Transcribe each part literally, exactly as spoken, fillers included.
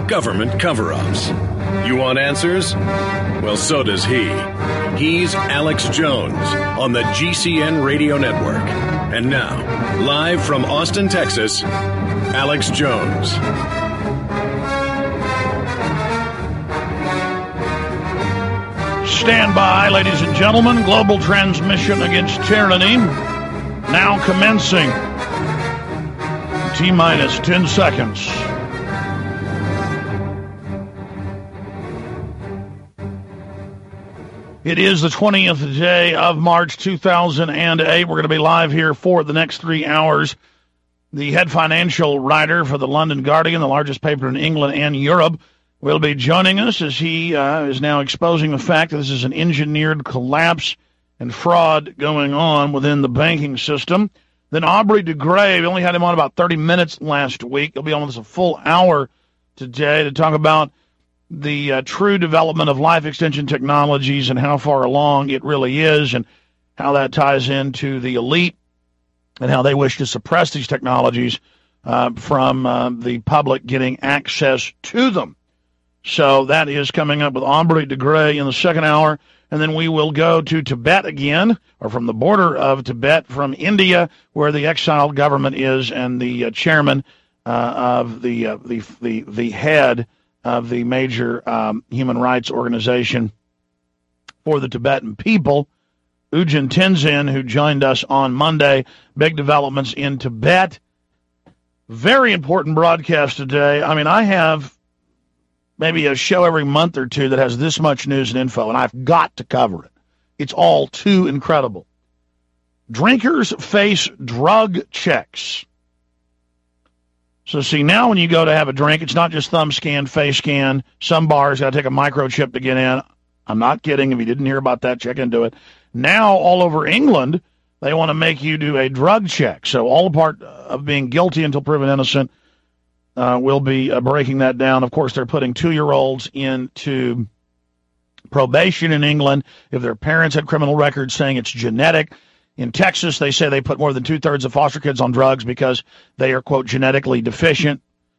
government cover-ups. You want answers? Well, so does he. He's Alex Jones on the G C N Radio Network. And now, live from Austin, Texas, Alex Jones. Stand by, ladies and gentlemen. Global transmission against tyranny now commencing. T-minus ten seconds. It is the twentieth day of March two thousand eight. We're going to be live here for the next three hours. The head financial writer for the London Guardian, the largest paper in England and Europe, will be joining us as he uh, is now exposing the fact that this is an engineered collapse and fraud going on within the banking system. Then Aubrey de Grey, we only had him on about thirty minutes last week. He'll be on with us a full hour today to talk about the uh, true development of life extension technologies and how far along it really is and how that ties into the elite and how they wish to suppress these technologies uh, from uh, the public getting access to them. So that is coming up with Aubrey de Grey in the second hour. And then we will go to Tibet again, or from the border of Tibet from India, where the exiled government is, and the uh, chairman uh, of the, uh, the the the head of the major um, human rights organization for the Tibetan people, Ujin Tenzin, who joined us on Monday. Big developments in Tibet. Very important broadcast today. I mean, I have maybe a show every month or two that has this much news and info, and I've got to cover it. It's all too incredible. Drinkers face drug checks. So see, now when you go to have a drink, it's not just thumb scan, face scan. Some bars got to take a microchip to get in. I'm not kidding. If you didn't hear about that, check into it. Now, all over England, they want to make you do a drug check. So all part of being guilty until proven innocent. Uh, we'll be uh, breaking that down. Of course, they're putting two-year-olds into probation in England if their parents had criminal records, saying it's genetic. In Texas, they say they put more than two-thirds of foster kids on drugs because they are, quote, genetically deficient.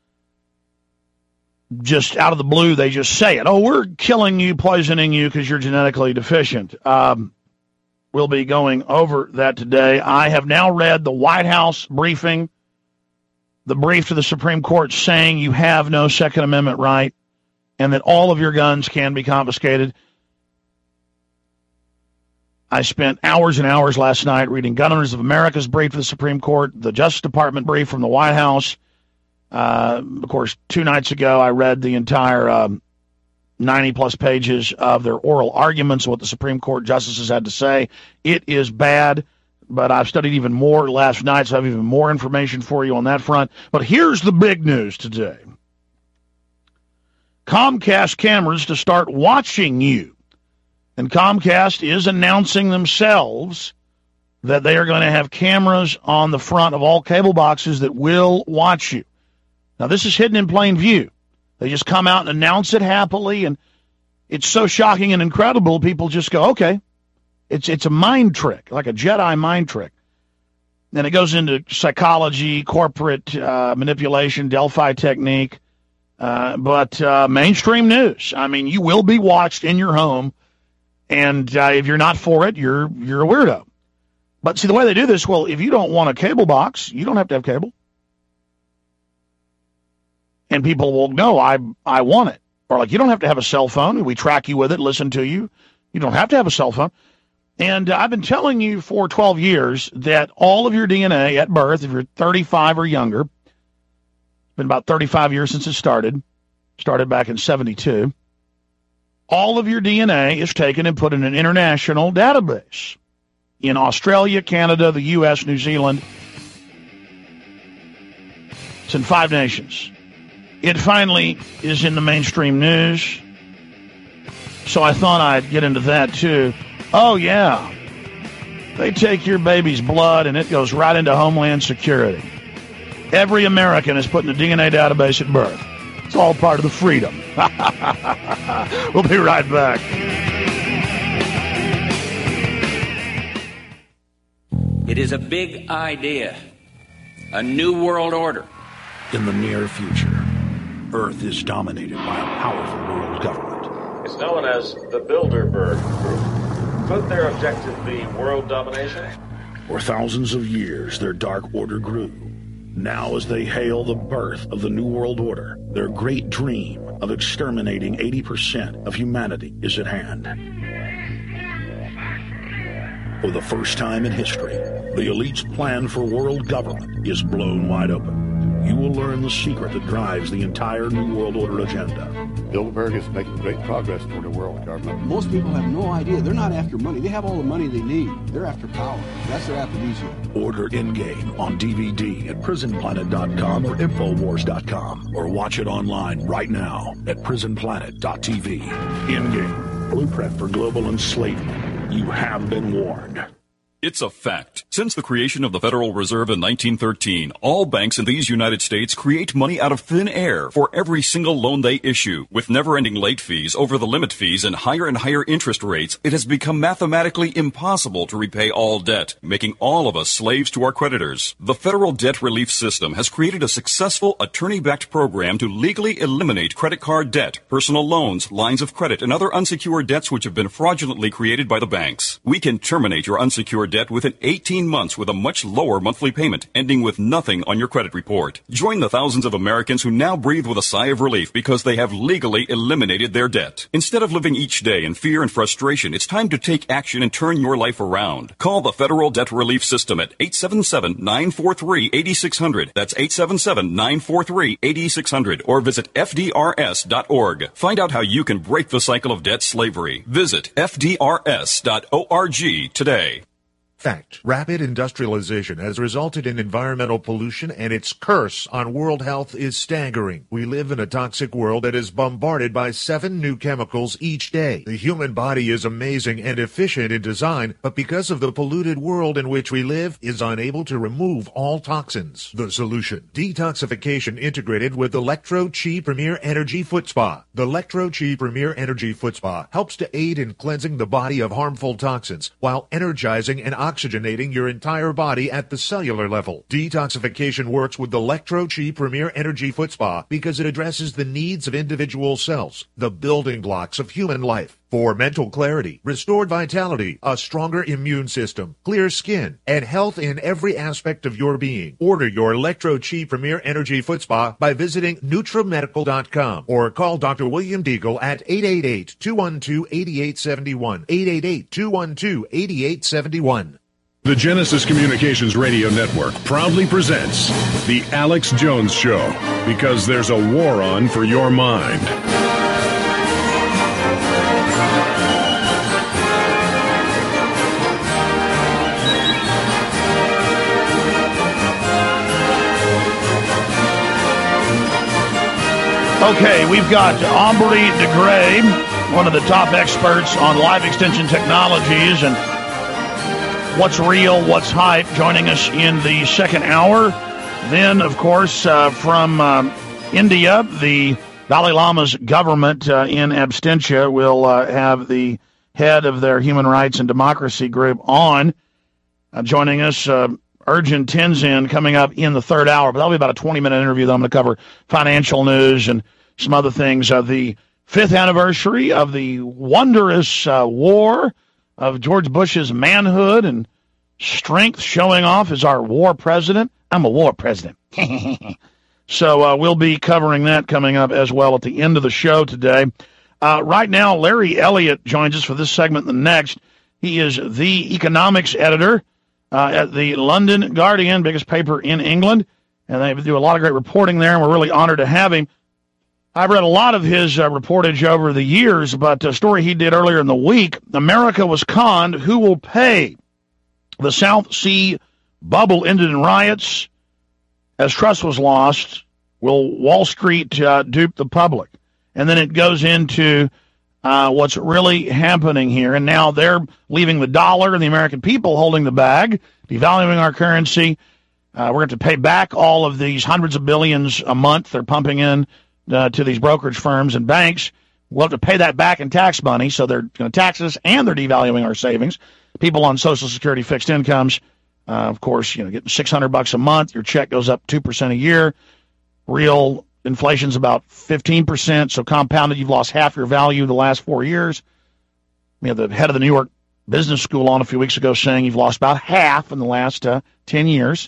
Just out of the blue, they just say it. Oh, we're killing you, poisoning you because you're genetically deficient. Um, we'll be going over that today. I have now read the White House briefing, the brief to the Supreme Court saying you have no Second Amendment right and that all of your guns can be confiscated. I spent hours and hours last night reading Gun Owners of America's brief to the Supreme Court, the Justice Department brief from the White House. Uh, of course, two nights ago, I read the entire um, ninety-plus pages of their oral arguments, what the Supreme Court justices had to say. It is bad, but I've studied even more last night, so I have even more information for you on that front. But here's the big news today. Comcast cameras to start watching you. And Comcast is announcing themselves that they are going to have cameras on the front of all cable boxes that will watch you. Now, this is hidden in plain view. They just come out and announce it happily, and it's so shocking and incredible, people just go, okay. It's it's a mind trick, like a Jedi mind trick. Then it goes into psychology, corporate uh, manipulation, Delphi technique, uh, but uh, mainstream news. I mean, you will be watched in your home. And uh, if you're not for it, you're you're a weirdo. But see, the way they do this, well, if you don't want a cable box, you don't have to have cable. And people will, no, I I want it. Or like, you don't have to have a cell phone. We track you with it, listen to you. You don't have to have a cell phone. And uh, I've been telling you for twelve years that all of your D N A at birth, if you're thirty-five or younger, it's been about thirty-five years since it started, started back in seventy-two, all of your D N A is taken and put in an international database in Australia, Canada, the U S, New Zealand. It's in five nations. It finally is in the mainstream news. So I thought I'd get into that too. Oh, yeah. They take your baby's blood and it goes right into Homeland Security. Every American is put in the D N A database at birth. It's all part of the freedom. We'll be right back. It is a big idea, a new world order. In the near future. Earth is dominated by a powerful world government. It's known as the Bilderberg Group. Could their objective be world domination? For thousands of years, their dark order grew. Now, as they hail the birth of the New World Order, their great dream of exterminating eighty percent of humanity is at hand. For the first time in history, the elite's plan for world government is blown wide open. You will learn the secret that drives the entire New World Order agenda. Bilderberg is making great progress toward a world government. Most people have no idea. They're not after money. They have all the money they need. They're after power. That's their aphrodisiac. Order Endgame on D V D at prison planet dot com or infowars dot com, or watch it online right now at prison planet dot t v. Endgame, blueprint for global enslavement. You have been warned. It's a fact. Since the creation of the Federal Reserve in nineteen thirteen, all banks in these United States create money out of thin air for every single loan they issue. With never-ending late fees, over-the-limit fees, and higher and higher interest rates, it has become mathematically impossible to repay all debt, making all of us slaves to our creditors. The Federal Debt Relief System has created a successful attorney-backed program to legally eliminate credit card debt, personal loans, lines of credit, and other unsecured debts which have been fraudulently created by the banks. We can terminate your unsecured debt within eighteen months with a much lower monthly payment, ending with nothing on your credit report. Join the thousands of Americans who now breathe with a sigh of relief because they have legally eliminated their debt. Instead of living each day in fear and frustration, it's time to take action and turn your life around. Call the Federal Debt Relief System at eight seven seven, nine four three, eight six zero zero. That's eight seven seven, nine four three, eight six zero zero. Or visit F D R S dot org. Find out how you can break the cycle of debt slavery. Visit F D R S dot org today. Fact. Rapid industrialization has resulted in environmental pollution, and its curse on world health is staggering. We live in a toxic world that is bombarded by seven new chemicals each day. The human body is amazing and efficient in design, but because of the polluted world in which we live, is unable to remove all toxins. The solution: detoxification integrated with Electro-Chi Premier Energy Foot Spa. The Electro-Chi Premier Energy Foot Spa helps to aid in cleansing the body of harmful toxins while energizing and oxygenating your entire body at the cellular level. Detoxification works with the Electro-Chi Premier Energy Foot Spa because it addresses the needs of individual cells, the building blocks of human life. For mental clarity, restored vitality, a stronger immune system, clear skin, and health in every aspect of your being. Order your Electro-Chi Premier Energy Foot Spa by visiting Nutra Medical dot com or call Doctor William Deagle at eight eight eight, two one two, eight eight seven one, eight eight eight, two one two, eight eight seven one. The Genesis Communications Radio Network proudly presents The Alex Jones Show, because there's a war on for your mind. Okay, we've got Aubrey de Grey, one of the top experts on live extension technologies and what's real, what's hype, joining us in the second hour. Then, of course, uh, from uh, India, the Dalai Lama's government uh, in absentia will uh, have the head of their human rights and democracy group on, uh, joining us. Uh, Urgent Tenzin coming up in the third hour, but that'll be about a twenty-minute interview that I'm going to cover financial news and some other things. Uh, the fifth anniversary of the wondrous uh, war of George Bush's manhood and strength showing off as our war president. I'm a war president. So uh, we'll be covering that coming up as well at the end of the show today. Uh, right now, Larry Elliott joins us for this segment and the next. He is the economics editor uh, at the London Guardian, biggest paper in England, and they do a lot of great reporting there, and we're really honored to have him. I've read a lot of his uh, reportage over the years, but a story he did earlier in the week, America was conned, who will pay? The South Sea bubble ended in riots. As trust was lost, will Wall Street uh, dupe the public? And then it goes into uh, what's really happening here. And now they're leaving the dollar and the American people holding the bag, devaluing our currency. Uh, we're going to pay back all of these hundreds of billions a month they're pumping in uh, to these brokerage firms and banks. We'll have to pay that back in tax money, so they're going to tax us and they're devaluing our savings. People on Social Security fixed incomes, uh, of course, you know, getting six hundred bucks a month. Your check goes up two percent a year. Real inflation's about fifteen percent, so compounded, you've lost half your value the last four years. We had the head of the New York Business School on a few weeks ago saying you've lost about half in the last uh, ten years.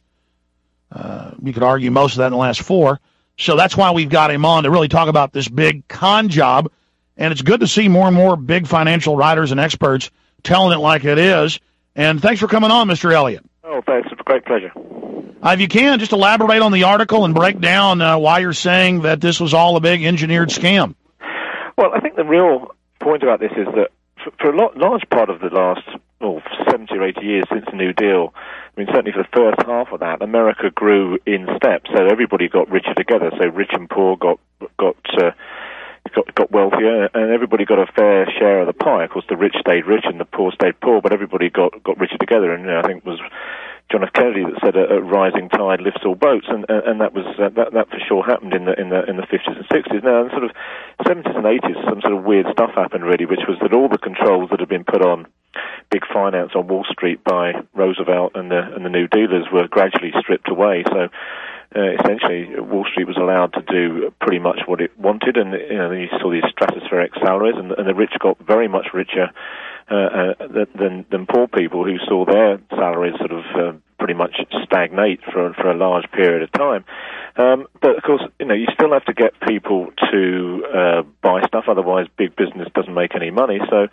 Uh, you could argue most of that in the last four. So that's why we've got him on to really talk about this big con job. And it's good to see more and more big financial writers and experts telling it like it is. And thanks for coming on, Mister Elliott. Oh, thanks. It's a great pleasure. Uh, if you can, just elaborate on the article and break down uh, why you're saying that this was all a big engineered scam. Well, I think the real point about this is that for, for a lot, large part of the last oh, seventy or eighty years since the New Deal, I mean, certainly for the first half of that, America grew in step. So everybody got richer together. So rich and poor got got uh, got, got wealthier, and everybody got a fair share of the pie. Of course, the rich stayed rich and the poor stayed poor, but everybody got, got richer together. And you know, I think it was John F. Kennedy that said a, a rising tide lifts all boats, and and that was uh, that that for sure happened in the in the in the fifties and sixties. Now, in sort of seventies and eighties, some sort of weird stuff happened really, which was that all the controls that had been put on big finance on Wall Street by Roosevelt and the and the New Dealers were gradually stripped away. So uh, essentially, Wall Street was allowed to do pretty much what it wanted, and you know, you saw these stratospheric salaries, and, and the rich got very much richer uh, uh, than than poor people who saw their salaries sort of uh, pretty much stagnate for for a large period of time. Um, but of course, you know, you still have to get people to uh, buy stuff, otherwise, big business doesn't make any money. So.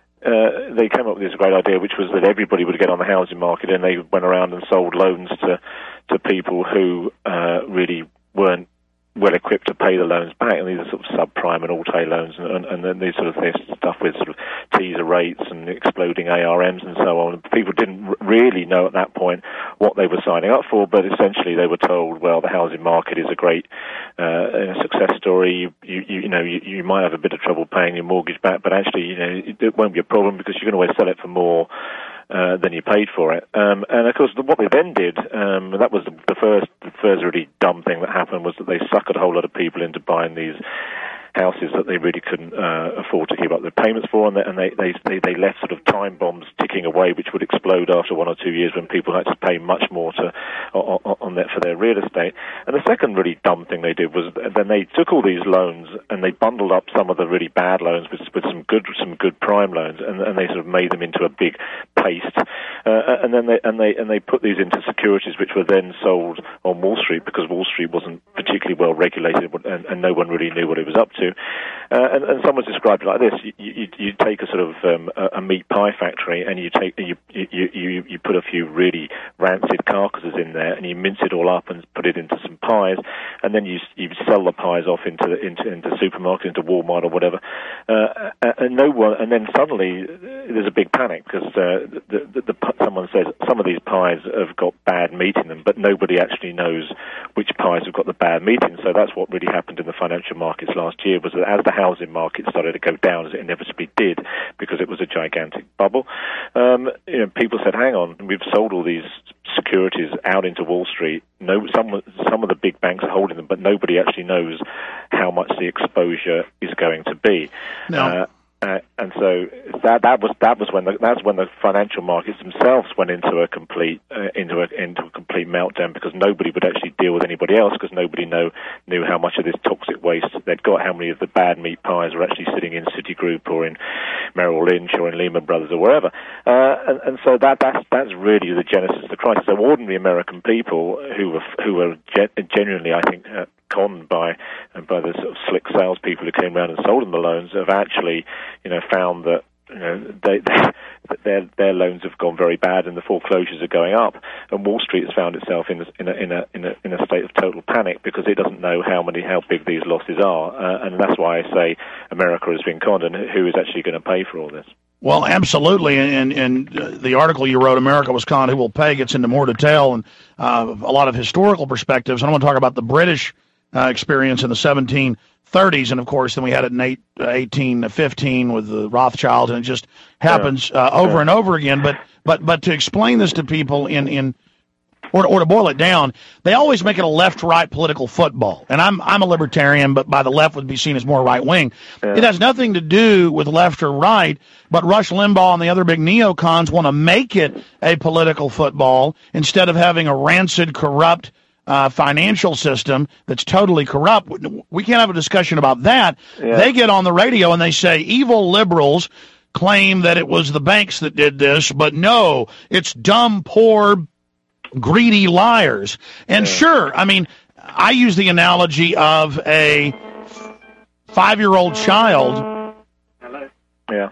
Uh, they came up with this great idea, which was that everybody would get on the housing market, and they went around and sold loans to to people who uh, really weren't well equipped to pay the loans back. And these are sort of subprime and auto loans, and, and, and then these sort of this stuff with sort of teaser rates and exploding A R Ms and so on. People didn't r- really know at that point what they were signing up for, but essentially they were told, well, the housing market is a great uh, success story. You, you, you know, you, you might have a bit of trouble paying your mortgage back, but actually, you know, it, it won't be a problem because you can always sell it for more Uh, than you paid for it. Um, and of course, the, what they then did, um, that was the, the first, the first really dumb thing that happened, was that they suckered a whole lot of people into buying these houses that they really couldn't uh, afford to keep up their payments for, and, they, and they, they, they, they left sort of time bombs ticking away, which would explode after one or two years when people had to pay much more to on, on that for their real estate. And the second really dumb thing they did was then they took all these loans and they bundled up some of the really bad loans with, with some good some good prime loans, and, and they sort of made them into a big paste. Uh, and then they and they and they put these into securities, which were then sold on Wall Street because Wall Street wasn't particularly well regulated, and, and no one really knew what it was up to. Uh, and, and someone's described it like this: you, you, you take a sort of um, a, a meat pie factory, and you take you, you you you put a few really rancid carcasses in there, and you mince it all up and put it into some pies, and then you you sell the pies off into into into supermarkets, into Walmart or whatever. Uh, and no one, and then suddenly there's a big panic because uh, the, the, the, someone says some of these pies have got bad meat in them, but nobody actually knows which pies have got the bad meat in. So that's what really happened in the financial markets last year, was that as the housing market started to go down, as it inevitably did, because it was a gigantic bubble, um, you know, people said, hang on, we've sold all these securities out into Wall Street. No, some some of the big banks are holding them, but nobody actually knows how much the exposure is going to be. No. Uh, Uh, and so that that was that was when the, that's when the financial markets themselves went into a complete uh, into a into a complete meltdown, because nobody would actually deal with anybody else, because nobody know knew how much of this toxic waste they'd got, how many of the bad meat pies were actually sitting in Citigroup or in Merrill Lynch or in Lehman Brothers or wherever. Uh, and, and so that that's that's really the genesis of the crisis. So ordinary American people who were who were gen- genuinely, I think, Uh, conned by by the sort of slick salespeople who came around and sold them the loans, have actually, you know, found that, you know, they, they, that their their loans have gone very bad and the foreclosures are going up, and Wall Street has found itself in a in a in a in a, in a state of total panic because it doesn't know how many how big these losses are, uh, and that's why I say America has been conned, and who is actually going to pay for all this? Well, absolutely, and and the article you wrote, America Was Conned, Who Will Pay, gets into more detail and uh, a lot of historical perspectives. And I want to talk about the British Uh, experience in the seventeen thirties, and of course then we had it in eight, uh, eighteen fifteen with the Rothschilds, and it just happens uh, over yeah. and over again. But but but to explain this to people in in or, or to boil it down, they always make it a left-right political football. And I'm I'm a libertarian, but by the left would be seen as more right-wing. Yeah. It has nothing to do with left or right, but Rush Limbaugh and the other big neocons want to make it a political football instead of having a rancid, corrupt uh, financial system that's totally corrupt. We can't have a discussion about that. Yeah. They get on the radio and they say evil liberals claim that it was the banks that did this, but no, it's dumb, poor, greedy liars. And yeah. sure, I mean, I use the analogy of a five-year-old child. Hello. Yeah.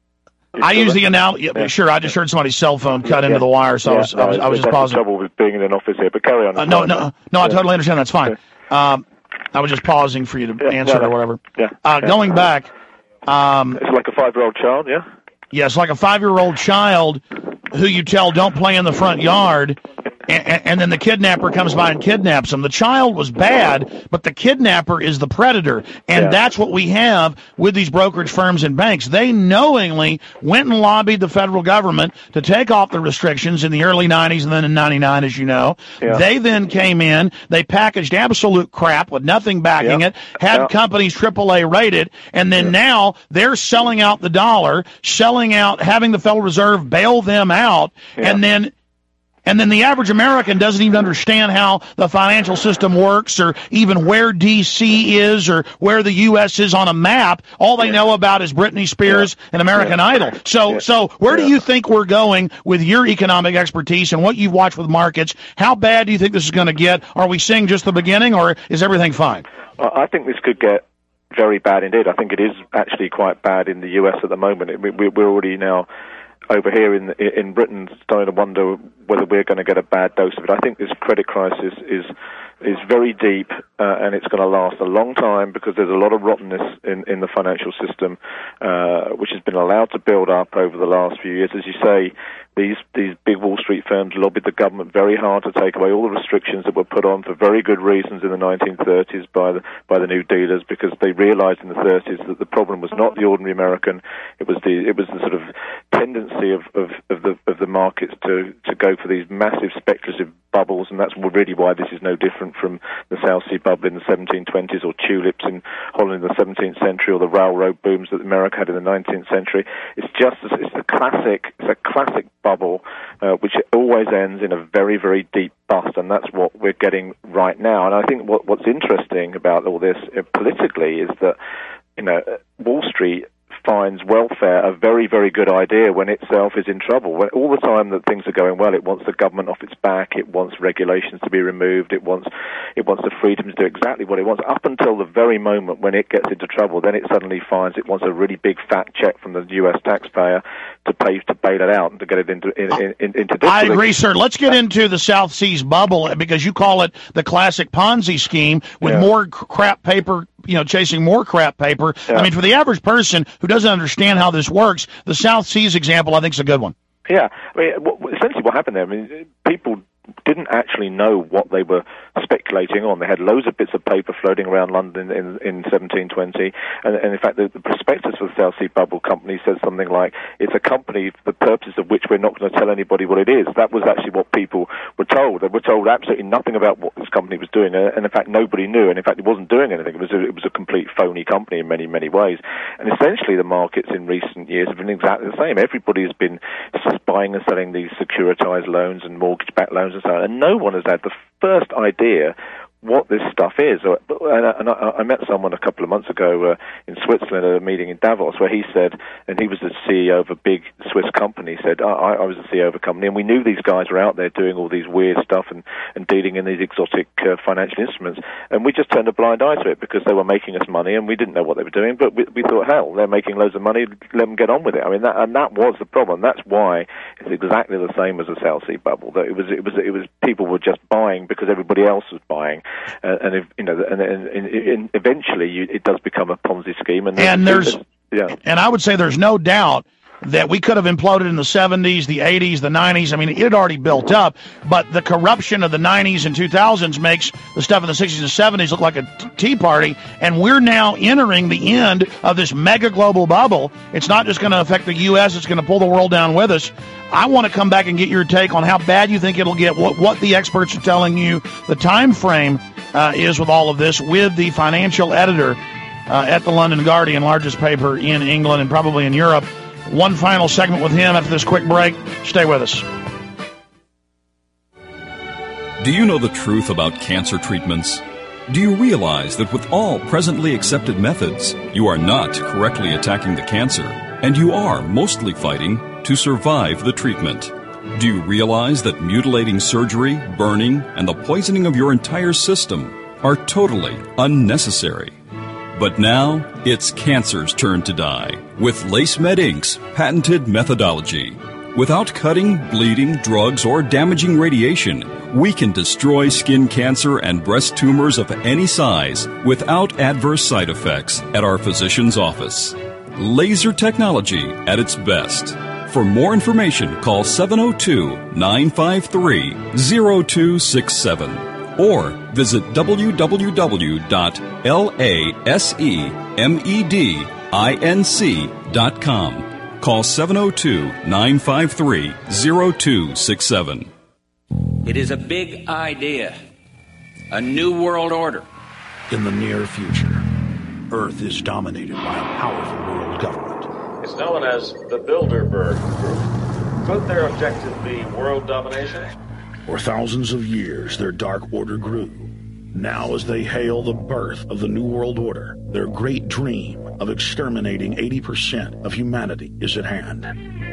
I use the analogy. Yeah, sure, I just heard somebody's cell phone cut yeah. into the wire, so yeah. I was, I was, no, I was just pausing. Trouble with being in an office here, but carry on. Uh, no, no, no. I yeah. totally understand. That's fine. Yeah. Um, I was just pausing for you to yeah, answer no, no. it or whatever. Yeah. Uh, yeah. Going back. Um, it's like a five-year-old child, yeah. Yes, like a five-year-old child who you tell don't play in the front yard, and, and then the kidnapper comes by and kidnaps him. The child was bad, but the kidnapper is the predator, and yeah. that's what we have with these brokerage firms and banks. They knowingly went and lobbied the federal government to take off the restrictions in the early nineties and then in ninety-nine, as you know. Yeah. They then came in, they packaged absolute crap with nothing backing yeah. it, had yeah. companies triple A rated, and then yeah. now they're selling out the dollar, selling out, having the Federal Reserve bail them out, yeah. and then And then the average American doesn't even understand how the financial system works or even where D C is or where the U S is on a map. All they know about is Britney Spears yeah. and American yeah. Idol. So, yeah. so where yeah. do you think we're going with your economic expertise and what you've watched with markets? How bad do you think this is going to get? Are we seeing just the beginning, or is everything fine? I think this could get very bad indeed. I think it is actually quite bad in the U S at the moment. We, we're already now over here in in Britain starting to wonder whether we're going to get a bad dose of it. I think this credit crisis is is very deep, uh, and it's going to last a long time because there's a lot of rottenness in, in the financial system, uh, which has been allowed to build up over the last few years. As you say, these these big Wall Street firms lobbied the government very hard to take away all the restrictions that were put on for very good reasons in the nineteen thirties by the by the New Dealers, because they realized in the thirties that the problem was not the ordinary American, it was the it was the sort of tendency of, of, of the of the markets to, to go for these massive speculative bubbles, and that's really why this is no different from the South Sea bubble in the seventeen twenties or tulips in Holland in the seventeenth century or the railroad booms that America had in the nineteenth century. It's just it's a classic it's a classic bubble uh, which always ends in a very, very deep bust, and that's what we're getting right now. And I think what, what's interesting about all this uh, politically is that, you know, Wall Street finds welfare a very, very good idea when itself is in trouble. When all the time that things are going well, it wants the government off its back, it wants regulations to be removed, it wants it wants the freedom to do exactly what it wants, up until the very moment when it gets into trouble. Then it suddenly finds it wants a really big fat check from the U S taxpayer to pay to bail it out and to get it into in, in, in, into I agree, sir. Let's get into the South Seas bubble, because you call it the classic Ponzi scheme with yeah. more crap paper, you know, chasing more crap paper. Yeah. I mean, for the average person who doesn't understand how this works, the South Seas example, I think, is a good one. Yeah. I mean, what, essentially what happened there, I mean, people didn't actually know what they were speculating on. They had loads of bits of paper floating around London in, in seventeen twenty, and, and in fact the, the prospectus for the South Sea Bubble Company says something like, it's a company for the purpose of which we're not going to tell anybody what it is. That was actually what people were told. They were told absolutely nothing about what this company was doing, and in fact nobody knew, and in fact it wasn't doing anything. It was a, it was a complete phony company in many, many ways. And essentially the markets in recent years have been exactly the same. Everybody has been buying and selling these securitized loans and mortgage-backed loans and so on, and no one has had the first idea what this stuff is. And I, I met someone a couple of months ago uh, in Switzerland at a meeting in Davos where he said, and he was the C E O of a big Swiss company, he said, I, I was the C E O of a company, and we knew these guys were out there doing all these weird stuff and, and dealing in these exotic uh, financial instruments, and we just turned a blind eye to it because they were making us money and we didn't know what they were doing, but we, we thought, hell, they're making loads of money, let them get on with it. I mean, that, and that was the problem. That's why it's exactly the same as the South Sea Bubble. That it was, it was, it was people were just buying because everybody else was buying. Uh, and if, you know, and, and, and, and eventually you, it does become a Ponzi scheme. And, and there's, yeah, and I would say there's no doubt that we could have imploded in the seventies, the eighties, the nineties. I mean, it had already built up, but the corruption of the nineties and two thousands makes the stuff in the sixties and seventies look like a t- tea party, and we're now entering the end of this mega global bubble. It's not just going to affect the U S, it's going to pull the world down with us. I want to come back and get your take on how bad you think it'll get, what, what the experts are telling you the time frame uh, is with all of this, with the financial editor uh, at the London Guardian, largest paper in England and probably in Europe. One final segment with him after this quick break. Stay with us. Do you know the truth about cancer treatments? Do you realize that with all presently accepted methods, you are not correctly attacking the cancer, and you are mostly fighting to survive the treatment? Do you realize that mutilating surgery, burning, and the poisoning of your entire system are totally unnecessary? But now, it's cancer's turn to die with LaceMed Incorporated's patented methodology. Without cutting, bleeding, drugs, or damaging radiation, we can destroy skin cancer and breast tumors of any size without adverse side effects at our physician's office. Laser technology at its best. For more information, call seven oh two, nine five three, oh two six seven or visit w w w dot lasemedinc dot com. Call seven oh two, nine five three, oh two six seven. It is a big idea. A new world order. In the near future, Earth is dominated by a powerful world government. It's known as the Bilderberg Group. Could their objective be world domination? For thousands of years, their dark order grew. Now, as they hail the birth of the New World Order, their great dream of exterminating eighty percent of humanity is at hand.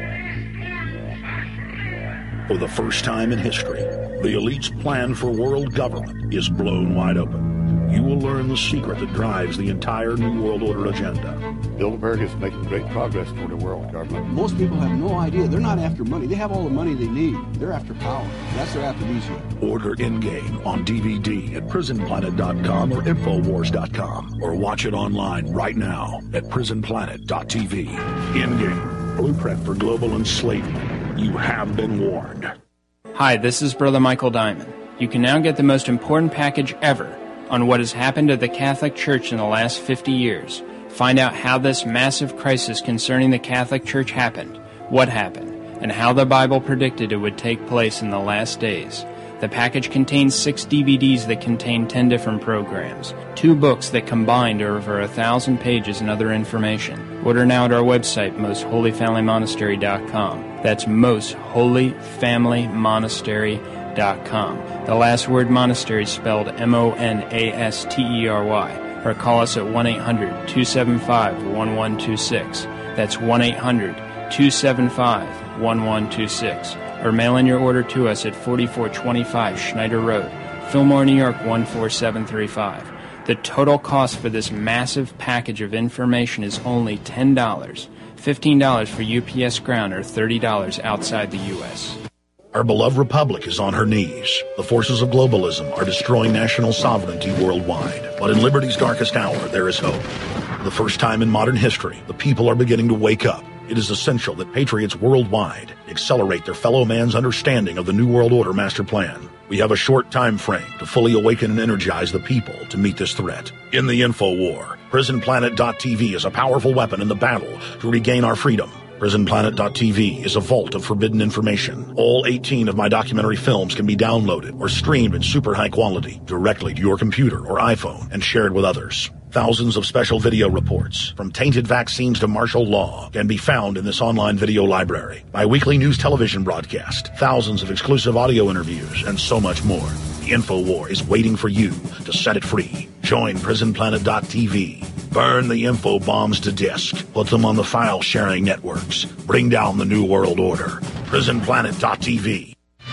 For the first time in history, the elite's plan for world government is blown wide open. You will learn the secret that drives the entire New World Order agenda. Bilderberg is making great progress toward a world government. Most people have no idea. They're not after money. They have all the money they need. They're after power. That's their aphrodisiac. Order Endgame on D V D at prison planet dot com or infowars dot com, or watch it online right now at prison planet dot t v. Endgame, blueprint for global enslavement. You have been warned. Hi, this is Brother Michael Diamond. You can now get the most important package ever on what has happened to the Catholic Church in the last fifty years. Find out how this massive crisis concerning the Catholic Church happened, what happened, and how the Bible predicted it would take place in the last days. The package contains six D V Ds that contain ten different programs, two books that combined are over a thousand pages and other information. Order now at our website, most holy family monastery dot com. That's most holy family monastery dot com. The last word monastery is spelled M O N A S T E R Y. Or call us at one eight hundred, two seven five, one one two six. That's one eight hundred, two seven five, one one two six. Or mail in your order to us at forty-four twenty-five Schneider Road, Fillmore, New York one four seven three five. The total cost for this massive package of information is only ten dollars, fifteen dollars for U P S ground, or thirty dollars outside the U S Our beloved republic is on her knees. The forces of globalism are destroying national sovereignty worldwide. But in liberty's darkest hour, there is hope. For the first time in modern history, the people are beginning to wake up. It is essential that patriots worldwide accelerate their fellow man's understanding of the New World Order master plan. We have a short time frame to fully awaken and energize the people to meet this threat. In the info war, prison planet dot t v is a powerful weapon in the battle to regain our freedom. prison planet dot t v is a vault of forbidden information. All eighteen of my documentary films can be downloaded or streamed in super high quality directly to your computer or iPhone and shared with others. Thousands of special video reports, from tainted vaccines to martial law, can be found in this online video library. My weekly news television broadcast, thousands of exclusive audio interviews, and so much more. The InfoWar is waiting for you to set it free. Join prison planet dot t v. Burn the info bombs to disk. Put them on the file sharing networks. Bring down the New World Order. prison planet dot t v.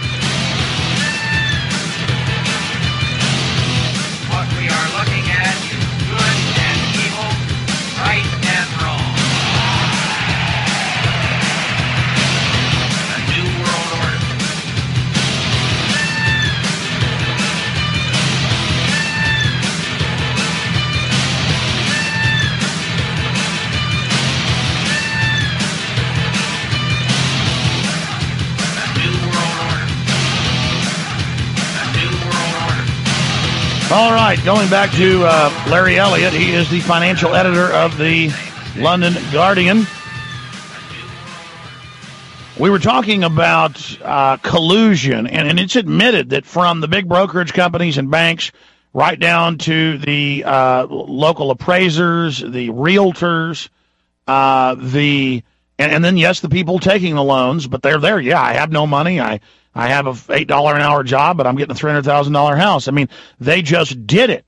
What we are looking at is good and evil, right and wrong. The New World Order. All right, going back to uh, Larry Elliott. He is the financial editor of the London Guardian. We were talking about uh, collusion, and, and it's admitted that from the big brokerage companies and banks right down to the uh, local appraisers, the realtors, uh, the and, and then, yes, the people taking the loans, but they're there. Yeah, I have no money. I I have a eight dollars an hour job, but I'm getting a three hundred thousand dollars house. I mean, they just did it.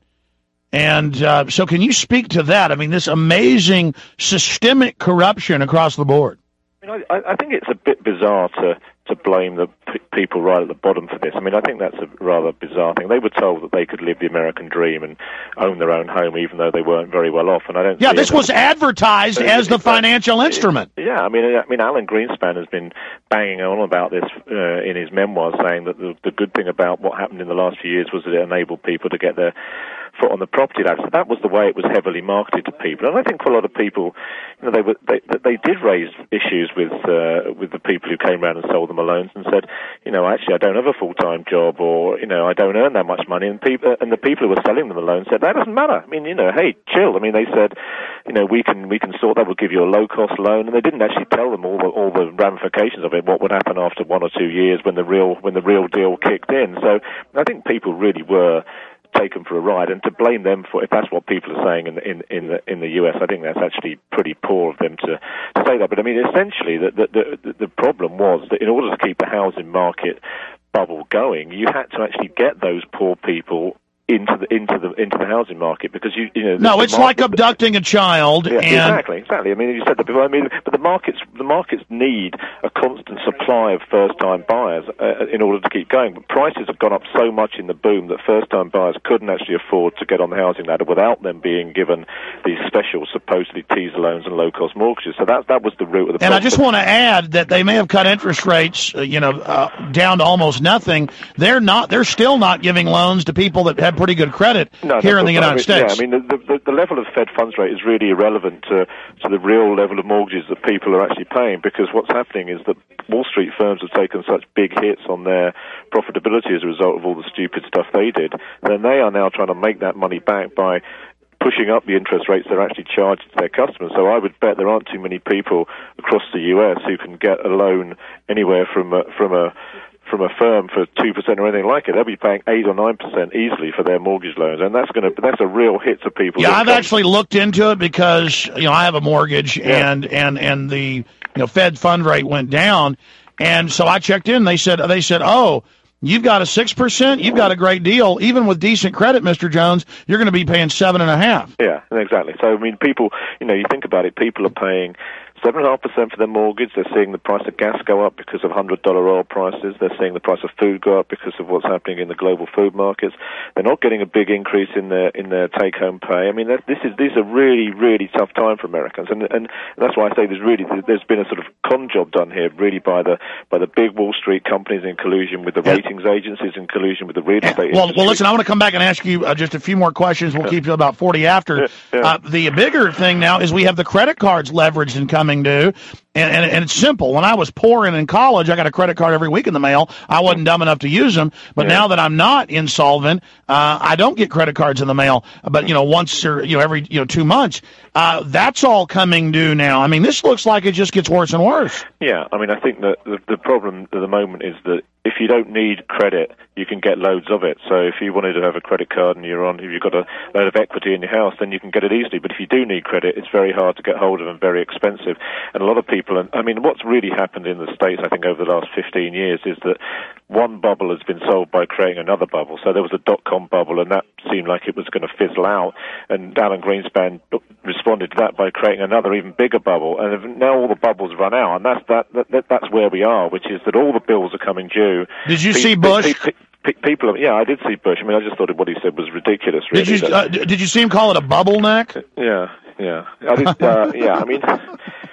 And uh, so can you speak to that? I mean, this amazing systemic corruption across the board. I, mean, I, I think it's a bit bizarre to, to blame the p- people right at the bottom for this. I mean, I think that's a rather bizarre thing. They were told that they could live the American dream and own their own home, even though they weren't very well off. And I don't. Yeah, this was advertised as the financial instrument. Yeah, I mean, I mean, Alan Greenspan has been banging on about this uh, in his memoirs, saying that the, the good thing about what happened in the last few years was that it enabled people to get their foot on the property ladder. So that was the way it was heavily marketed to people. And I think for a lot of people, you know, they were they they did raise issues with uh, with the people who came around and sold them loans and said, you know, actually I don't have a full time job, or you know, I don't earn that much money. And people and the people who were selling them the loans said that doesn't matter. I mean, you know, hey, chill. I mean, they said, you know, we can we can sort that. We'll give you a low cost loan, and they didn't actually tell them all the all the ramifications of it. What would happen after one or two years when the real when the real deal kicked in? So I think people really were taken for a ride, and to blame them for, if that's what people are saying in the, in, in the in the U S, I think that's actually pretty poor of them to, to say that. But I mean, essentially, the, the the the problem was that in order to keep the housing market bubble going, you had to actually get those poor people into the into the into the housing market, because you you know no, it's market, like abducting a child. Yeah, and exactly, exactly. I mean, you said that before. I mean, but the markets the markets need a constant supply of first time buyers uh, in order to keep going. But prices have gone up so much in the boom that first time buyers couldn't actually afford to get on the housing ladder without them being given these special supposedly teaser loans and low cost mortgages. So that that was the root of the problem. And I just want to add that they may have cut interest rates, uh, you know, uh, down to almost nothing. They're not. They're still not giving loans to people that have pretty good credit no, here in the United I mean, States. Yeah, I mean, the, the, the level of Fed funds rate is really irrelevant to, to the real level of mortgages that people are actually paying, because what's happening is that Wall Street firms have taken such big hits on their profitability as a result of all the stupid stuff they did, and then they are now trying to make that money back by pushing up the interest rates they're actually charged to their customers. So I would bet there aren't too many people across the U S who can get a loan anywhere from a, from a from a firm for two percent or anything like it. They'll be paying eight or nine percent easily for their mortgage loans, and that's going to that's a real hit to people. Yeah, I've actually looked into it because you know I have a mortgage, yeah. and and and the you know Fed fund rate went down, and so I checked in. They said they said, oh, you've got a six percent, you've got a great deal. Even with decent credit, Mister Jones, you're going to be paying seven and a half. Yeah, exactly. So I mean, people, you know, you think about it, people are paying seven point five percent for their mortgage. They're seeing the price of gas go up because of one hundred dollar oil prices. They're seeing the price of food go up because of what's happening in the global food markets. They're not getting a big increase in their in their take-home pay. I mean, this is these are really, really tough time for Americans, and and that's why I say there's really there's been a sort of con job done here, really by the by the big Wall Street companies in collusion with the ratings agencies, in collusion with the real estate well, industry. Well, listen, I want to come back and ask you uh, just a few more questions. We'll yeah. keep you about forty after. Yeah, yeah. Uh, the bigger thing now is we have the credit cards leveraged and coming due. And, and, and it's simple. When I was poor and in college, I got a credit card every week in the mail. I wasn't dumb enough to use them. But yeah. now that I'm not insolvent, uh, I don't get credit cards in the mail. But, you know, once or, you know, every, you know, two months. Uh, that's all coming due now. I mean, this looks like it just gets worse and worse. Yeah. I mean, I think that the, the problem at the moment is that if you don't need credit, you can get loads of it. So if you wanted to have a credit card and you're on, if you've got a load of equity in your house, then you can get it easily. But if you do need credit, it's very hard to get hold of and very expensive. And a lot of people, and I mean, what's really happened in the States, I think, over the last fifteen years is that one bubble has been solved by creating another bubble. So there was a dot-com bubble, and that seemed like it was going to fizzle out. And Alan Greenspan responded to that by creating another, even bigger bubble. And now all the bubbles run out, and that's that, that that's where we are, which is that all the bills are coming due. Did you pe- see Bush? Pe- pe- pe- people, yeah, I did see Bush. I mean, I just thought what he said was ridiculous. Really. Did you uh, did you see him call it a bubble neck? Yeah, yeah, I did, uh, yeah. I mean, I,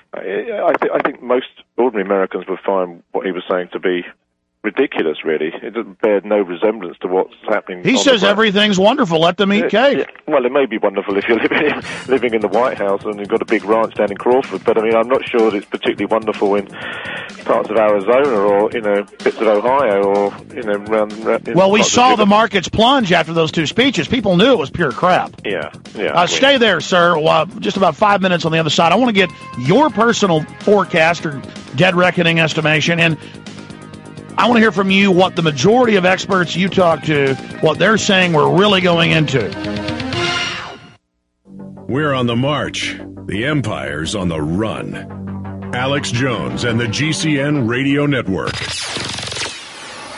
I, th- I think most ordinary Americans would find what he was saying to be ridiculous, really. It doesn't bear no resemblance to what's happening. He says everything's wonderful. Let them eat cake. Yeah, well, it may be wonderful if you're living in, living in the White House and you've got a big ranch down in Crawford, but I mean, I'm not sure that it's particularly wonderful in parts of Arizona or, you know, bits of Ohio or, you know, around... around well, we saw the markets plunge after those two speeches. People knew it was pure crap. Yeah, yeah. Uh, I mean, stay there, sir. Well, just about five minutes on the other side. I want to get your personal forecast or dead reckoning estimation, and I want to hear from you what the majority of experts you talk to, what they're saying we're really going into. We're on the march. The empire's on the run. Alex Jones and the G C N Radio Network.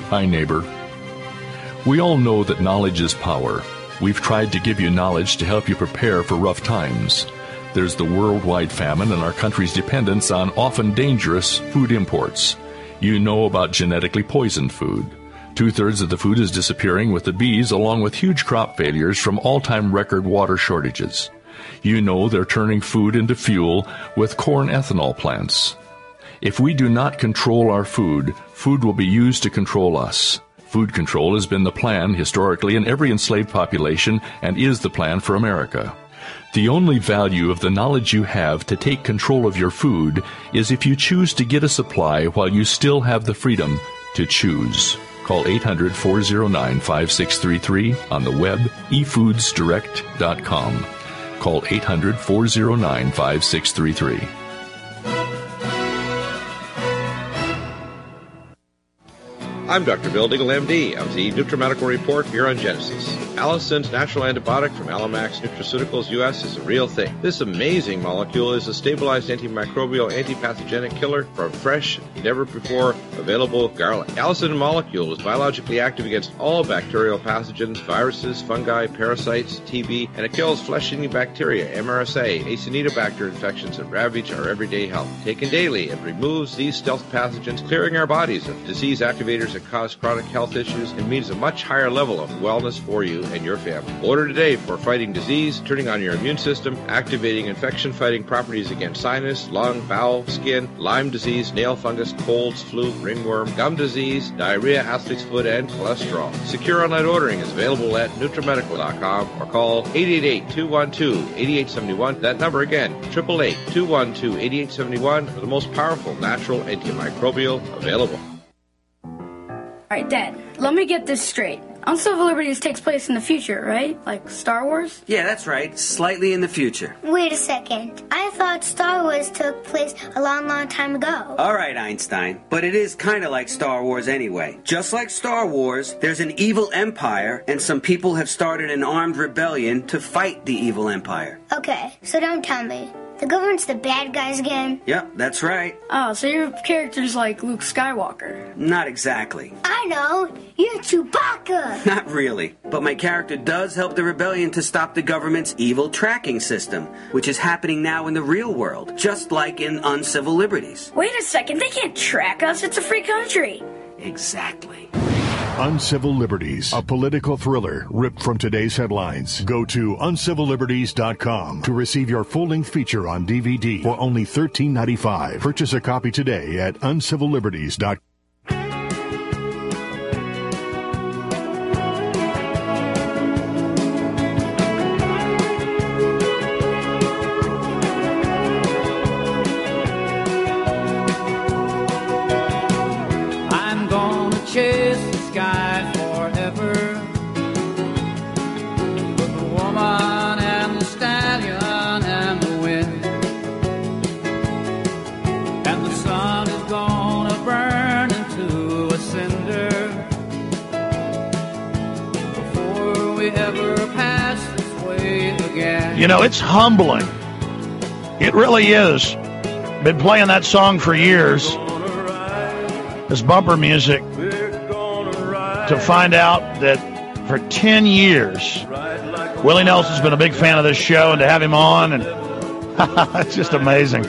Hi, neighbor. We all know that knowledge is power. We've tried to give you knowledge to help you prepare for rough times. There's the worldwide famine and our country's dependence on often dangerous food imports. You know about genetically poisoned food. Two-thirds of the food is disappearing with the bees, along with huge crop failures from all-time record water shortages. You know they're turning food into fuel with corn ethanol plants. If we do not control our food, food will be used to control us. Food control has been the plan historically in every enslaved population and is the plan for America. The only value of the knowledge you have to take control of your food is if you choose to get a supply while you still have the freedom to choose. Call eight hundred, four oh nine, five six three three on the web, e foods direct dot com. Call eight hundred, four oh nine, five six three three. I'm Doctor Bill Deagle, M D, of the NutriMedical Report here on Genesis. Allison's natural antibiotic from Alamax Nutraceuticals U S is a real thing. This amazing molecule is a stabilized antimicrobial, antipathogenic killer for fresh, never-before available garlic. Allison molecule is biologically active against all bacterial pathogens, viruses, fungi, parasites, T B, and it kills flesh-eating bacteria, M R S A, Acinetobacter infections that ravage our everyday health. Taken daily, it removes these stealth pathogens, clearing our bodies of disease activators that cause chronic health issues and means a much higher level of wellness for you and your family. Order today for fighting disease, turning on your immune system, activating infection-fighting properties against sinus, lung, bowel, skin, Lyme disease, nail fungus, colds, flu, ringworm, gum disease, diarrhea, athlete's foot, and cholesterol. Secure online ordering is available at NutriMedical dot com or call eight eight eight, two one two, eight eight seven one. That number again, eight eight eight, two one two, eight eight seven one, for the most powerful natural antimicrobial available. All right, Dad, let me get this straight. Uncivil Liberties takes place in the future, right? Like Star Wars? Yeah, that's right. Slightly in the future. Wait a second. I thought Star Wars took place a long, long time ago. All right, Einstein. But it is kind of like Star Wars anyway. Just like Star Wars, there's an evil empire, and some people have started an armed rebellion to fight the evil empire. Okay, so don't tell me. The government's the bad guys again? Yep, that's right. Oh, so your character's like Luke Skywalker. Not exactly. I know. You're Chewbacca. Not really. But my character does help the rebellion to stop the government's evil tracking system, which is happening now in the real world, just like in Uncivil Liberties. Wait a second. They can't track us. It's a free country. Exactly. Uncivil Liberties, a political thriller ripped from today's headlines. Go to uncivil liberties dot com to receive your full-length feature on D V D for only thirteen ninety-five. Purchase a copy today at uncivil liberties dot com. I'm gonna chase the sky forever with the woman and the stallion and the wind, and the sun is gonna burn into a cinder before we ever pass this way again. You know, it's humbling. It really is. Been playing that song for years. This bumper music, to find out that for ten years, Willie Nelson's been a big fan of this show, and to have him on, and it's just amazing.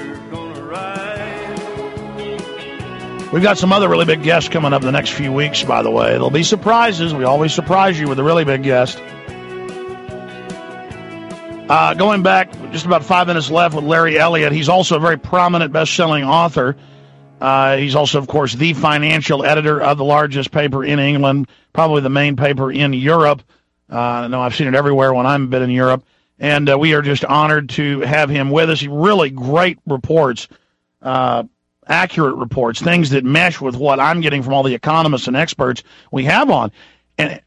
We've got some other really big guests coming up in the next few weeks, by the way. There'll be surprises. We always surprise you with a really big guest. Uh, going back, just about five minutes left with Larry Elliott. He's also a very prominent best-selling author. Uh, he's also, of course, the financial editor of the largest paper in England, probably the main paper in Europe. Uh, I know I've seen it everywhere when I'm been in Europe. And uh, we are just honored to have him with us. He really great reports, uh, accurate reports, things that mesh with what I'm getting from all the economists and experts we have on. And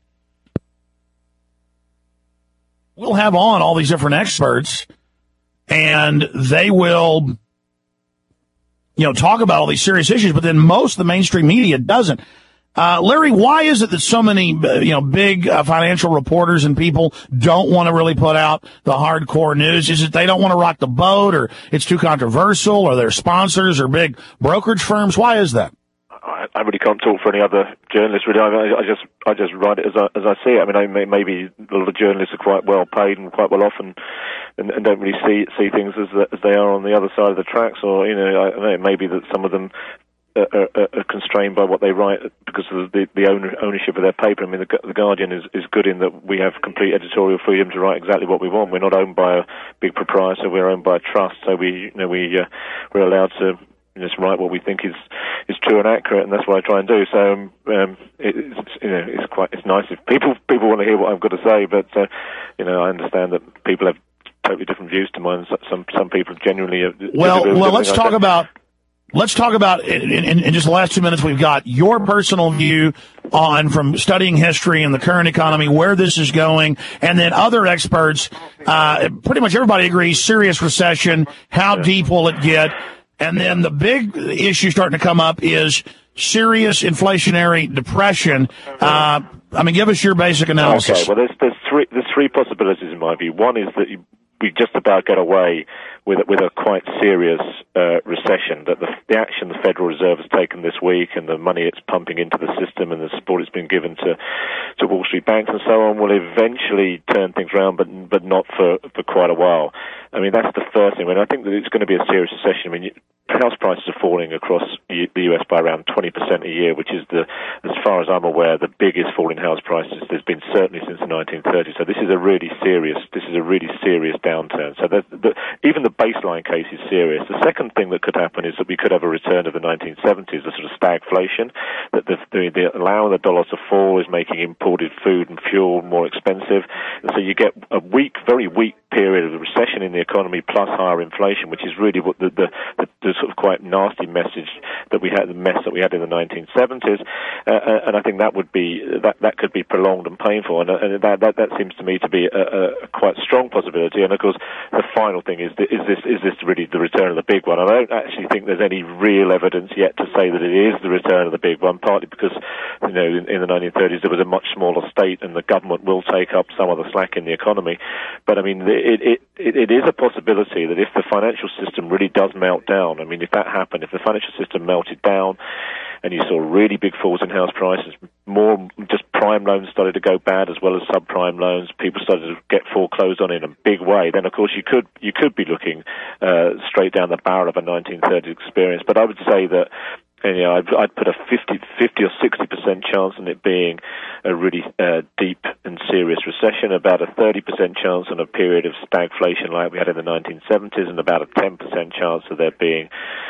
we'll have on all these different experts, and they will, you know, talk about all these serious issues, but then most of the mainstream media doesn't. Uh, Larry, why is it that so many, uh, you know, big uh, financial reporters and people don't want to really put out the hardcore news? Is it they don't want to rock the boat, or it's too controversial, or their sponsors or big brokerage firms? Why is that? I I, I really can't talk for any other journalists. Really, I, I just I just write it as I, as I see it. I mean, I may, maybe a lot of journalists are quite well paid and quite well off, and, and, and don't really see see things as as they are on the other side of the tracks. Or you know, I don't know, maybe that some of them Are, are, are constrained by what they write because of the, the owner, ownership of their paper. I mean, the, the Guardian is, is good in that we have complete editorial freedom to write exactly what we want. We're not owned by a big proprietor; we're owned by a trust. So we, you know, we uh, we're allowed to just write what we think is is true and accurate, and that's what I try and do. So um, um, it, it's you know it's quite it's nice if people people want to hear what I've got to say, but uh, you know I understand that people have totally different views to mine. Some some people genuinely uh, well well let's talk about. Let's talk about, in, in, in just the last two minutes we've got, your personal view on, from studying history and the current economy, where this is going, and then other experts, uh, pretty much everybody agrees, serious recession, how deep will it get? And then the big issue starting to come up is serious inflationary depression. Uh, I mean, give us your basic analysis. Okay, well, there's, there's three, there's three possibilities in my view. One is that you, we just about get away with with a quite serious uh, recession, that the, the action the Federal Reserve has taken this week and the money it's pumping into the system and the support it's been given to to Wall Street banks and so on will eventually turn things around, but but not for, for quite a while. I mean, that's the first thing. I mean, I think that it's going to be a serious recession. I mean, house prices are falling across the U S by around twenty percent a year, which is, the, as far as I'm aware, the biggest fall in house prices there's been certainly since the nineteen thirties. So this is a really serious, this is a really serious downturn. So the, the, even the baseline case is serious. The second thing that could happen is that we could have a return of the nineteen seventies, the sort of stagflation, that the, the, the allowing the dollar to fall is making imported food and fuel more expensive. And so you get a weak, very weak period of recession in the economy plus higher inflation, which is really what the, the, the, the sort of quite nasty message that we had, the mess that we had in the nineteen seventies. Uh, and I think that would be, that, that could be prolonged and painful. And, and that, that, that seems to me to be a, a quite strong possibility. And of course, the final thing is, is this, is this really the return of the big one? I don't actually think there's any real evidence yet to say that it is the return of the big one, partly because, you know, in, in the nineteen thirties there was a much smaller state and the government will take up some of the slack in the economy. But I mean, it, it, it, it is a possibility that if the financial system really does melt down, I mean, if that happened, if the financial system melted down and you saw really big falls in house prices, more just prime loans started to go bad as well as subprime loans, people started to get foreclosed on in a big way, then of course you could you could be looking uh, straight down the barrel of a nineteen thirties experience. But I would say that, and, you know, I'd, I'd put a fifty, fifty or sixty percent chance on it being a really uh, deep and serious recession, about a thirty percent chance on a period of stagflation like we had in the nineteen seventies, and about a ten percent chance of there being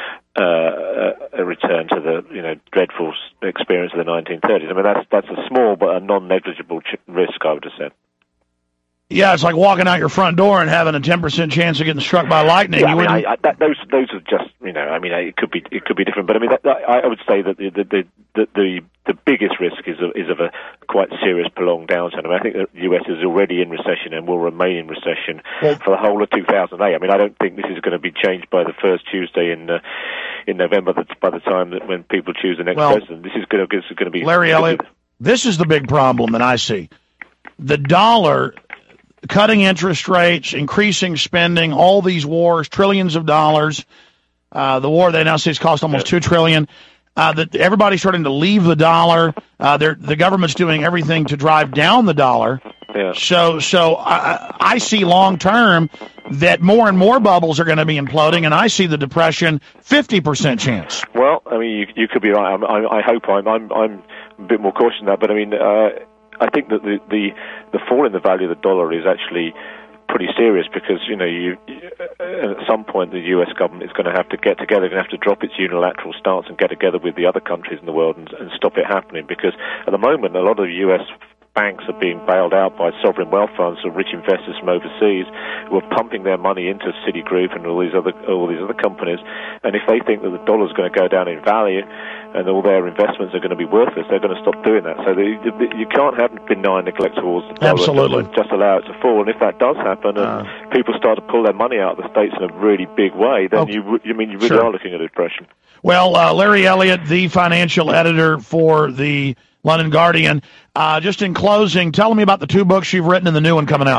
uh, a return to the, you know, dreadful experience of the nineteen thirties. I mean, that's that's a small but a non-negligible ch- risk, I would have said. Yeah, it's like walking out your front door and having a ten percent chance of getting struck by lightning. Yeah, you I mean, I, I, that, those those are just, you know, I mean, it could be it could be different, but I mean, that, that, I would say that the the the the, the biggest risk is of, is of a quite serious prolonged downturn. I mean, I think the U S is already in recession and will remain in recession well, for the whole of two thousand eight. I mean, I don't think this is going to be changed by the first Tuesday in uh, in November. That's by the time that when people choose the next well, president. This is going to this is going to be Larry Elliott. This is the big problem that I see. The dollar. Cutting interest rates, increasing spending, all these wars, trillions of dollars. Uh, the war they now say has cost almost two trillion. Uh, that everybody's starting to leave the dollar. Uh, the government's doing everything to drive down the dollar. Yeah. So, so I, I see long term that more and more bubbles are going to be imploding, and I see the depression fifty percent chance. Well, I mean, you, you could be right. I'm, I, I hope I'm, I'm, I'm a bit more cautious than that, but I mean. Uh, I think that the, the the fall in the value of the dollar is actually pretty serious because, you know, you, at some point the U S government is going to have to get together, going to have to drop its unilateral stance and get together with the other countries in the world and, and stop it happening, because at the moment a lot of U S banks are being bailed out by sovereign wealth funds or rich investors from overseas who are pumping their money into Citigroup and all these other all these other companies. And if they think that the dollar's going to go down in value and all their investments are going to be worthless, they're going to stop doing that. So the, the, you can't have benign neglect towards the dollar. Absolutely. And just allow it to fall. And if that does happen and uh, people start to pull their money out of the States in a really big way, then okay. you, you mean you really sure. are looking at a depression. Well, uh, Larry Elliott, the financial editor for the London Guardian. Uh, just in closing, tell me about the two books you've written and the new one coming out.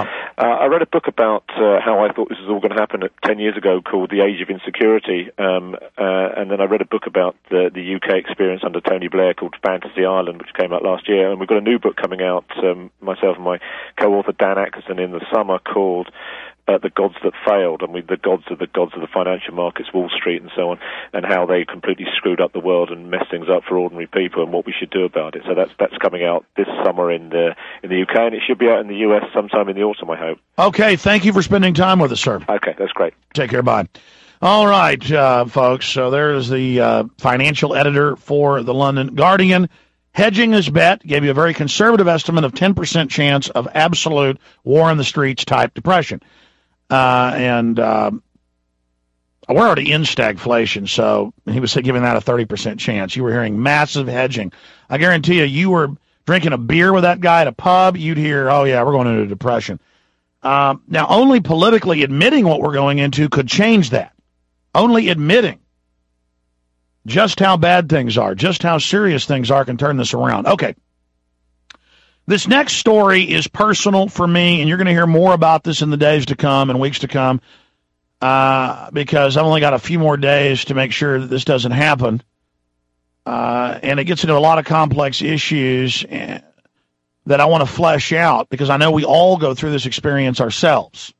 Uh, I read a book about uh, how I thought this was all going to happen ten years ago called The Age of Insecurity, um, uh, and then I read a book about the, the U K experience under Tony Blair called Fantasy Island, which came out last year, and we've got a new book coming out, um, myself and my co-author Dan Atkinson, in the summer called Uh, the Gods That Failed, and we, the gods of the gods of the financial markets, Wall Street and so on, and how they completely screwed up the world and messed things up for ordinary people, and what we should do about it. So that's that's coming out this summer in the in the U K, and it should be out in the U S sometime in the autumn, I hope. Okay, thank you for spending time with us, sir. Okay, that's great. Take care, bye. All right, uh, folks, so there's the uh, financial editor for the London Guardian. Hedging his bet, gave you a very conservative estimate of ten percent chance of absolute war in the streets type depression. Uh, and uh, we're already in stagflation, so he was giving that a thirty percent chance. You were hearing massive hedging. I guarantee you, you were drinking a beer with that guy at a pub, you'd hear, oh, yeah, we're going into a depression. Um, now, only politically admitting what we're going into could change that. Only admitting just how bad things are, just how serious things are can turn this around. Okay. This next story is personal for me, and you're going to hear more about this in the days to come and weeks to come uh, because I've only got a few more days to make sure that this doesn't happen. Uh, and it gets into a lot of complex issues that I want to flesh out because I know we all go through this experience ourselves.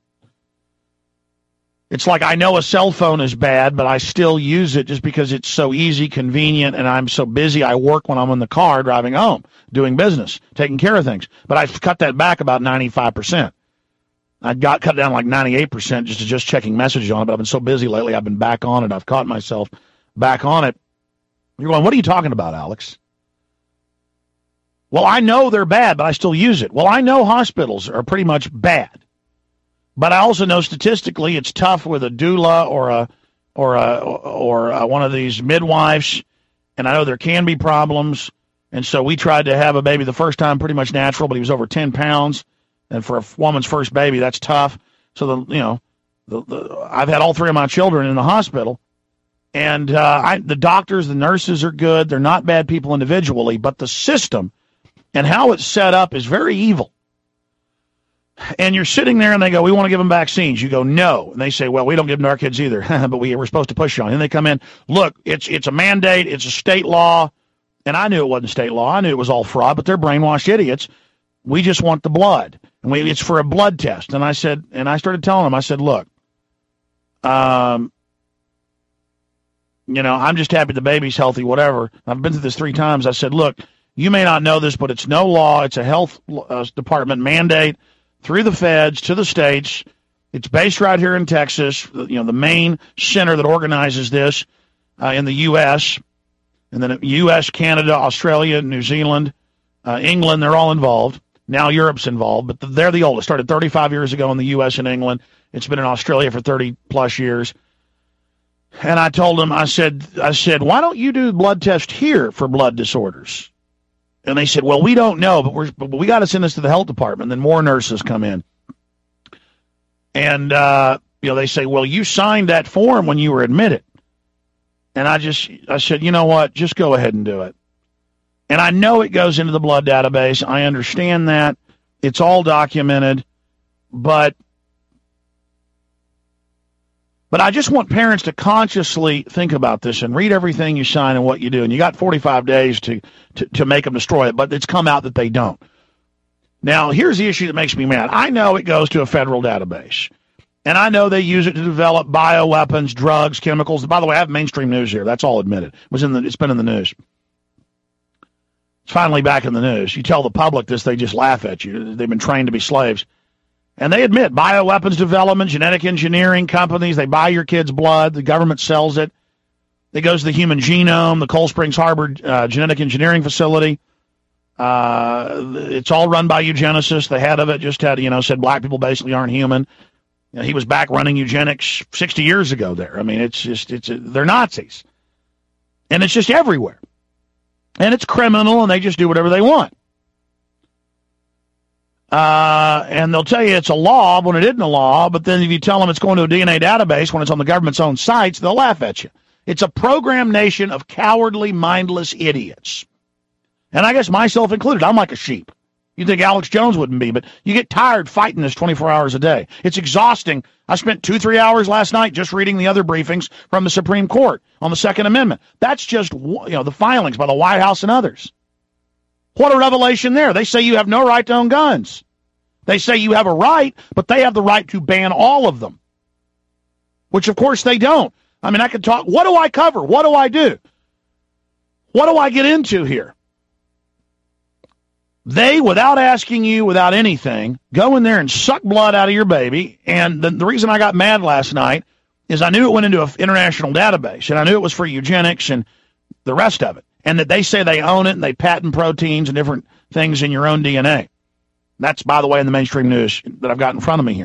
It's like I know a cell phone is bad, but I still use it just because it's so easy, convenient, and I'm so busy. I work when I'm in the car driving home, doing business, taking care of things. But I've cut that back about ninety-five percent. I got cut down like ninety-eight percent just to just checking messages on it, but I've been so busy lately, I've been back on it. I've caught myself back on it. You're going, what are you talking about, Alex? Well, I know they're bad, but I still use it. Well, I know hospitals are pretty much bad. But I also know statistically it's tough with a doula or a or a, or a, one of these midwives, and I know there can be problems. And so we tried to have a baby the first time pretty much natural, but he was over ten pounds, and for a woman's first baby, that's tough. So the you know, the, the, I've had all three of my children in the hospital, and uh, I, the doctors, the nurses are good. They're not bad people individually, but the system and how it's set up is very evil. And you're sitting there and they go, we want to give them vaccines. You go, no. And they say, well, we don't give them to our kids either, but we, we're supposed to push you on. And they come in, look, it's it's a mandate. It's a state law. And I knew it wasn't state law. I knew it was all fraud, but they're brainwashed idiots. We just want the blood. And we, it's for a blood test. And I said, and I started telling them, I said, look, um, you know, I'm just happy the baby's healthy, whatever. I've been through this three times. I said, look, you may not know this, but it's no law. It's a health uh, department mandate through the feds to the states. It's based right here in Texas, you know, the main center that organizes this uh, in the U S, and then U S, Canada, Australia, New Zealand, uh, England, they're all involved. Now Europe's involved, but they're the oldest. Started thirty-five years ago in the U S and England. It's been in Australia for thirty plus years. And I told them, I said, I said, why don't you do blood test here for blood disorders? And they said, well, we don't know, but, we're, but we got to send this to the health department. And then more nurses come in. And, uh, you know, they say, well, you signed that form when you were admitted. And I just, I said, you know what, just go ahead and do it. And I know it goes into the blood database. I understand that. It's all documented. But, but I just want parents to consciously think about this and read everything you sign and what you do. And you got forty-five days to, to, to make them destroy it, but it's come out that they don't. Now, here's the issue that makes me mad. I know it goes to a federal database, and I know they use it to develop bioweapons, drugs, chemicals. By the way, I have mainstream news here. That's all admitted. It was in the, it's been in the news. It's finally back in the news. You tell the public this, they just laugh at you. They've been trained to be slaves. And they admit bioweapons development, genetic engineering companies, they buy your kid's blood. The government sells it. It goes to the Human Genome, the Cold Springs Harbor uh, Genetic Engineering Facility. Uh, it's all run by eugenicists. The head of it just had, you know, said black people basically aren't human. You know, he was back running eugenics sixty years ago there. I mean, it's just, it's, they're Nazis. And it's just everywhere. And it's criminal, and they just do whatever they want. Uh, and they'll tell you it's a law when it isn't a law, but then if you tell them it's going to a D N A database when it's on the government's own sites, they'll laugh at you. It's a programmed nation of cowardly, mindless idiots. And I guess myself included. I'm like a sheep. You You'd think Alex Jones wouldn't be, but you get tired fighting this twenty-four hours a day. It's exhausting. I spent two, three hours last night just reading the other briefings from the Supreme Court on the Second Amendment. That's just, you know, the filings by the White House and others. What a revelation there. They say you have no right to own guns. They say you have a right, but they have the right to ban all of them, which, of course, they don't. I mean, I could talk. What do I cover? What do I do? What do I get into here? They, without asking you, without anything, go in there and suck blood out of your baby. And the, the reason I got mad last night is I knew it went into an international database, and I knew it was for eugenics and the rest of it, and that they say they own it and they patent proteins and different things in your own D N A. That's, by the way, in the mainstream news that I've got in front of me here.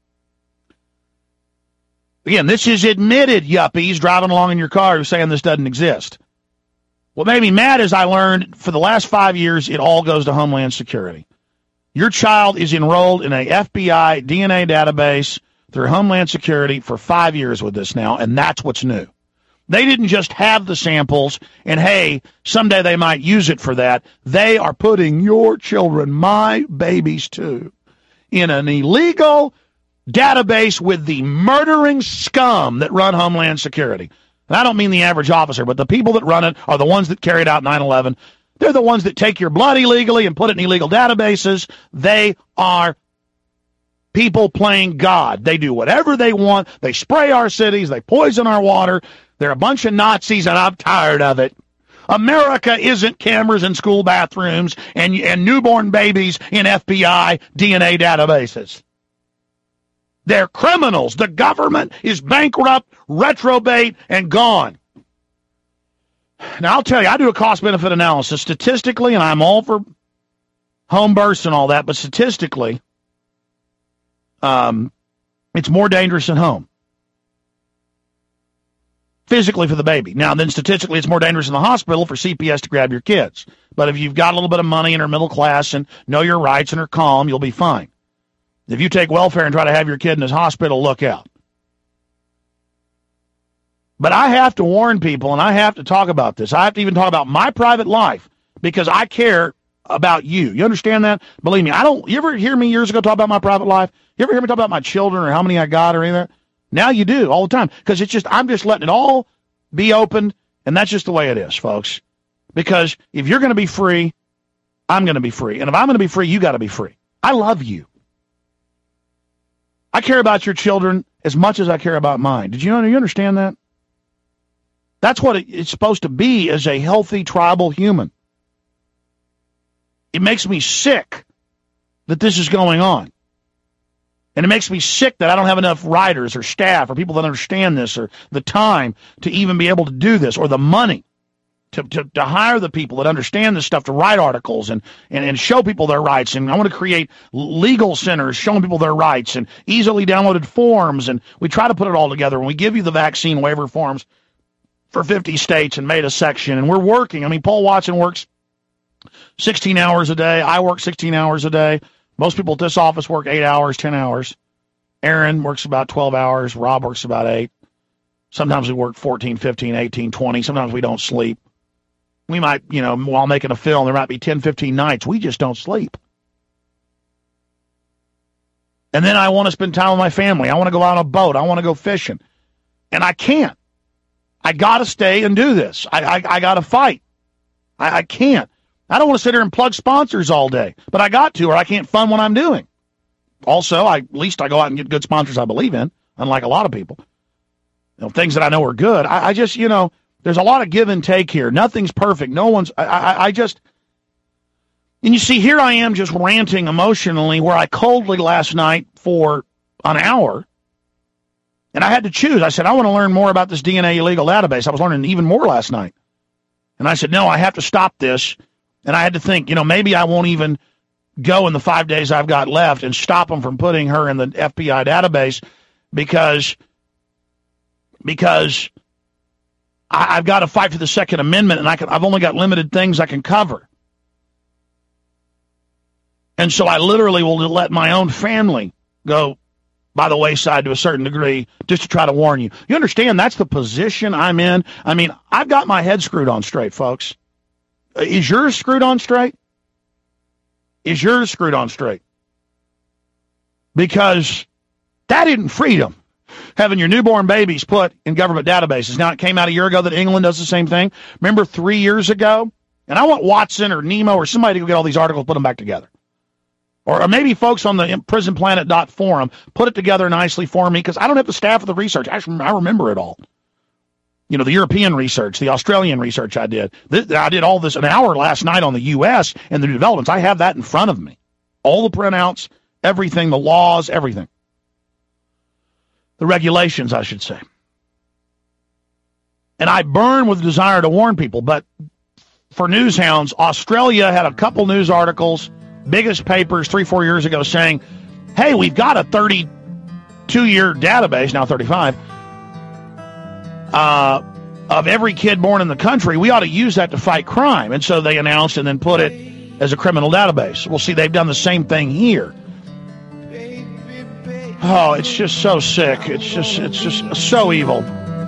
Again, this is admitted yuppies driving along in your car who are saying this doesn't exist. What made me mad is I learned for the last five years, it all goes to Homeland Security. Your child is enrolled in a F B I D N A database through Homeland Security for five years with this now, and that's what's new. They didn't just have the samples, and hey, someday they might use it for that. They are putting your children, my babies too, in an illegal database with the murdering scum that run Homeland Security. And I don't mean the average officer, but the people that run it are the ones that carried out nine eleven. They're the ones that take your blood illegally and put it in illegal databases. They are people playing God. They do whatever they want. They spray our cities. They poison our water. They're a bunch of Nazis, and I'm tired of it. America isn't cameras in school bathrooms and, and newborn babies in F B I D N A databases. They're criminals. The government is bankrupt, retrobate, and gone. Now, I'll tell you, I do a cost-benefit analysis statistically, and I'm all for home births and all that, but statistically, um, it's more dangerous at home. Physically for the baby. Now, then statistically, it's more dangerous in the hospital for C P S to grab your kids. But if you've got a little bit of money and are middle class and know your rights and are calm, you'll be fine. If you take welfare and try to have your kid in his hospital, look out. But I have to warn people, and I have to talk about this. I have to even talk about my private life because I care about you. You understand that? Believe me, I don't. You ever hear me years ago talk about my private life? You ever hear me talk about my children or how many I got or anything like that? Now you do all the time because it's just I'm just letting it all be opened, and that's just the way it is, folks. Because if you're going to be free, I'm going to be free. And if I'm going to be free, you got to be free. I love you. I care about your children as much as I care about mine. Did you know? Do you understand that? That's what it's supposed to be as a healthy tribal human. It makes me sick that this is going on. And it makes me sick that I don't have enough writers or staff or people that understand this or the time to even be able to do this or the money to, to, to hire the people that understand this stuff to write articles and, and, and show people their rights. And I want to create legal centers showing people their rights and easily downloaded forms. And we try to put it all together. When we give you the vaccine waiver forms for fifty states and made a section, and we're working. I mean, Paul Watson works sixteen hours a day. I work sixteen hours a day. Most people at this office work eight hours, ten hours. Aaron works about twelve hours. Rob works about eight. Sometimes we work fourteen, fifteen, eighteen, twenty. Sometimes we don't sleep. We might, you know, while making a film, there might be ten, fifteen nights. We just don't sleep. And then I want to spend time with my family. I want to go out on a boat. I want to go fishing. And I can't. I got to stay and do this. I, I, I got to fight. I, I can't. I don't want to sit here and plug sponsors all day, but I got to, or I can't fund what I'm doing. Also, I, at least I go out and get good sponsors I believe in, unlike a lot of people. You know, things that I know are good. I, I just, you know, there's a lot of give and take here. Nothing's perfect. No one's, I, I, I just, and you see, here I am just ranting emotionally where I coldly last night for an hour, and I had to choose. I said, I want to learn more about this D N A illegal database. I was learning even more last night. And I said, no, I have to stop this. And I had to think, you know, maybe I won't even go in the five days I've got left and stop them from putting her in the F B I database because, because I, I've got to fight for the Second Amendment, and I can, I've only got limited things I can cover. And so I literally will let my own family go by the wayside to a certain degree just to try to warn you. You understand that's the position I'm in? I mean, I've got my head screwed on straight, folks. Is yours screwed on straight? is yours screwed on straight? Because that isn't freedom. Having your newborn babies put in government databases. Now, it came out a year ago that England does the same thing. Remember three years ago? And I want Watson or Nemo or somebody to go get all these articles, put them back together. Or, or maybe folks on the prison planet dot forum put it together nicely for me, because I don't have the staff of the research. I, I remember it all. You know, the European research, the Australian research I did. This, I did all this an hour last night on the U S and the developments. I have that in front of me. All the printouts, everything, the laws, everything. The regulations, I should say. And I burn with desire to warn people, but for news hounds, Australia had a couple news articles, biggest papers three, four years ago saying, hey, we've got a thirty-two-year database, now thirty-five, uh, of every kid born in the country. We ought to use that to fight crime. And so they announced and then put it as a criminal database. Well, see, they've done the same thing here. Oh, it's just so sick. It's just, it's just so evil.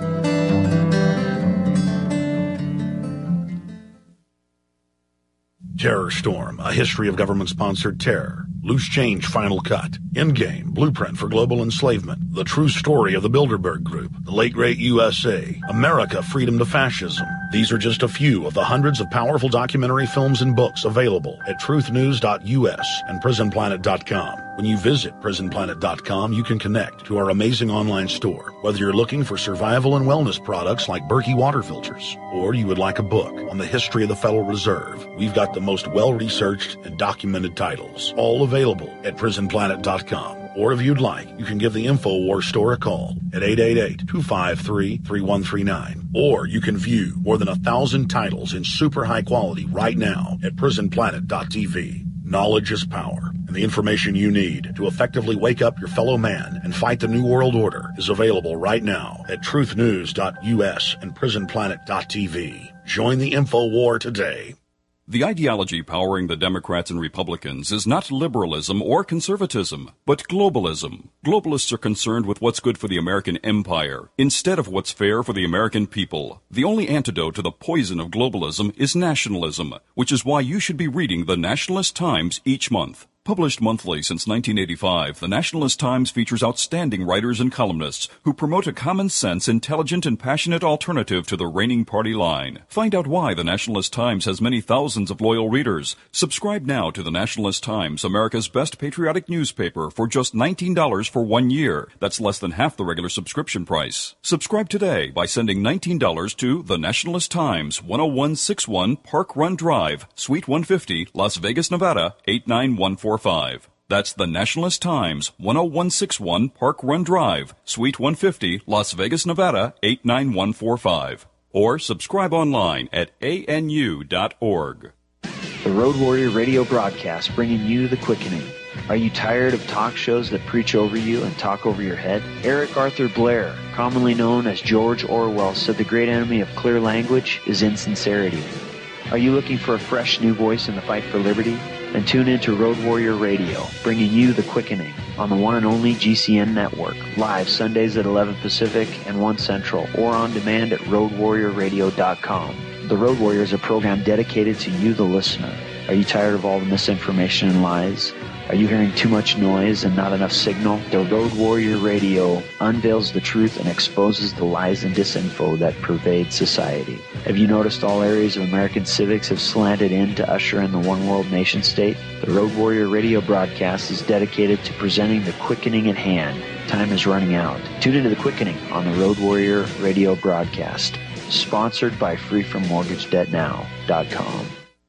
Terror Storm, a history of government-sponsored terror. Loose Change Final Cut. Endgame, Blueprint for Global Enslavement. The True Story of the Bilderberg Group. The Late Great U S A. America, Freedom to Fascism. These are just a few of the hundreds of powerful documentary films and books available at truth news dot U S and prison planet dot com. When you visit prison planet dot com, you can connect to our amazing online store. Whether you're looking for survival and wellness products like Berkey water filters, or you would like a book on the history of the Federal Reserve, we've got the most well-researched and documented titles, all available at prison planet dot com. Or if you'd like, you can give the InfoWars store a call at eight eight eight, two five three, three one three nine. Or you can view more than a thousand titles in super high quality right now at prison planet dot T V. Knowledge is power, and the information you need to effectively wake up your fellow man and fight the New World Order is available right now at truth news dot U S and prison planet dot T V. Join the InfoWar today. The ideology powering the Democrats and Republicans is not liberalism or conservatism, but globalism. Globalists are concerned with what's good for the American empire, instead of what's fair for the American people. The only antidote to the poison of globalism is nationalism, which is why you should be reading the Nationalist Times each month. Published monthly since nineteen eighty-five, the Nationalist Times features outstanding writers and columnists who promote a common-sense, intelligent, and passionate alternative to the reigning party line. Find out why the Nationalist Times has many thousands of loyal readers. Subscribe now to the Nationalist Times, America's best patriotic newspaper, for just nineteen dollars for one year. That's less than half the regular subscription price. Subscribe today by sending nineteen dollars to The Nationalist Times, one oh one sixty-one Park Run Drive, Suite one fifty, Las Vegas, Nevada, eight nine one four five. That's The Nationalist Times, one oh one sixty-one Park Run Drive, Suite one fifty, Las Vegas, Nevada, eight nine one four five. Or subscribe online at A N U dot org. The Road Warrior radio broadcast, bringing you the quickening. Are you tired of talk shows that preach over you and talk over your head? Eric Arthur Blair, commonly known as George Orwell, said the great enemy of clear language is insincerity. Are you looking for a fresh new voice in the fight for liberty? Then tune in to Road Warrior Radio, bringing you the quickening on the one and only G C N network, live Sundays at eleven Pacific and one Central, or on demand at road warrior radio dot com. The Road Warrior is a program dedicated to you, the listener. Are you tired of all the misinformation and lies? Are you hearing too much noise and not enough signal? The Road Warrior Radio unveils the truth and exposes the lies and disinfo that pervade society. Have you noticed all areas of American civics have slanted in to usher in the one world nation state? The Road Warrior Radio broadcast is dedicated to presenting the quickening at hand. Time is running out. Tune into the quickening on the Road Warrior Radio broadcast. Sponsored by free from mortgage debt now dot com.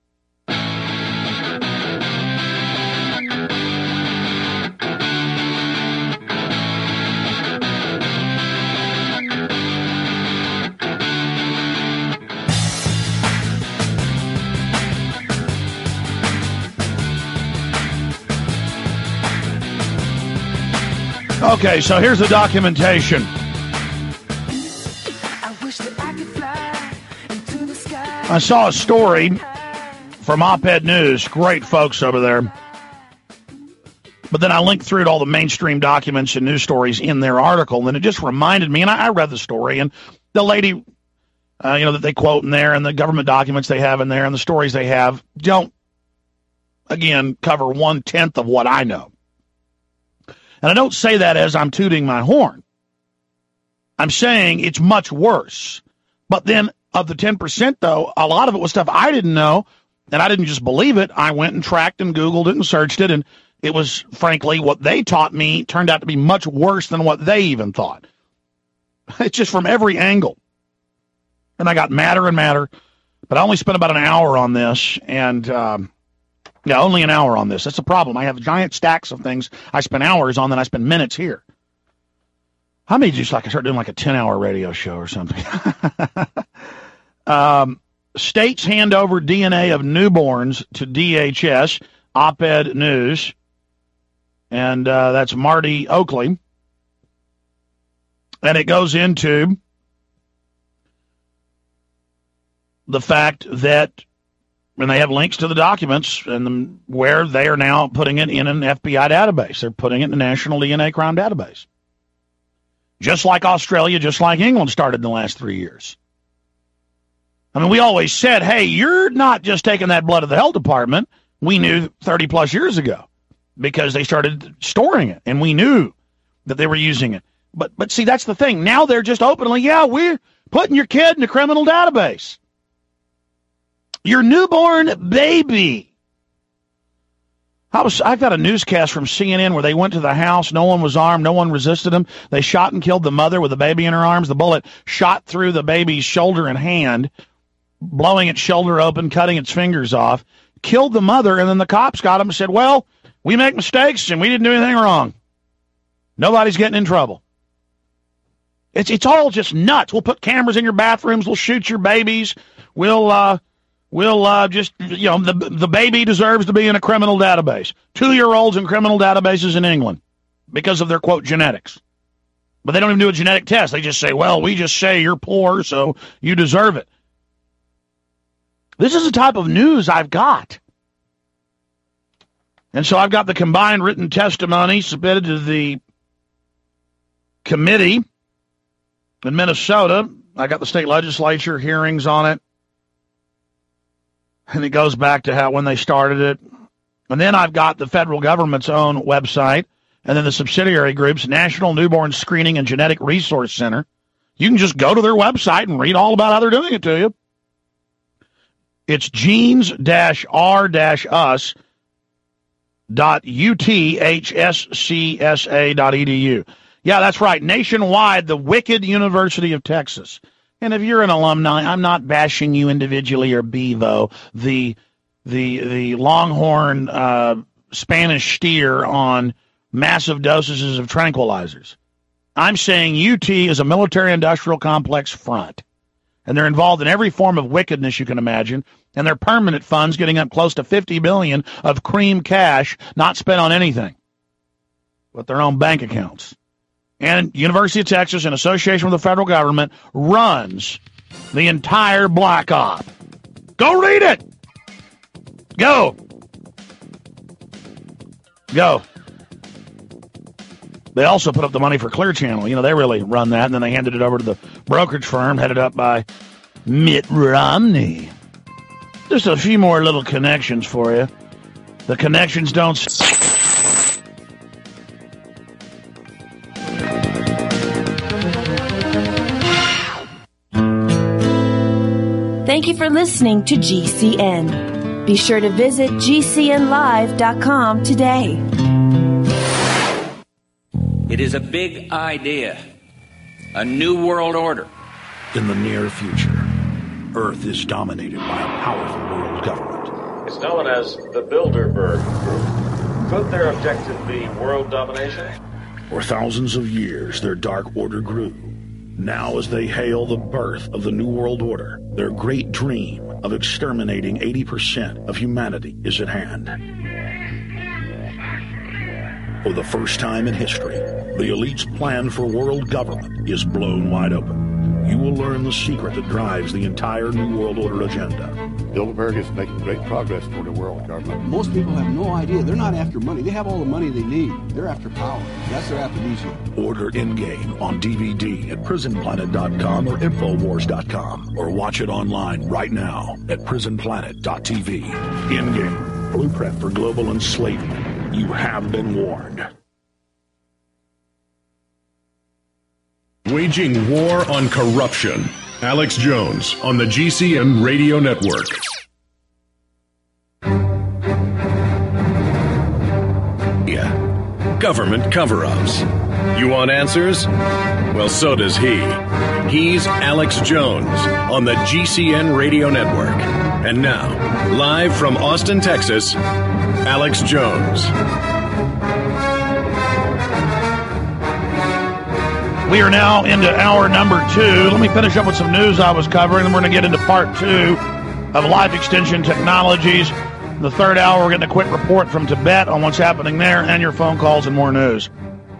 Okay, so here's the documentation. I saw a story from Op-Ed News. Great folks over there. But then I linked through to all the mainstream documents and news stories in their article, and it just reminded me, and I, I read the story, and the lady, uh, you know, that they quote in there, and the government documents they have in there, and the stories they have, don't, again, cover one-tenth of what I know. And I don't say that as I'm tooting my horn. I'm saying it's much worse. But then of the ten percent, though, a lot of it was stuff I didn't know, and I didn't just believe it. I went and tracked and Googled it and searched it, and it was, frankly, what they taught me turned out to be much worse than what they even thought. It's just from every angle. And I got madder and madder, but I only spent about an hour on this, and, um, yeah, only an hour on this. That's the problem. I have giant stacks of things I spend hours on, then I spend minutes here. I may just like start doing like a ten-hour radio show or something. um, states hand over D N A of newborns to D H S, Op-Ed News, and uh, that's Marty Oakley. And it goes into the fact that, and they have links to the documents and the, where they are now putting it in an F B I database. They're putting it in the National D N A Crime Database. Just like Australia, just like England started in the last three years. I mean, we always said, hey, you're not just taking that blood of the health department. We knew thirty plus years ago because they started storing it, and we knew that they were using it. But, but see, that's the thing. Now they're just openly, yeah, we're putting your kid in a criminal database. Your newborn baby. I was, I got a newscast from C N N where they went to the house. No one was armed. No one resisted them. They shot and killed the mother with the baby in her arms. The bullet shot through the baby's shoulder and hand, blowing its shoulder open, cutting its fingers off, killed the mother, and then the cops got him and said, well, we make mistakes and we didn't do anything wrong. Nobody's getting in trouble. It's, it's all just nuts. We'll put cameras in your bathrooms. We'll shoot your babies. We'll, uh, We'll uh, just, you know, the the baby deserves to be in a criminal database. Two-year-olds in criminal databases in England because of their, quote, genetics. But they don't even do a genetic test. They just say, well, we just say you're poor, so you deserve it. This is the type of news I've got. And so I've got the combined written testimony submitted to the committee in Minnesota. I got the state legislature hearings on it. And it goes back to how when they started it. And then I've got the federal government's own website, and then the subsidiary groups, National Newborn Screening and Genetic Resource Center. You can just go to their website and read all about how they're doing it to you. It's genes dash r dash us dot u t h s c s a dot e d u. Yeah, that's right. Nationwide, the wicked University of Texas. And if you're an alumni, I'm not bashing you individually or Bevo, the the the Longhorn uh, Spanish steer on massive dosages of tranquilizers. I'm saying U T is a military-industrial complex front, and they're involved in every form of wickedness you can imagine, and their permanent funds getting up close to fifty billion dollars of cream cash not spent on anything but their own bank accounts. And University of Texas, in association with the federal government, runs the entire Black Op. Go read it. Go. Go. They also put up the money for Clear Channel. You know, they really run that, and then they handed it over to the brokerage firm headed up by Mitt Romney. Just a few more little connections for you. The connections don't... Thank you for listening to G C N. Be sure to visit G C N live dot com today. It is a big idea, a new world order. In the near future, Earth is dominated by a powerful world government. It's known as the Bilderberg Group. Could their objective be world domination? For thousands of years, their dark order grew. Now, as they hail the birth of the New World Order, their great dream of exterminating eighty percent of humanity is at hand. For the first time in history, the elite's plan for world government is blown wide open. You will learn the secret that drives the entire New World Order agenda. Bilderberg is making great progress toward a world government. Most people have no idea. They're not after money. They have all the money they need. They're after power. That's their aphrodisiac. Order Endgame on D V D at prison planet dot com or infowars dot com, or watch it online right now at prison planet dot t v. Endgame. Blueprint for global enslavement. You have been warned. Waging war on corruption. Alex Jones on the G C N Radio Network. Yeah. Government cover-ups. You want answers? Well, so does he. He's Alex Jones on the G C N Radio Network. And now, live from Austin, Texas, Alex Jones. We are now into hour number two. Let me finish up with some news I was covering, and we're going to get into part two of Life Extension Technologies. In the third hour, we're getting a quick report from Tibet on what's happening there, and your phone calls and more news.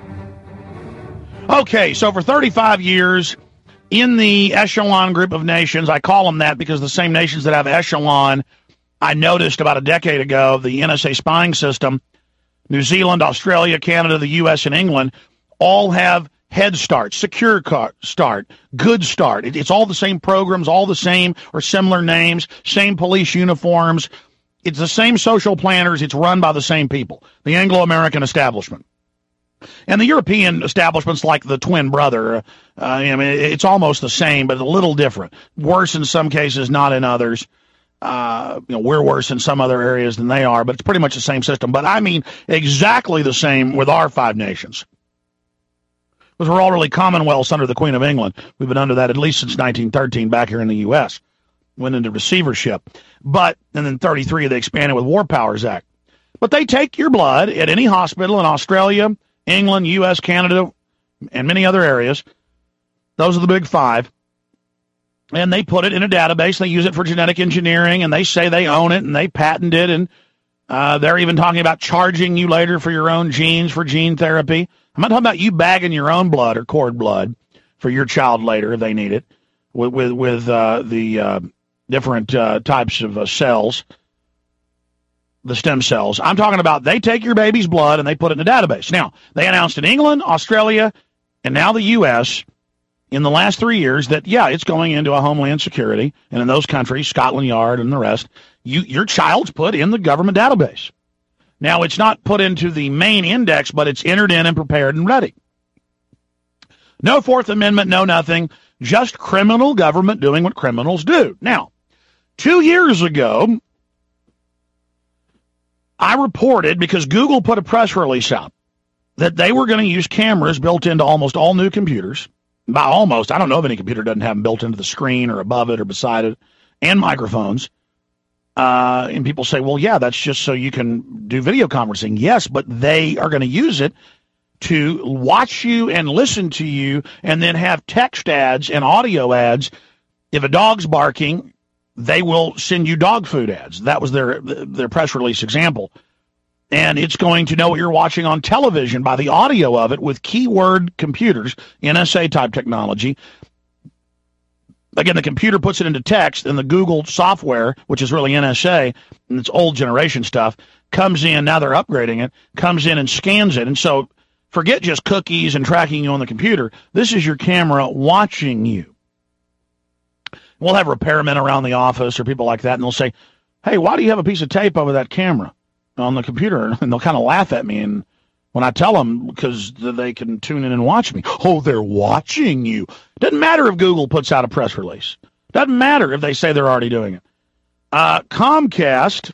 Okay, so for thirty-five years, in the Echelon group of nations, I call them that because the same nations that have Echelon, I noticed about a decade ago, the N S A spying system, New Zealand, Australia, Canada, the U S, and England, all have Head Start, Secure Start, Good Start. It, it's all the same programs, all the same or similar names, same police uniforms. It's the same social planners. It's run by the same people, the Anglo-American establishment. And the European establishment's like the twin brother. Uh, I mean, it's almost the same, but a little different. Worse in some cases, not in others. Uh, you know, we're worse in some other areas than they are, but it's pretty much the same system. But I mean exactly the same with our five nations. Because we're all really commonwealths under the Queen of England. We've been under that at least since nineteen thirteen back here in the U S Went into receivership. But, and then thirty-three, they expanded with War Powers Act. But they take your blood at any hospital in Australia, England, U S, Canada, and many other areas. Those are the big five. And they put it in a database. They use it for genetic engineering, and they say they own it, and they patent it, and uh, they're even talking about charging you later for your own genes for gene therapy. I'm not talking about you bagging your own blood or cord blood for your child later if they need it, with with, with uh, the uh, different uh, types of uh, cells, the stem cells. I'm talking about they take your baby's blood and they put it in a database. Now, they announced in England, Australia, and now the U S in the last three years that, yeah, it's going into a Homeland Security, and in those countries, Scotland Yard and the rest, you, your child's put in the government database. Now, it's not put into the main index, but it's entered in and prepared and ready. No Fourth Amendment, no nothing, just criminal government doing what criminals do. Now, two years ago, I reported, because Google put a press release out, that they were going to use cameras built into almost all new computers. By almost, I don't know of any computer that doesn't have them built into the screen or above it or beside it, and microphones. Uh, and people say, well, yeah, that's just so you can do video conferencing. Yes, but they are going to use it to watch you and listen to you and then have text ads and audio ads. If a dog's barking, they will send you dog food ads. That was their their press release example. And it's going to know what you're watching on television by the audio of it with keyword computers, N S A-type technology. Again, the computer puts it into text, and the Google software, which is really N S A, and it's old generation stuff, comes in, now they're upgrading it, comes in and scans it. And so forget just cookies and tracking you on the computer. This is your camera watching you. We'll have repairmen around the office or people like that, and they'll say, hey, why do you have a piece of tape over that camera on the computer? And they'll kind of laugh at me, and when I tell them, because they can tune in and watch me. Oh, they're watching you. Doesn't matter if Google puts out a press release. Doesn't matter if they say they're already doing it. Uh, Comcast,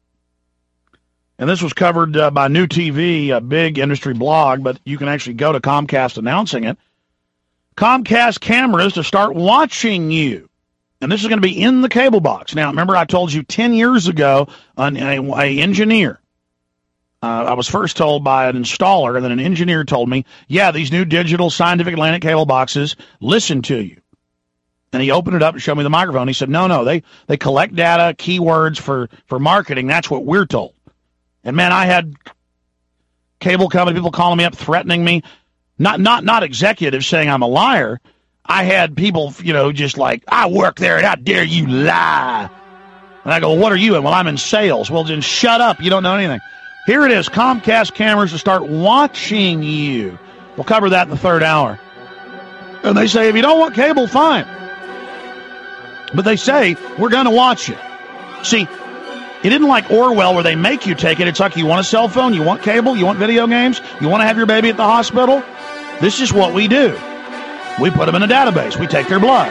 and this was covered uh, by New T V, a big industry blog, but you can actually go to Comcast announcing it. Comcast cameras to start watching you. And this is going to be in the cable box. Now, remember I told you ten years ago, an a, a engineer, Uh, I was first told by an installer, and then an engineer told me, yeah, these new digital Scientific Atlantic cable boxes listen to you. And he opened it up and showed me the microphone. He said, no, no, they, they collect data, keywords for, for marketing. That's what we're told. And, man, I had cable company people calling me up, threatening me, not not not executives saying I'm a liar. I had people, you know, just like, I work there, and how dare you lie? And I go, well, what are you in? Well, I'm in sales. Well, then shut up. You don't know anything. Here it is, Comcast cameras to start watching you. We'll cover that in the third hour. And they say, if you don't want cable, fine. But they say, we're going to watch you. See, It isn't like Orwell where they make you take it. It's like you want a cell phone, you want cable, you want video games, you want to have your baby at the hospital. This is what we do. We put them in a database. We take their blood.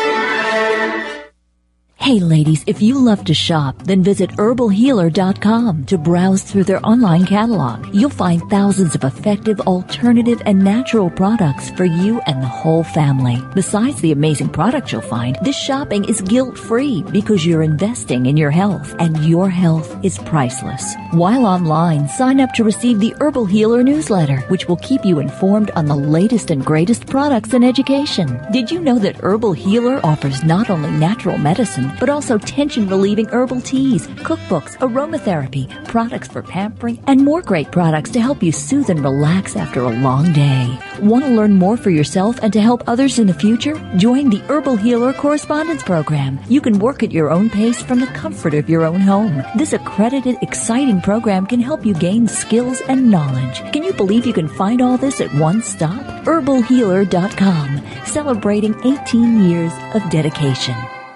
Hey ladies, if you love to shop, then visit herbal healer dot com to browse through their online catalog. You'll find thousands of effective, alternative, and natural products for you and the whole family. Besides the amazing products you'll find, this shopping is guilt-free because you're investing in your health, and your health is priceless. While online, sign up to receive the Herbal Healer newsletter, which will keep you informed on the latest and greatest products and education. Did you know that Herbal Healer offers not only natural medicine, but also tension-relieving herbal teas, cookbooks, aromatherapy, products for pampering, and more great products to help you soothe and relax after a long day. Want to learn more for yourself and to help others in the future? Join the Herbal Healer Correspondence Program. You can work at your own pace from the comfort of your own home. This accredited, exciting program can help you gain skills and knowledge. Can you believe you can find all this at one stop? herbal healer dot com, celebrating eighteen years of dedication.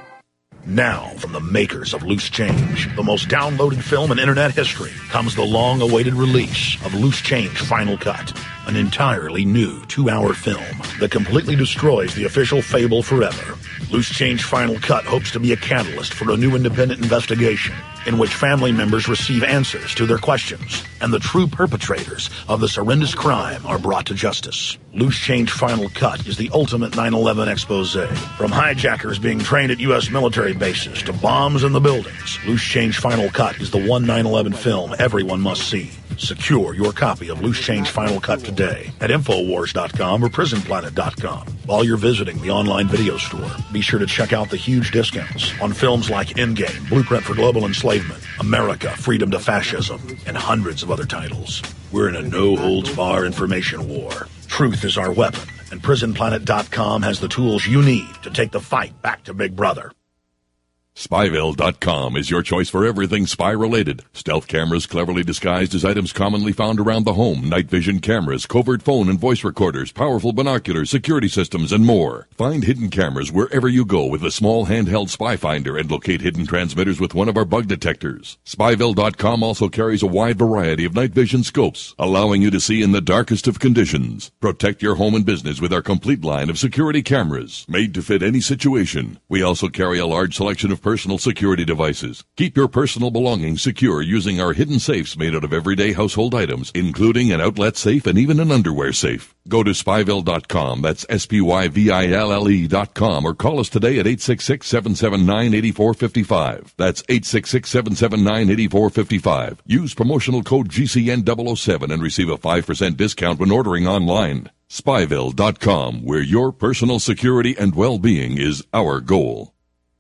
Now, from the makers of Loose Change, the most downloaded film in internet history, comes the long-awaited release of Loose Change Final Cut, an entirely new two-hour film that completely destroys the official fable forever. Loose Change Final Cut hopes to be a catalyst for a new independent investigation in which family members receive answers to their questions and the true perpetrators of this horrendous crime are brought to justice. Loose Change Final Cut is the ultimate nine eleven expose. From hijackers being trained at U S military bases to bombs in the buildings, Loose Change Final Cut is the one nine eleven film everyone must see. Secure your copy of Loose Change Final Cut today at Infowars dot com or Prison Planet dot com. While you're visiting the online video store, be sure to check out the huge discounts on films like Endgame, Blueprint for Global Enslavement, America, Freedom to Fascism, and hundreds of other titles. We're in a no-holds-barred information war. Truth is our weapon, and Prison Planet dot com has the tools you need to take the fight back to Big Brother. Spyville dot com is your choice for everything spy-related. Stealth cameras cleverly disguised as items commonly found around the home, night vision cameras, covert phone and voice recorders, powerful binoculars, security systems, and more. Find hidden cameras wherever you go with a small handheld spy finder and locate hidden transmitters with one of our bug detectors. Spyville dot com also carries a wide variety of night vision scopes, allowing you to see in the darkest of conditions. Protect your home and business with our complete line of security cameras, made to fit any situation. We also carry a large selection of personal security devices. Keep your personal belongings secure using our hidden safes made out of everyday household items, including an outlet safe and even an underwear safe. Go to Spyville dot com, that's S P Y V I L L E dot com, or call us today at eight six six, seven seven nine, eight four five five. That's eight six six, seven seven nine, eight four five five. Use promotional code G C N double oh seven and receive a five percent discount when ordering online. Spyville dot com, where your personal security and well-being is our goal.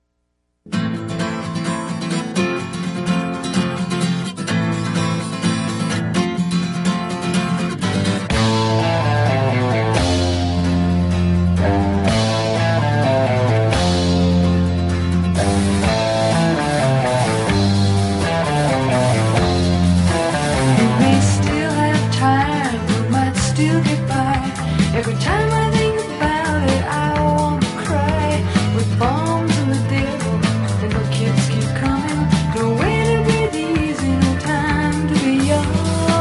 Every time I think about it, I want to cry. With bombs and the devil, and the kids keep coming. No way to breathe easy, no time to be young.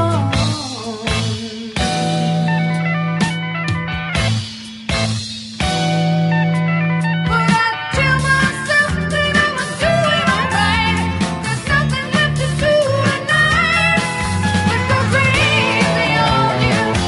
But I tell myself that I'ma do it alright. There's nothing left to do tonight. But go crazy on you.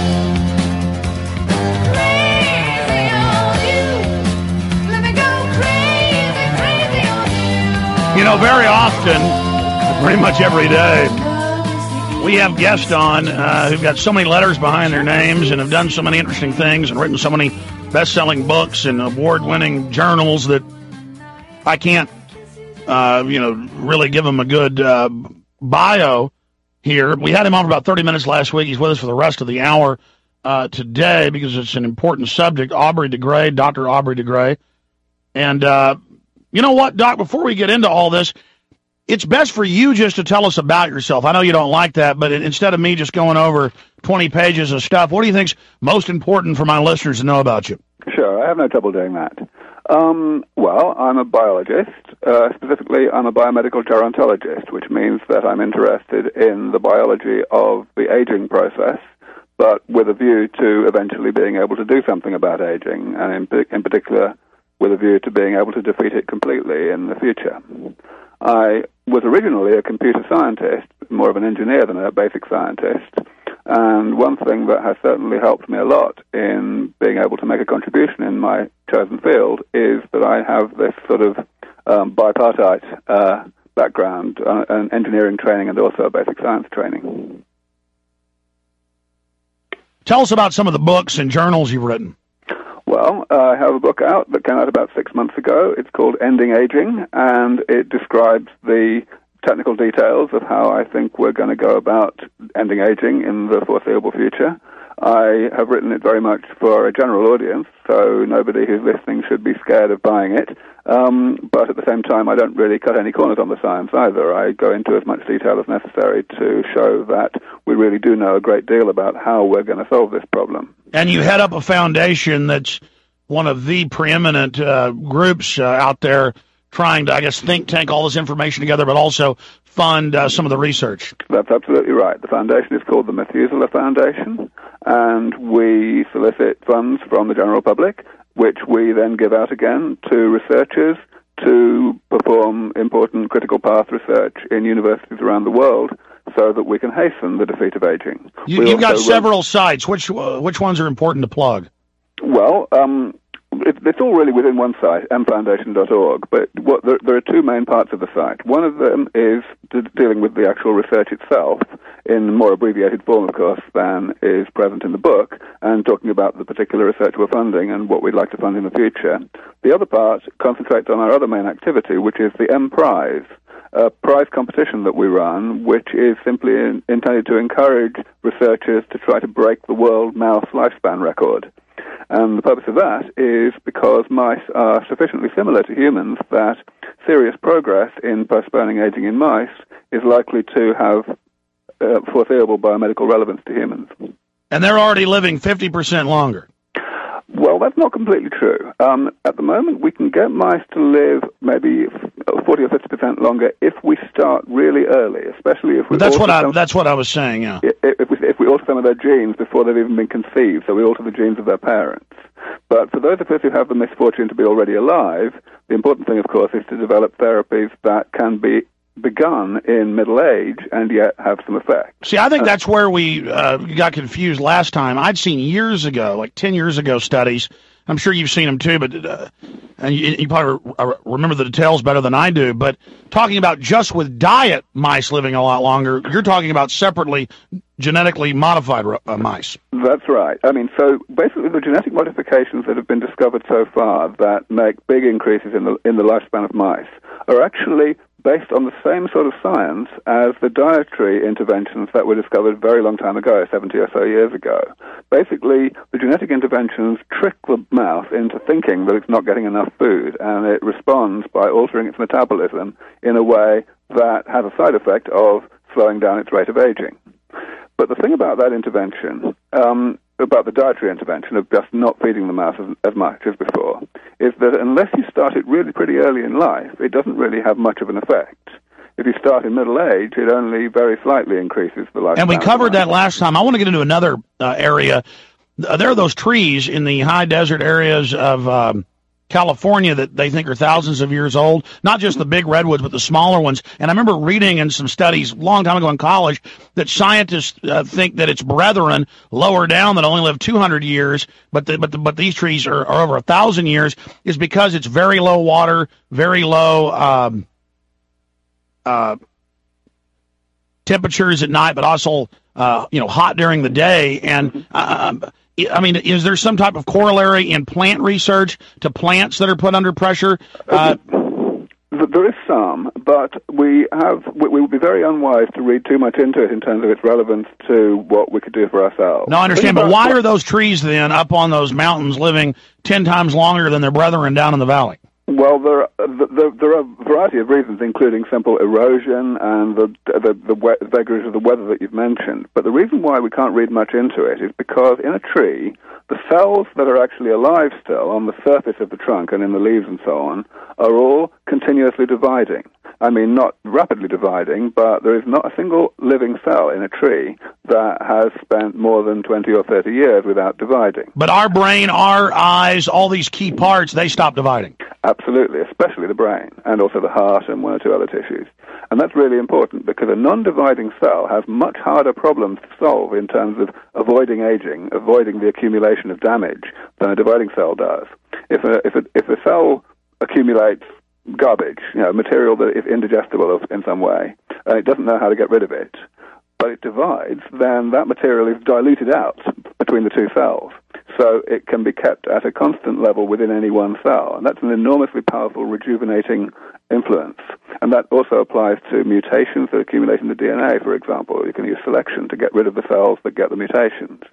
You know, very often, pretty much every day, we have guests on uh, who've got so many letters behind their names and have done so many interesting things and written so many best-selling books and award-winning journals that I can't, uh, you know, really give them a good uh, bio here. We had him on for about thirty minutes last week. He's with us for the rest of the hour uh, today because it's an important subject. Aubrey de Grey, Doctor Aubrey de Grey. And, uh, you know what, Doc, before we get into all this, it's best for you just to tell us about yourself. I know you don't like that, but instead of me just going over twenty pages of stuff, what do you think's most important for my listeners to know about you? Sure, I have no trouble doing that. Um, well, I'm a biologist. Uh, specifically, I'm a biomedical gerontologist, which means that I'm interested in the biology of the aging process, but with a view to eventually being able to do something about aging, and in, in particular, with a view to being able to defeat it completely in the future. I was originally a computer scientist, more of an engineer than a basic scientist, and one thing that has certainly helped me a lot in being able to make a contribution in my chosen field is that I have this sort of um, bipartite uh, background, uh, an engineering training and also a basic science training. Tell us about some of the books and journals you've written. Well, uh, I have a book out that came out about six months ago. It's called Ending Aging, and it describes the technical details of how I think we're going to go about ending aging in the foreseeable future. I have written it very much for a general audience, so nobody who's listening should be scared of buying it. Um, but at the same time, I don't really cut any corners on the science either. I go into as much detail as necessary to show that we really do know a great deal about how we're going to solve this problem. And you head up a foundation that's one of the preeminent uh, groups uh, out there trying to, I guess, think tank all this information together, but also fund uh, some of the research. That's absolutely right. The foundation is called the Methuselah Foundation, and we solicit funds from the general public, which we then give out again to researchers to perform important critical path research in universities around the world so that we can hasten the defeat of aging. You, you've got several run... sites. Which uh, which ones are important to plug? Well, um, it, it's all really within one site, m foundation dot org, but what, there, there are two main parts of the site. One of them is to, dealing with the actual research itself, in more abbreviated form, of course, than is present in the book, and talking about the particular research we're funding and what we'd like to fund in the future. The other part concentrates on our other main activity, which is the M Prize, a prize competition that we run, which is simply in, intended to encourage researchers to try to break the world mouse lifespan record. And the purpose of that is because mice are sufficiently similar to humans that serious progress in postponing aging in mice is likely to have uh, foreseeable biomedical relevance to humans. And they're already living fifty percent longer. Well, that's not completely true. Um, at the moment, we can get mice to live maybe forty or fifty percent longer if we start really early, especially if we. That's alter what I. some, That's what I was saying. Yeah. If, if we if we alter some of their genes before they've even been conceived, so we alter the genes of their parents. But for those of us who have the misfortune to be already alive, the important thing, of course, is to develop therapies that can be begun in middle age and yet have some effect. See, I think that's where we uh, got confused last time. I'd seen years ago, like ten years ago, studies. I'm sure you've seen them too, but uh, and you, you probably remember the details better than I do. But talking about just with diet mice living a lot longer, you're talking about separately genetically modified uh, mice. That's right. I mean, so basically the genetic modifications that have been discovered so far that make big increases in the in the lifespan of mice are actually based on the same sort of science as the dietary interventions that were discovered very long time ago, seventy or so years ago. Basically, the genetic interventions trick the mouse into thinking that it's not getting enough food, and it responds by altering its metabolism in a way that has a side effect of slowing down its rate of aging. But the thing about that intervention, um, about the dietary intervention of just not feeding the mouse as, as much as before, is that unless you start it really pretty early in life, it doesn't really have much of an effect. If you start in middle age, it only very slightly increases the lifespan. And we covered that last time. I want to get into another uh, area. There are those trees in the high desert areas of um, California that they think are thousands of years old, not just the big redwoods, but the smaller ones. And I remember reading in some studies a long time ago in college that scientists uh, think that its brethren lower down that only live two hundred years, but the, but the, but these trees are, are over one thousand years, is because it's very low water, very low um, uh, temperatures at night, but also uh, you know hot during the day. And uh, I mean, is there some type of corollary in plant research to plants that are put under pressure? Uh, there is some, but we have we, we would be very unwise to read too much into it in terms of its relevance to what we could do for ourselves. No, I understand, but why are those trees then up on those mountains living ten times longer than their brethren down in the valley? Well, there are, there, there are a variety of reasons, including simple erosion and the the, the we- vagaries of the weather that you've mentioned. But the reason why we can't read much into it is because in a tree, the cells that are actually alive still on the surface of the trunk and in the leaves and so on are all continuously dividing. I mean, not rapidly dividing, but there is not a single living cell in a tree that has spent more than twenty or thirty years without dividing. But our brain, our eyes, all these key parts, they stop dividing. Absolutely, especially the brain, and also the heart and one or two other tissues. And that's really important because a non-dividing cell has much harder problems to solve in terms of avoiding aging, avoiding the accumulation of damage than a dividing cell does. If a, if a, if a cell accumulates garbage, you know, material that is indigestible in some way, and it doesn't know how to get rid of it, but it divides, then that material is diluted out between the two cells. So it can be kept at a constant level within any one cell. And that's an enormously powerful rejuvenating influence. And that also applies to mutations that accumulate in the D N A, for example. You can use selection to get rid of the cells that get the mutations.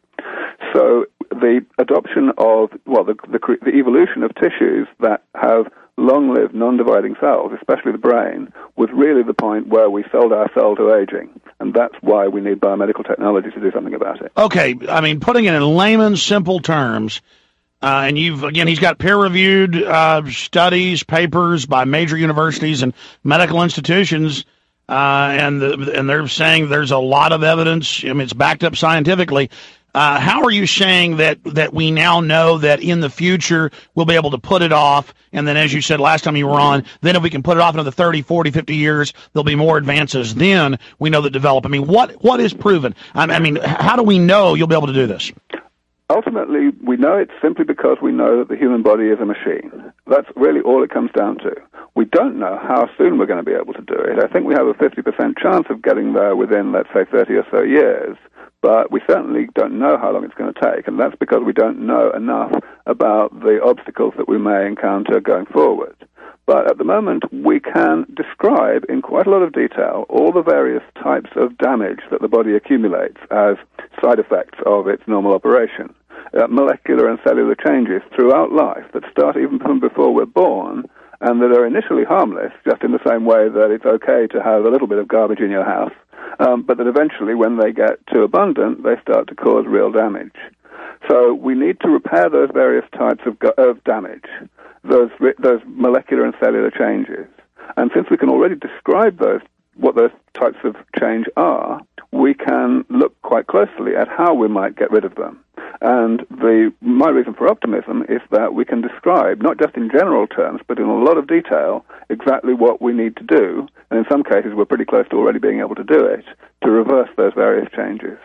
So the adoption of, well, the, the, the evolution of tissues that have long-lived, non-dividing cells, especially the brain, was really the point where we sold our cell to aging. And that's why we need biomedical technology to do something about it. Okay, I mean, putting it in layman's simple terms, uh, and you've, again, he's got peer-reviewed uh, studies, papers by major universities and medical institutions, uh, and the, and they're saying there's a lot of evidence. I mean, it's backed up scientifically. Uh, how are you saying that, that we now know that in the future we'll be able to put it off, and then, as you said last time you were on, then if we can put it off another thirty, forty, fifty years, there'll be more advances then we know that develop? I mean, what what is proven? I, I mean, how do we know you'll be able to do this? Ultimately, we know it simply because we know that the human body is a machine. That's really all it comes down to. We don't know how soon we're going to be able to do it. I think we have a fifty percent chance of getting there within, let's say, thirty or so years. But we certainly don't know how long it's going to take, and that's because we don't know enough about the obstacles that we may encounter going forward. But at the moment, we can describe in quite a lot of detail all the various types of damage that the body accumulates as side effects of its normal operation. Uh, molecular and cellular changes throughout life that start even from before we're born, and that are initially harmless, just in the same way that it's okay to have a little bit of garbage in your house, um, but that eventually, when they get too abundant, they start to cause real damage. So we need to repair those various types of, go- of damage, those those molecular and cellular changes. And since we can already describe those, what those types of change are, we can look quite closely at how we might get rid of them. And the my reason for optimism is that we can describe, not just in general terms, but in a lot of detail, exactly what we need to do. And in some cases, we're pretty close to already being able to do it, to reverse those various changes.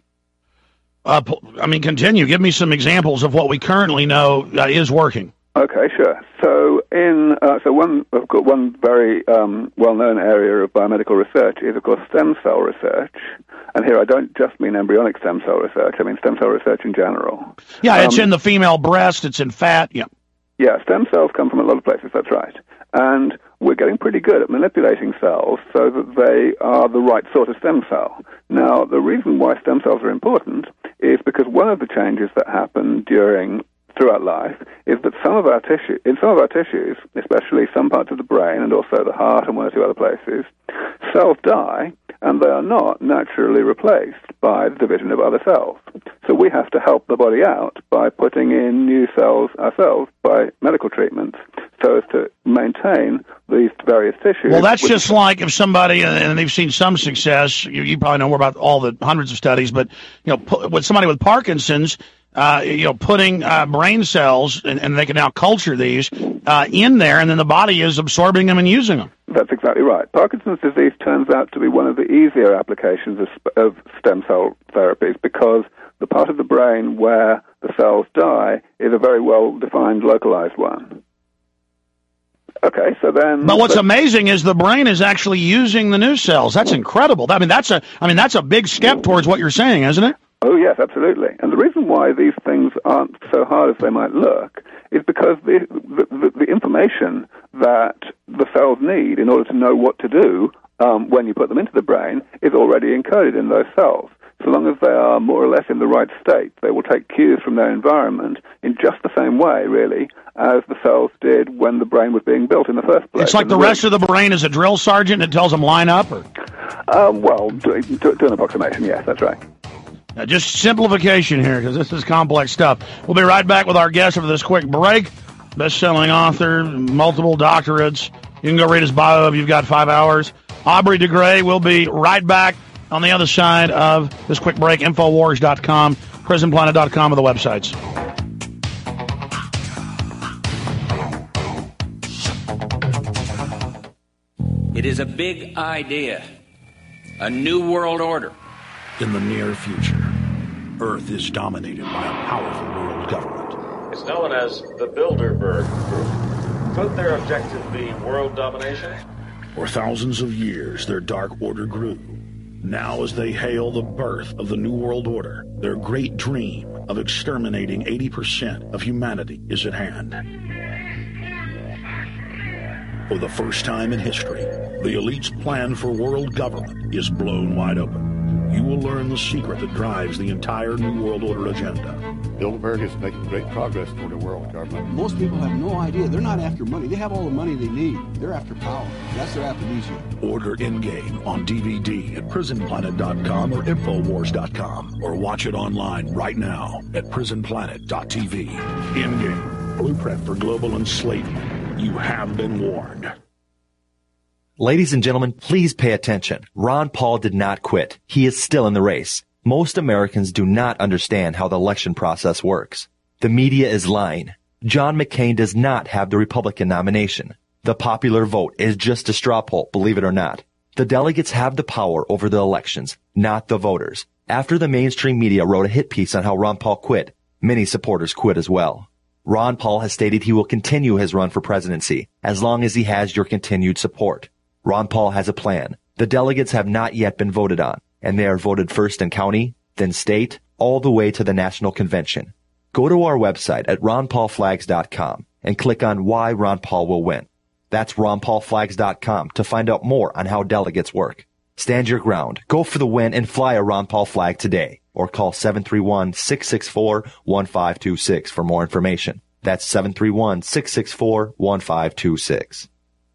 Uh, I mean, continue. Give me some examples of what we currently know uh, is working. Okay, sure. So, in uh, so one of course, one very um, well-known area of biomedical research is, of course, stem cell research. And here I don't just mean embryonic stem cell research. I mean stem cell research in general. Yeah, it's um, in the female breast. It's in fat. Yeah. Yeah, stem cells come from a lot of places. That's right. And we're getting pretty good at manipulating cells so that they are the right sort of stem cell. Now, the reason why stem cells are important is because one of the changes that happen during throughout life is that some of our tissue, in some of our tissues, especially some parts of the brain and also the heart and one or two other places, cells die and they are not naturally replaced by the division of other cells. So we have to help the body out by putting in new cells ourselves by medical treatments so as to maintain these various tissues. Well, that's just like if somebody, and they've seen some success, you, you probably know more about all the hundreds of studies, but you know, with somebody with Parkinson's, Uh, you know, putting uh, brain cells, and, and they can now culture these, uh, in there, and then the body is absorbing them and using them. That's exactly right. Parkinson's disease turns out to be one of the easier applications of, of stem cell therapies because the part of the brain where the cells die is a very well-defined, localized one. Okay, so then... But what's so, amazing is the brain is actually using the new cells. That's incredible. I mean, that's a, I mean, that's a big step towards what you're saying, isn't it? Oh, yes, absolutely. And the reason why these things aren't so hard as they might look is because the, the, the information that the cells need in order to know what to do um, when you put them into the brain is already encoded in those cells. So long as they are more or less in the right state, they will take cues from their environment in just the same way, really, as the cells did when the brain was being built in the first place. It's like the rest of the brain is a drill sergeant and it tells them line up? Or? Um, well, to, to, to an approximation, yes, that's right. Now, just simplification here, because this is complex stuff. We'll be right back with our guest after this quick break. Best-selling author, multiple doctorates. You can go read his bio if you've got five hours. Aubrey de Grey will be right back on the other side of this quick break. Infowars dot com, prison planet dot com are the websites. It is a big idea, a new world order. In the near future, Earth is dominated by a powerful world government. It's known as the Bilderberg Group. Could their objective be world domination? For thousands of years, their dark order grew. Now, as they hail the birth of the New World Order, their great dream of exterminating eighty percent of humanity is at hand. For the first time in history, the elite's plan for world government is blown wide open. You will learn the secret that drives the entire New World Order agenda. Bilderberg is making great progress toward a world government. Most people have no idea. They're not after money. They have all the money they need. They're after power. That's their aphrodisiac. Order in-game on D V D at prison planet dot com or infowars dot com, or watch it online right now at prison planet dot t v. In-game, blueprint for global enslavement. You have been warned. Ladies and gentlemen, please pay attention. Ron Paul did not quit. He is still in the race. Most Americans do not understand how the election process works. The media is lying. John McCain does not have the Republican nomination. The popular vote is just a straw poll, believe it or not. The delegates have the power over the elections, not the voters. After the mainstream media wrote a hit piece on how Ron Paul quit, many supporters quit as well. Ron Paul has stated he will continue his run for presidency as long as he has your continued support. Ron Paul has a plan. The delegates have not yet been voted on, and they are voted first in county, then state, all the way to the national convention. Go to our website at ron paul flags dot com and click on why Ron Paul will win. That's ron paul flags dot com to find out more on how delegates work. Stand your ground, go for the win, and fly a Ron Paul flag today, or call seven three one, six six four, one five two six for more information. That's seven three one, six six four, one five two six.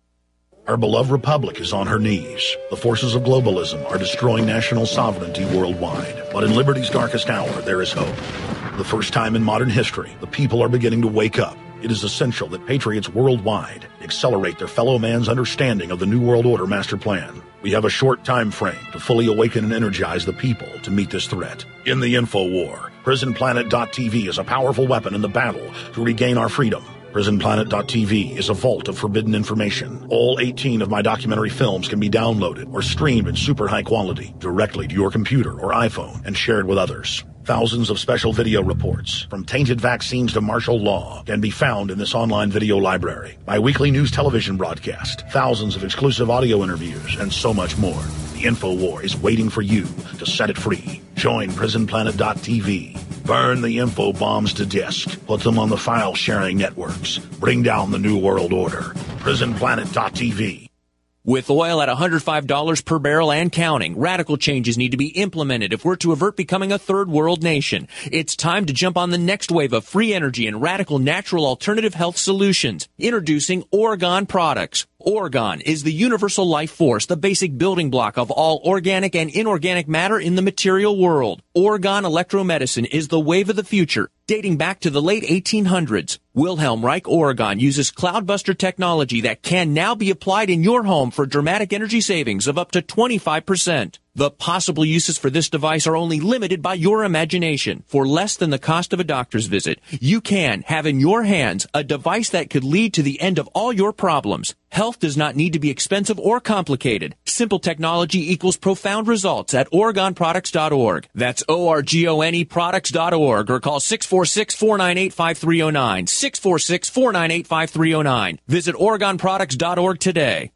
Our beloved republic is on her knees. The forces of globalism are destroying national sovereignty worldwide. But in liberty's darkest hour, there is hope. For the first time in modern history, the people are beginning to wake up. It is essential that patriots worldwide accelerate their fellow man's understanding of the New World Order master plan. We have a short time frame to fully awaken and energize the people to meet this threat. In the info war, prison planet dot t v is a powerful weapon in the battle to regain our freedom. prison planet dot t v is a vault of forbidden information. All eighteen of my documentary films can be downloaded or streamed in super high quality directly to your computer or iPhone and shared with others. Thousands of special video reports, from tainted vaccines to martial law, can be found in this online video library. My weekly news television broadcast, thousands of exclusive audio interviews, and so much more. The info war is waiting for you to set it free. Join prison planet dot t v. Burn the info bombs to disk. Put them on the file sharing networks. Bring down the New World Order. prison planet dot t v. With oil at one hundred five dollars per barrel and counting, radical changes need to be implemented if we're to avert becoming a third world nation. It's time to jump on the next wave of free energy and radical natural alternative health solutions. Introducing Oregon Products. Oregon is the universal life force, the basic building block of all organic and inorganic matter in the material world. Oregon electromedicine is the wave of the future, dating back to the late eighteen hundreds. Wilhelm Reich Oregon uses Cloudbuster technology that can now be applied in your home for dramatic energy savings of up to twenty-five percent. The possible uses for this device are only limited by your imagination. For less than the cost of a doctor's visit, you can have in your hands a device that could lead to the end of all your problems. Health does not need to be expensive or complicated. Simple technology equals profound results at oregon products dot org. That's O R G O N E products dot org, or call six four six, four nine eight, five three zero nine, six four six, four nine eight, five three zero nine. Visit oregon products dot org today.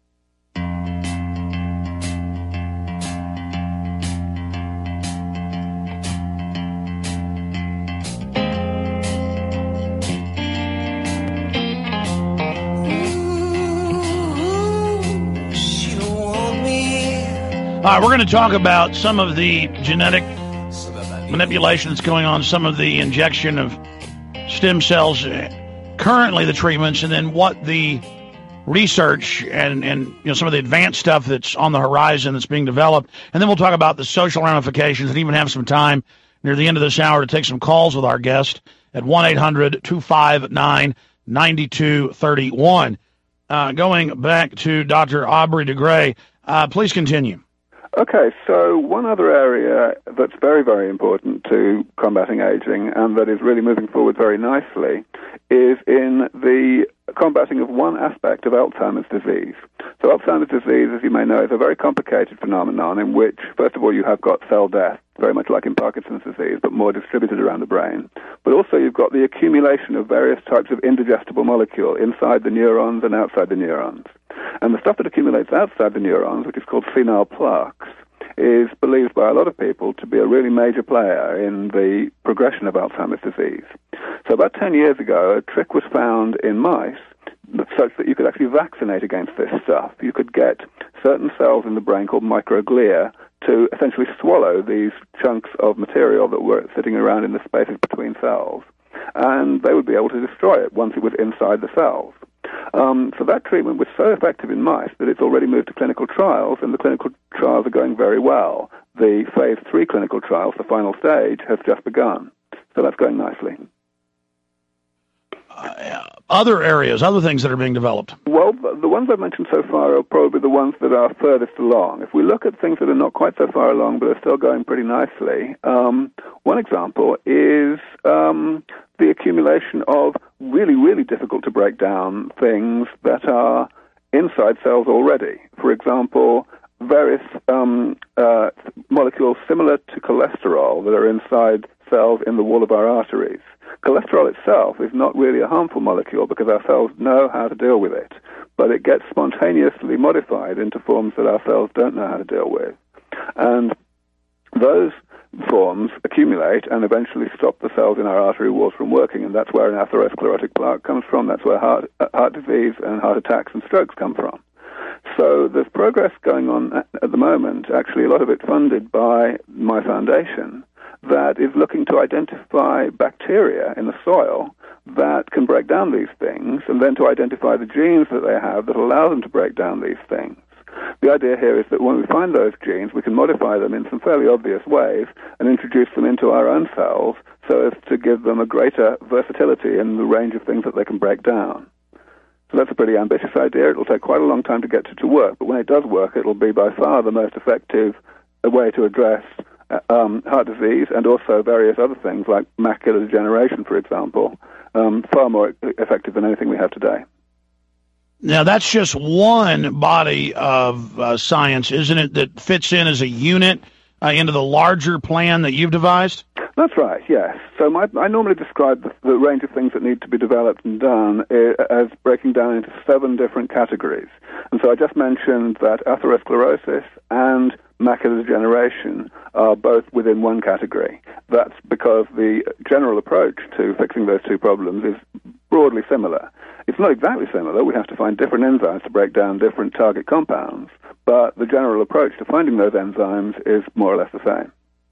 All right, we're going to talk about some of the genetic manipulation that's going on, some of the injection of stem cells currently the treatments, and then what the research and, and you know some of the advanced stuff that's on the horizon that's being developed. And then we'll talk about the social ramifications and even have some time near the end of this hour to take some calls with our guest at one eight hundred two five nine nine two three one. Uh, going back to Doctor Aubrey de Grey, uh, please continue. Okay, so one other area that's very, very important to combating aging and that is really moving forward very nicely is in the combating of one aspect of Alzheimer's disease. So Alzheimer's disease, as you may know, is a very complicated phenomenon in which, first of all, you have got cell death, very much like in Parkinson's disease, but more distributed around the brain. But also you've got the accumulation of various types of indigestible molecule inside the neurons and outside the neurons. And the stuff that accumulates outside the neurons, which is called senile plaques, is believed by a lot of people to be a really major player in the progression of Alzheimer's disease. So about ten years ago, a trick was found in mice such that you could actually vaccinate against this stuff. You could get certain cells in the brain called microglia to essentially swallow these chunks of material that were sitting around in the spaces between cells, and they would be able to destroy it once it was inside the cells. Um, so that treatment was so effective in mice that it's already moved to clinical trials, and the clinical trials are going very well. The phase three clinical trials, the final stage, has just begun. So that's going nicely. Uh, other areas, other things that are being developed? Well, the ones I've mentioned so far are probably the ones that are furthest along. If we look at things that are not quite so far along but are still going pretty nicely, um, one example is um, the accumulation of really, really difficult to break down things that are inside cells already. For example, various um, uh, molecules similar to cholesterol that are inside cells in the wall of our arteries. Cholesterol itself is not really a harmful molecule because our cells know how to deal with it, but it gets spontaneously modified into forms that our cells don't know how to deal with. And those forms accumulate and eventually stop the cells in our artery walls from working, and that's where an atherosclerotic plaque comes from. That's where heart, heart disease and heart attacks and strokes come from. So there's progress going on at, at the moment, actually a lot of it funded by my foundation, that is looking to identify bacteria in the soil that can break down these things, and then to identify the genes that they have that allow them to break down these things. The idea here is that when we find those genes, we can modify them in some fairly obvious ways and introduce them into our own cells so as to give them a greater versatility in the range of things that they can break down. So that's a pretty ambitious idea. It'll take quite a long time to get to, to work, but when it does work, it'll be by far the most effective way to address um, heart disease and also various other things like macular degeneration, for example, um, far more effective than anything we have today. Now, that's just one body of uh, science, isn't it, that fits in as a unit uh, into the larger plan that you've devised? That's right, yes. So my, I normally describe the, the range of things that need to be developed and done uh, as breaking down into seven different categories. And so I just mentioned that atherosclerosis and macular degeneration are both within one category. That's because the general approach to fixing those two problems is broadly similar. It's not exactly similar. We have to find different enzymes to break down different target compounds, but the general approach to finding those enzymes is more or less the same.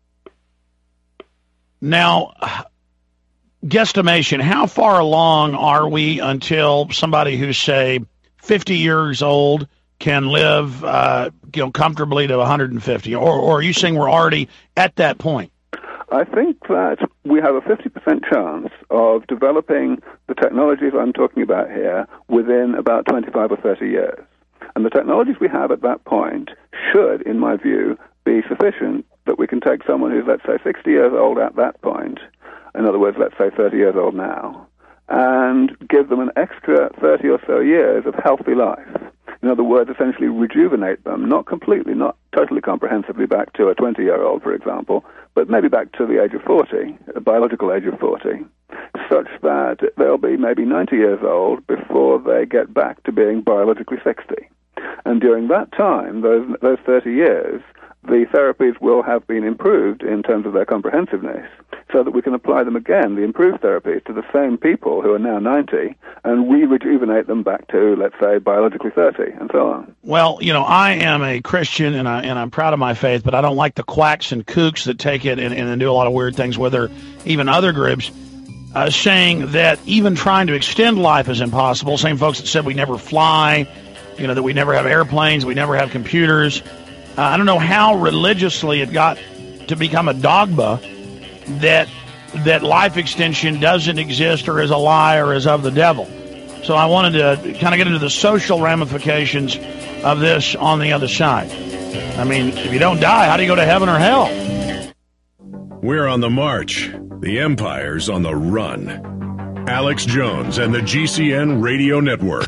Now, guesstimation, how far along are we until somebody who's, say, fifty years old can live uh, you know, comfortably to one hundred fifty? Or, or are you saying we're already at that point? I think that we have a fifty percent chance of developing the technologies I'm talking about here within about twenty-five or thirty years. And the technologies we have at that point should, in my view, be sufficient that we can take someone who's, let's say, sixty years old at that point, in other words, let's say thirty years old now, and give them an extra thirty or so years of healthy life. In other words, essentially rejuvenate them, not completely, not totally comprehensively back to a twenty-year-old, for example, but maybe back to the age of forty, a biological age of forty, such that they'll be maybe ninety years old before they get back to being biologically sixty. And during that time, those, those thirty years, the therapies will have been improved in terms of their comprehensiveness so that we can apply them again, the improved therapies, to the same people who are now ninety and re-rejuvenate them back to, let's say, biologically thirty, and so on. Well, you know, I am a Christian, and, I, and I'm proud of my faith, but I don't like the quacks and kooks that take it and, and do a lot of weird things with her, even other groups. uh, saying that even trying to extend life is impossible. Same folks that said we never fly, you know, that we never have airplanes, we never have computers. Uh, I don't know how religiously it got to become a dogma that that life extension doesn't exist or is a lie or is of the devil. So I wanted to kind of get into the social ramifications of this on the other side. I mean, if you don't die, how do you go to heaven or hell? We're on the march. The Empire's on the run. Alex Jones and the G C N Radio Network.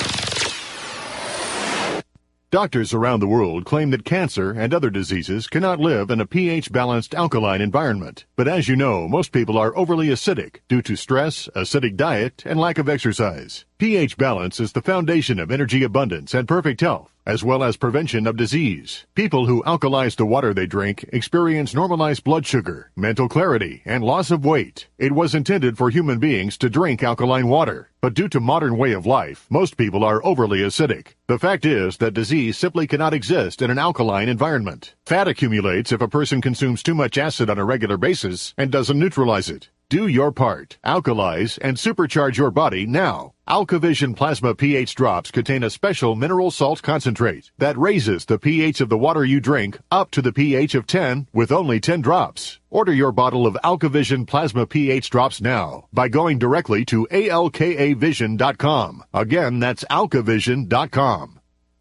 Doctors around the world claim that cancer and other diseases cannot live in a pH-balanced alkaline environment. But as you know, most people are overly acidic due to stress, acidic diet, and lack of exercise. pH balance is the foundation of energy abundance and perfect health, as well as prevention of disease. People who alkalize the water they drink experience normalized blood sugar, mental clarity, and loss of weight. It was intended for human beings to drink alkaline water, but due to modern way of life, most people are overly acidic. The fact is that disease simply cannot exist in an alkaline environment. Fat accumulates if a person consumes too much acid on a regular basis and doesn't neutralize it. Do your part. Alkalize and supercharge your body now. AlkaVision Plasma pH drops contain a special mineral salt concentrate that raises the pH of the water you drink up to the pH of ten with only ten drops. Order your bottle of AlkaVision Plasma pH drops now by going directly to A L K A vision dot com. Again, that's alkavision dot com.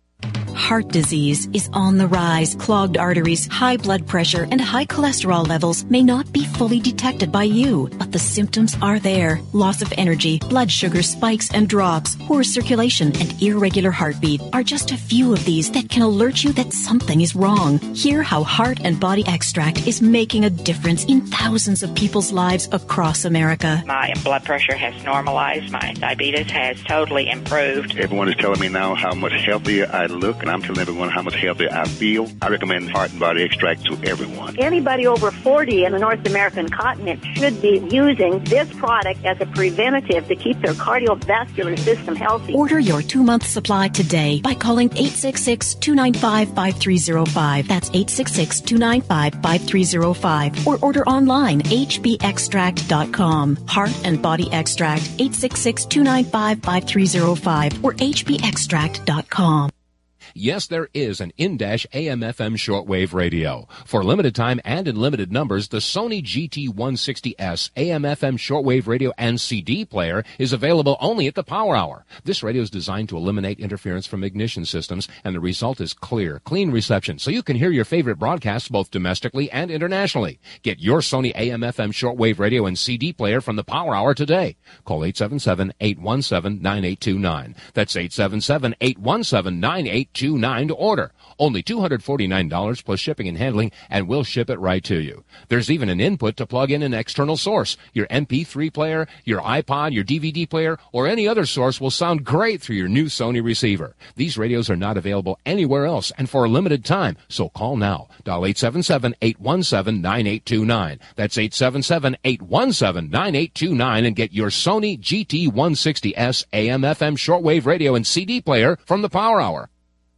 Heart disease is on the rise. Clogged arteries, high blood pressure, and high cholesterol levels may not be fully detected by you, but the symptoms are there. Loss of energy, blood sugar spikes and drops, poor circulation, and irregular heartbeat are just a few of these that can alert you that something is wrong. Hear how Heart and Body Extract is making a difference in thousands of people's lives across America. My blood pressure has normalized. My diabetes has totally improved. Everyone is telling me now how much healthier I look, and I'm telling everyone how much healthier I feel. I recommend Heart and Body Extract to everyone. Anybody over forty in the North American continent should be using this product as a preventative to keep their cardiovascular system healthy. Order your two-month supply today by calling eight six six, two nine five, five three zero five. That's eight six six, two nine five, five three zero five. Or order online, H B extract dot com. Heart and Body Extract, eight six six, two nine five, five three zero five or H B extract dot com. Yes, there is an in-dash A M F M shortwave radio. For limited time and in limited numbers, the Sony G T one sixty S A M F M shortwave radio and C D player is available only at the Power Hour. This radio is designed to eliminate interference from ignition systems, and the result is clear, clean reception, so you can hear your favorite broadcasts both domestically and internationally. Get your Sony A M F M shortwave radio and C D player from the Power Hour today. Call eight seven seven, eight one seven, nine eight two nine. That's eight seven seven, eight one seven, nine eight two nine to order. Only two hundred forty-nine dollars plus shipping and handling, and we'll ship it right to you. There's even an input to plug in an external source. Your M P three player, your iPod, your D V D player, or any other source will sound great through your new Sony receiver. These radios are not available anywhere else and for a limited time, so call now. Dial eight seven seven, eight one seven, nine eight two nine. That's eight seven seven, eight one seven, nine eight two nine and get your Sony G T one sixty S A M F M shortwave radio and C D player from the Power Hour.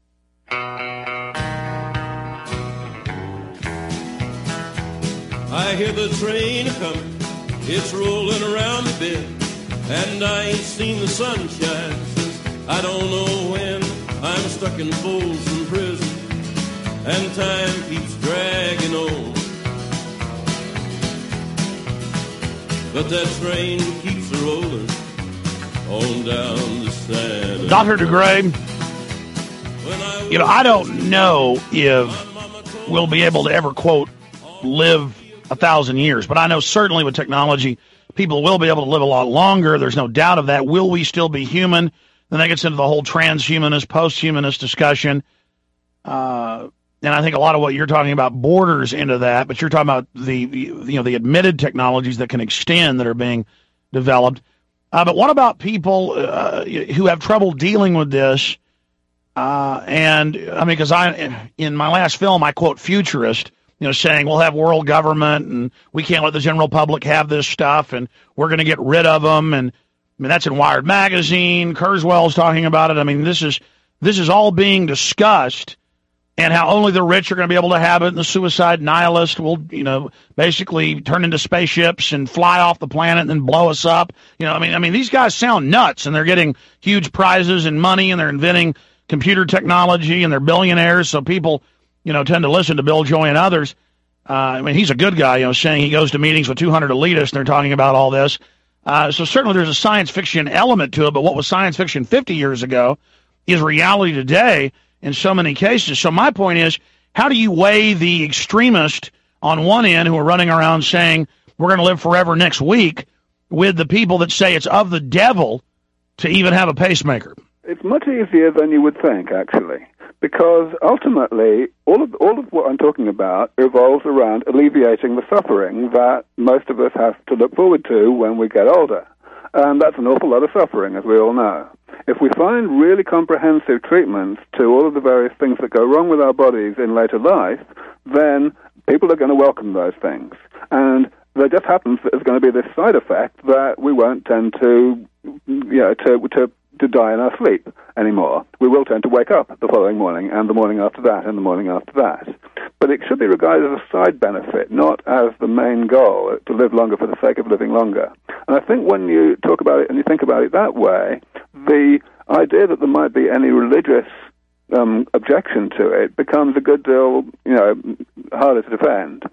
I hear the train coming, it's rolling around the bend, and I ain't seen the sunshine since I don't know when. I'm stuck in Folsom Prison, and time keeps dragging on, but that train keeps rolling on down the San. Doctor DeGray, you know, I don't know if we'll be able to ever, quote, live a thousand years, but I know certainly with technology, people will be able to live a lot longer. There's no doubt of that. Will we still be human? Then that gets into the whole transhumanist, posthumanist discussion. Uh, and I think a lot of what you're talking about borders into that, but you're talking about the, you know, the admitted technologies that can extend that are being developed. Uh, but what about people uh, who have trouble dealing with this? Uh, and I mean, because I, in my last film, I quote futurist, you know, saying we'll have world government and we can't let the general public have this stuff and we're going to get rid of them. And I mean, that's in Wired magazine. Kurzweil's talking about it. I mean, this is this is all being discussed. and how only the rich are going to be able to have it, and the suicide nihilist will, you know, basically turn into spaceships and fly off the planet and then blow us up. You know, I mean, I mean, these guys sound nuts, and they're getting huge prizes and money, and they're inventing computer technology, and they're billionaires, so people, you know, tend to listen to Bill Joy and others. Uh, I mean, he's a good guy, you know, saying he goes to meetings with two hundred elitists, and they're talking about all this. Uh, so certainly there's a science fiction element to it, but what was science fiction fifty years ago is reality today in so many cases. So my point is, how do you weigh the extremist on one end who are running around saying we're going to live forever next week with the people that say it's of the devil to even have a pacemaker? It's much easier than you would think, actually, because ultimately all of all of what I'm talking about revolves around alleviating the suffering that most of us have to look forward to when we get older. And that's an awful lot of suffering, as we all know. If we find really comprehensive treatments to all of the various things that go wrong with our bodies in later life, then people are going to welcome those things. And there just happens that there's going to be this side effect that we won't tend to, you know, to, to, to die in our sleep anymore. We will tend to wake up the following morning, and the morning after that, and the morning after that. But it should be regarded as a side benefit, not as the main goal, to live longer for the sake of living longer. And I think when you talk about it and you think about it that way, the idea that there might be any religious um, objection to it becomes a good deal, you know, harder to defend.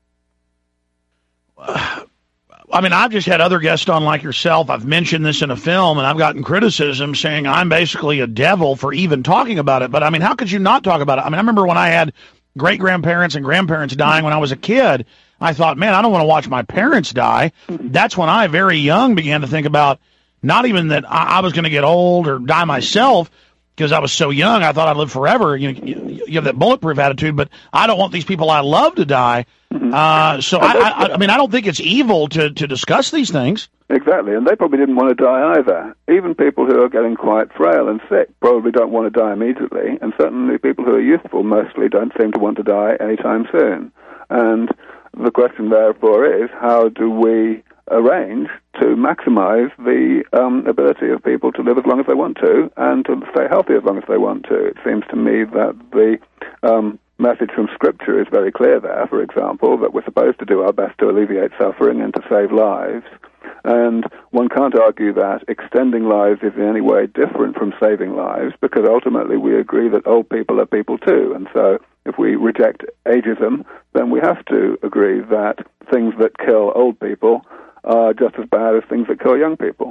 I mean, I've just had other guests on like yourself. I've mentioned this in a film, and I've gotten criticism saying I'm basically a devil for even talking about it. But, I mean, how could you not talk about it? I mean, I remember when I had great-grandparents and grandparents dying when I was a kid, I thought, man, I don't want to watch my parents die. That's when I, very young, began to think about not even that I, I was going to get old or die myself, because I was so young. I thought I'd live forever. You, you, you have that bulletproof attitude, but I don't want these people I love to die. Uh, so, I, I, I mean, I don't think it's evil to, to discuss these things. Exactly, and they probably didn't want to die either. Even people who are getting quite frail and sick probably don't want to die immediately, and certainly people who are youthful mostly don't seem to want to die anytime soon. And the question, therefore, is how do we arrange to maximize the um, ability of people to live as long as they want to and to stay healthy as long as they want to? It seems to me that the um, message from Scripture is very clear there, for example, that we're supposed to do our best to alleviate suffering and to save lives. And one can't argue that extending lives is in any way different from saving lives, because ultimately we agree that old people are people too. And so if we reject ageism, then we have to agree that things that kill old people are just as bad as things that kill young people.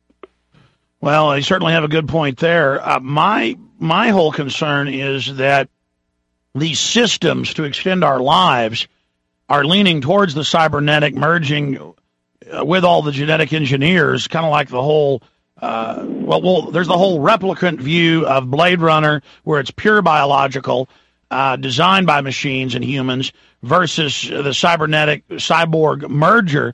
Well, you certainly have a good point there. Uh, my my whole concern is that these systems to extend our lives are leaning towards the cybernetic, merging uh, with all the genetic engineers, kind of like the whole, uh, well, well, there's the whole replicant view of Blade Runner, where it's pure biological, uh, designed by machines and humans, versus the cybernetic cyborg merger.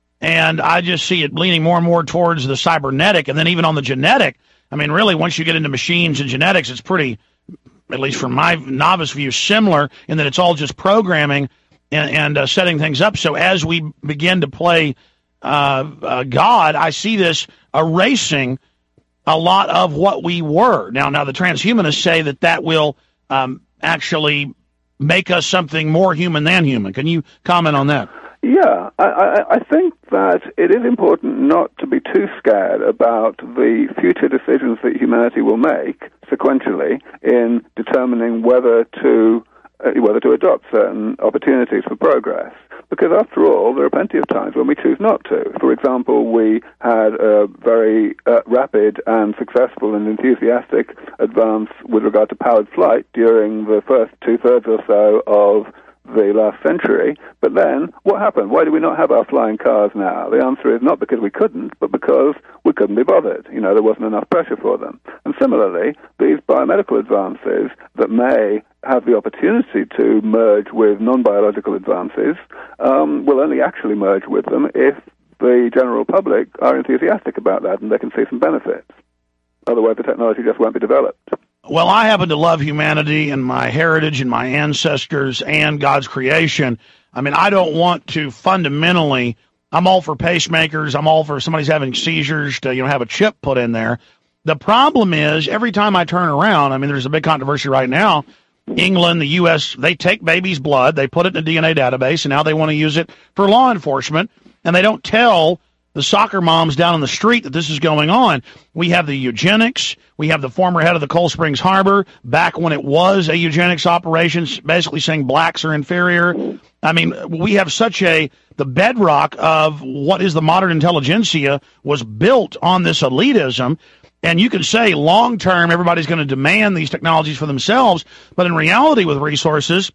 And I just see it leaning more and more towards the cybernetic. And then even on the genetic, I mean, really, once you get into machines and genetics, it's pretty, at least from my novice view, similar in that it's all just programming and, and uh, setting things up. So as we begin to play uh, uh, God, I see this erasing a lot of what we were. Now, now the transhumanists say that that will um, actually make us something more human than human. Can you comment on that? Yeah, I, I, I think that it is important not to be too scared about the future decisions that humanity will make sequentially in determining whether to uh, whether to adopt certain opportunities for progress. Because after all, there are plenty of times when we choose not to. For example, we had a very uh, rapid and successful and enthusiastic advance with regard to powered flight during the first two-thirds or so of the last century, but then what happened? Why do we not have our flying cars now? The answer is not because we couldn't, but because we couldn't be bothered. You know, there wasn't enough pressure for them. And similarly, these biomedical advances that may have the opportunity to merge with non-biological advances um, will only actually merge with them if the general public are enthusiastic about that and they can see some benefits. Otherwise, the technology just won't be developed. Well, I happen to love humanity and my heritage and my ancestors and God's creation. I mean, I don't want to fundamentally, I'm all for pacemakers. I'm all for somebody's having seizures to, you know, have a chip put in there. The problem is every time I turn around, I mean, there's a big controversy right now England, the U S, they take babies' blood, they put it in a D N A database, and now they want to use it for law enforcement, and they don't tell the soccer moms down on the street that this is going on. We have the eugenics. We have the former head of the Cold Springs Harbor, back when it was a eugenics operation, basically saying blacks are inferior. I mean, we have such a, the bedrock of what is the modern intelligentsia was built on this elitism. And you can say long term, everybody's going to demand these technologies for themselves. But in reality, with resources,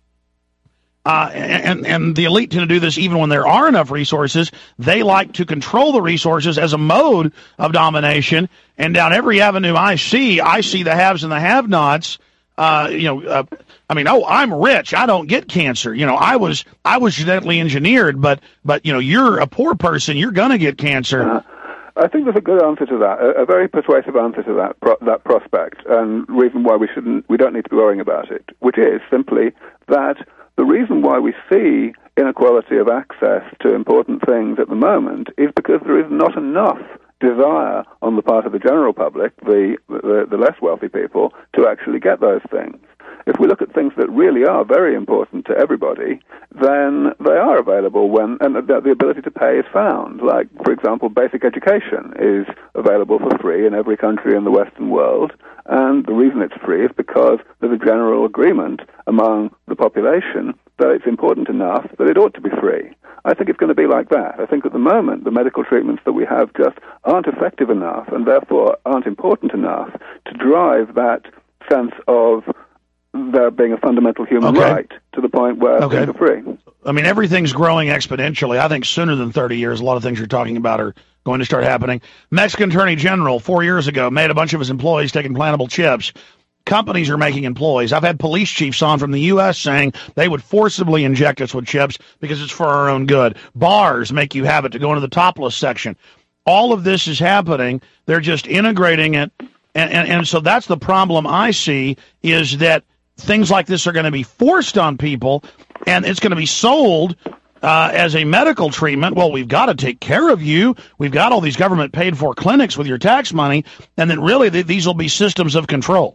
uh, and, and the elite tend to do this even when there are enough resources, they like to control the resources as a mode of domination. And down every avenue I see, I see the haves and the have-nots. Uh, you know, uh, I mean, oh, I'm rich. I don't get cancer. You know, I was I was genetically engineered, but but you know, you're a poor person. You're gonna get cancer. Uh-huh. I think there's a good answer to that, a, a very persuasive answer to that pro- that prospect, and reason why we shouldn't, we don't need to be worrying about it, which is simply that the reason why we see inequality of access to important things at the moment is because there is not enough desire on the part of the general public, the, the, the less wealthy people, to actually get those things. If we look at things that really are very important to everybody, then they are available when, and the, the ability to pay is found. Like, for example, basic education is available for free in every country in the Western world, and the reason it's free is because there's a general agreement among the population that it's important enough that it ought to be free. I think it's going to be like that. I think at the moment the medical treatments that we have just aren't effective enough and therefore aren't important enough to drive that sense of there being a fundamental human okay. right to the point where okay. things are free. I mean, everything's growing exponentially. I think sooner than thirty years, a lot of things you're talking about are going to start happening. Mexican Attorney General, four years ago, made a bunch of his employees take implantable chips. Companies are making employees. I've had police chiefs on from the U S saying they would forcibly inject us with chips because it's for our own good. Bars make you have it to go into the topless section. All of this is happening. They're just integrating it. And, and, and so that's the problem I see, is that things like this are going to be forced on people, and it's going to be sold uh, as a medical treatment. Well, we've got to take care of you. We've got all these government-paid-for clinics with your tax money, and then really th- these will be systems of control.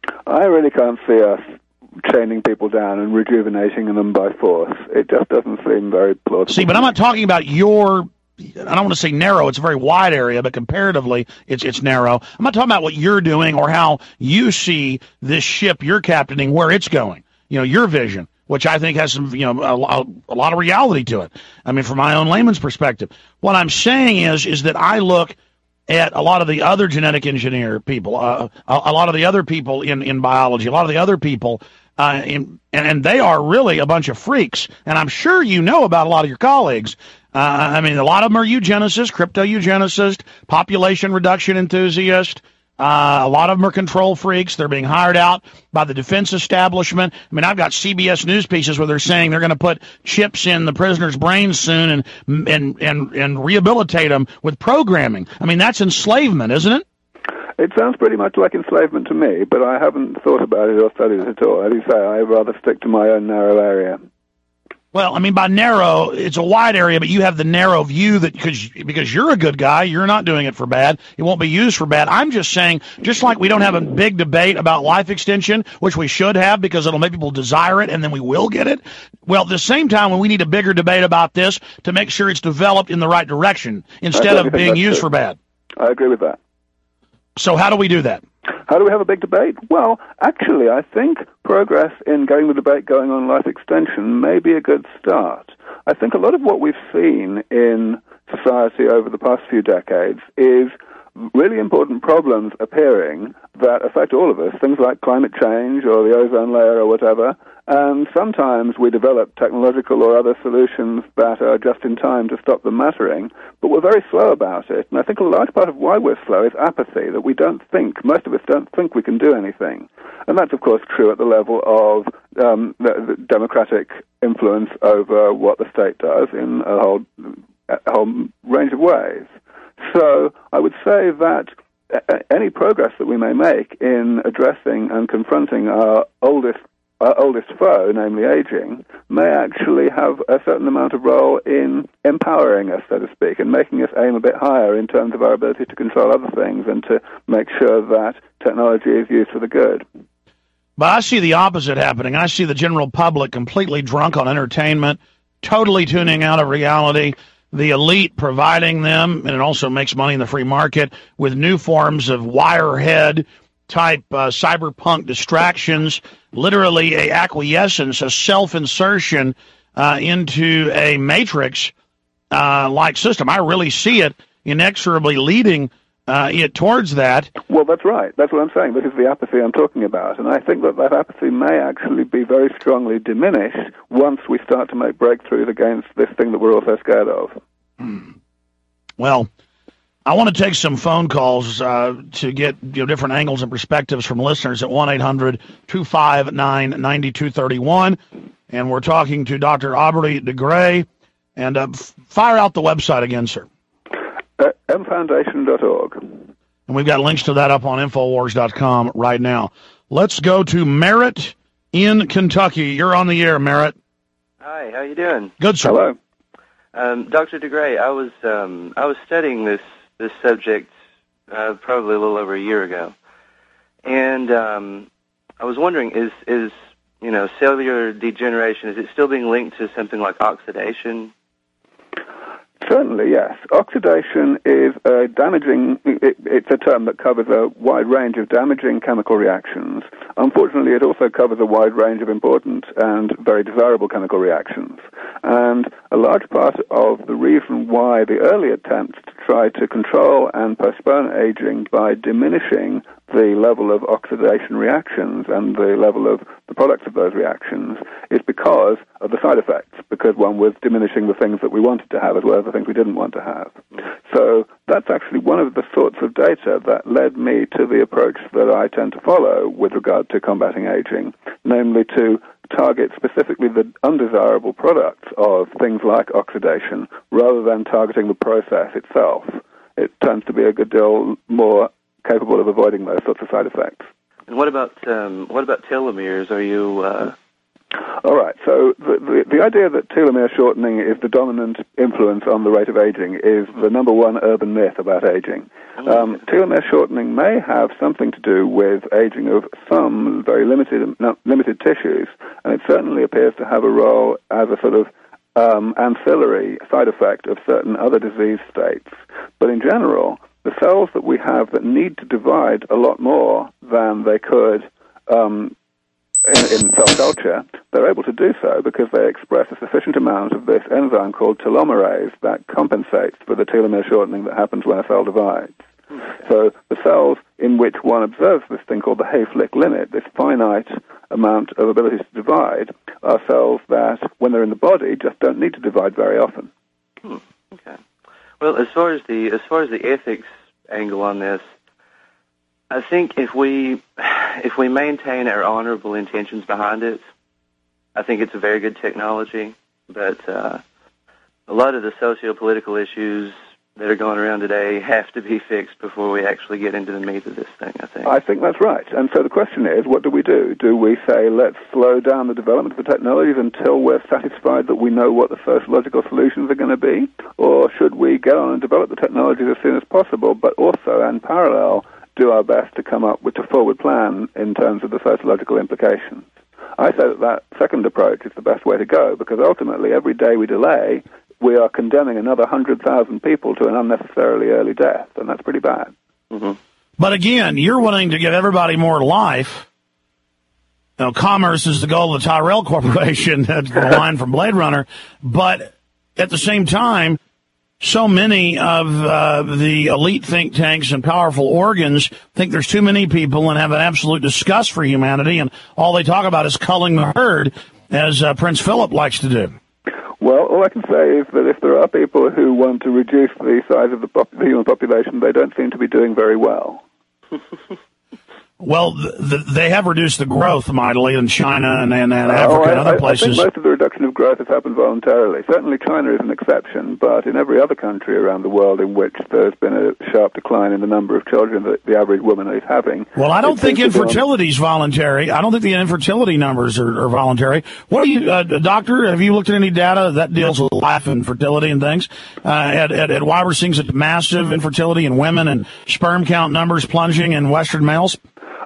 I really can't see us chaining people down and rejuvenating them by force. It just doesn't seem very plausible. See, but I'm not talking about your... I don't want to say narrow, it's a very wide area, but comparatively, it's it's narrow. I'm not talking about what you're doing or how you see this ship you're captaining, where it's going. You know, your vision, which I think has some, you know, a, a lot of reality to it. I mean, from my own layman's perspective. What I'm saying is, is that I look at a lot of the other genetic engineer people, uh, a, a lot of the other people in, in biology, a lot of the other people, uh, in, and, and they are really a bunch of freaks. And I'm sure you know about a lot of your colleagues. Uh, I mean, a lot of them are eugenicists, crypto-eugenicists, population reduction enthusiasts. Uh, a lot of them are control freaks. They're being hired out by the defense establishment. I mean, I've got C B S News pieces where they're saying they're going to put chips in the prisoners' brains soon and and and and rehabilitate them with programming. I mean, that's enslavement, isn't it? It sounds pretty much like enslavement to me, but I haven't thought about it or studied it at all. As you say, I'd rather stick to my own narrow area. Well, I mean, by narrow, it's a wide area, but you have the narrow view that because because you're a good guy, you're not doing it for bad. It won't be used for bad. I'm just saying, just like we don't have a big debate about life extension, which we should have because it'll make people desire it and then we will get it. Well, at the same time, when we need a bigger debate about this to make sure it's developed in the right direction instead of being used true. for bad. I agree with that. So how do we do that? How do we have a big debate? Well, actually, I think progress in getting the debate going on life extension may be a good start. I think a lot of what we've seen in society over the past few decades is really important problems appearing that affect all of us, things like climate change or the ozone layer or whatever, and sometimes we develop technological or other solutions that are just in time to stop them mattering, but we're very slow about it. And I think a large part of why we're slow is apathy, that we don't think, most of us don't think we can do anything. And that's, of course, true at the level of um, the, the democratic influence over what the state does in a whole, a whole range of ways. So I would say that any progress that we may make in addressing and confronting our oldest our oldest foe, namely aging, may actually have a certain amount of role in empowering us, so to speak, and making us aim a bit higher in terms of our ability to control other things and to make sure that technology is used for the good. But I see the opposite happening. I see the general public completely drunk on entertainment, totally tuning out of reality, the elite providing them, and it also makes money in the free market, with new forms of wirehead type uh, cyberpunk distractions, literally a acquiescence, a self-insertion uh, into a matrix uh, like system. I really see it inexorably leading uh, it towards that. Well, that's right. That's what I'm saying. This is the apathy I'm talking about. And I think that that apathy may actually be very strongly diminished once we start to make breakthroughs against this thing that we're all so scared of. Hmm. Well, I want to take some phone calls uh, to get you know different angles and perspectives from listeners at one eight hundred two five nine nine two three one. And we're talking to Doctor Aubrey de Grey. And uh, f- fire out the website again, sir. Uh, m foundation dot org. And we've got links to that up on infowars dot com right now. Let's go to Merritt in Kentucky. You're on the air, Merritt. Hi, how you doing? Good, sir. Hello. Um, Doctor de Grey, I was um, I was studying this this subject uh, probably a little over a year ago, and um, I was wondering, is is you know cellular degeneration, is it still being linked to something like oxidation? Certainly, yes. Oxidation is a damaging, it, it's a term that covers a wide range of damaging chemical reactions. Unfortunately, it also covers a wide range of important and very desirable chemical reactions. And a large part of the reason why the early attempts to try to control and postpone aging by diminishing the level of oxidation reactions and the level of the products of those reactions is because of the side effects, because one was diminishing the things that we wanted to have as well as the things we didn't want to have. So that's actually one of the sorts of data that led me to the approach that I tend to follow with regard to combating aging, namely to target specifically the undesirable products of things like oxidation rather than targeting the process itself. It tends to be a good deal more capable of avoiding those sorts of side effects. And what about um, what about telomeres? Are you uh... All right. So the, the the idea that telomere shortening is the dominant influence on the rate of aging is the number one urban myth about aging. Um, telomere shortening may have something to do with aging of some very limited no, limited tissues, and it certainly appears to have a role as a sort of um, ancillary side effect of certain other disease states. But in general, the cells that we have that need to divide a lot more than they could um, in, in cell culture, they're able to do so because they express a sufficient amount of this enzyme called telomerase that compensates for the telomere shortening that happens when a cell divides. So the cells in which one observes this thing called the Hayflick limit, this finite amount of ability to divide, are cells that, when they're in the body, just don't need to divide very often. Hmm. Okay. Well, as far as the as far as the ethics angle on this, I think if we if we maintain our honorable intentions behind it, I think it's a very good technology. But uh, a lot of the socio-political issues that are going around today have to be fixed before we actually get into the meat of this thing, I think. I think that's right. And so the question is, what do we do? Do we say, let's slow down the development of the technologies until we're satisfied that we know what the sociological solutions are going to be? Or should we get on and develop the technologies as soon as possible, but also, in parallel, do our best to come up with a forward plan in terms of the sociological implications? I say that that second approach is the best way to go, because ultimately, every day we delay, we are condemning another one hundred thousand people to an unnecessarily early death, and that's pretty bad. Mm-hmm. But again, you're wanting to give everybody more life. You know, commerce is the goal of the Tyrell Corporation. That's the line from Blade Runner. But at the same time, so many of uh, the elite think tanks and powerful organs think there's too many people and have an absolute disgust for humanity, and all they talk about is culling the herd, as uh, Prince Philip likes to do. Well, all I can say is that if there are people who want to reduce the size of the, pop- the human population, they don't seem to be doing very well. Well, th- th- they have reduced the growth mightily in China and, and, and Africa oh, I, and other I, places. I think most of the reduction of growth has happened voluntarily. Certainly China is an exception, but in every other country around the world in which there's been a sharp decline in the number of children that the average woman is having. Well, I don't think seems to be on- infertility is voluntary. I don't think the infertility numbers are, are voluntary. What do you, uh, doctor, have you looked at any data that deals with life and fertility and things? Uh, at, at, at why we're seeing such massive infertility in women and sperm count numbers plunging in Western males?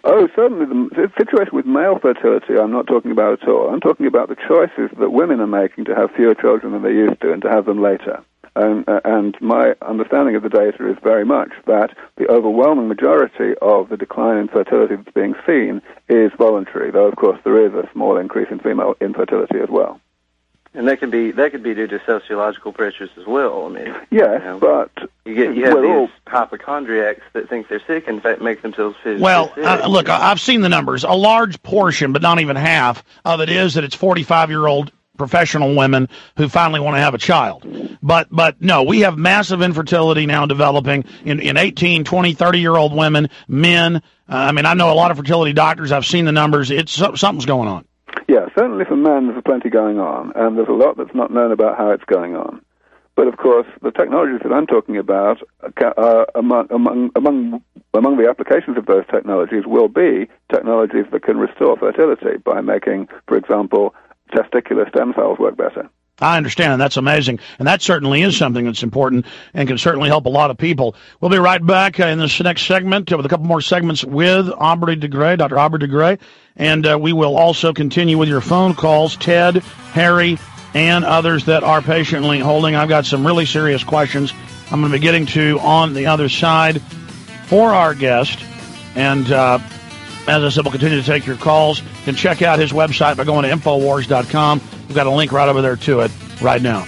Oh, certainly. The situation with male fertility, I'm not talking about at all. I'm talking about the choices that women are making to have fewer children than they used to and to have them later. Um, uh, and my understanding of the data is very much that the overwhelming majority of the decline in fertility that's being seen is voluntary, though, of course, there is a small increase in female infertility as well. And that can be that could be due to sociological pressures as well. I mean, yes, you know, but you get you have these all... hypochondriacs that think they're sick and in fact make themselves physically Well, sick. uh, look, I've seen the numbers. A large portion, but not even half of it, is that it's forty-five-year-old professional women who finally want to have a child. But but no, we have massive infertility now developing in, in eighteen, twenty, thirty-year-old women, men. Uh, I mean, I know a lot of fertility doctors. I've seen the numbers. It's something's going on. Yeah, certainly for men there's plenty going on, and there's a lot that's not known about how it's going on. But of course, the technologies that I'm talking about, uh, among, among among among the applications of those technologies will be technologies that can restore fertility by making, for example, testicular stem cells work better. I understand. That's amazing. And that certainly is something that's important and can certainly help a lot of people. We'll be right back in this next segment with a couple more segments with Aubrey de Grey, Doctor Aubrey de Grey. And uh, we will also continue with your phone calls, Ted, Harry, and others that are patiently holding. I've got some really serious questions I'm going to be getting to on the other side for our guest. And uh, as I said, we'll continue to take your calls. You can check out his website by going to Infowars dot com. We've got a link right over there to it right now.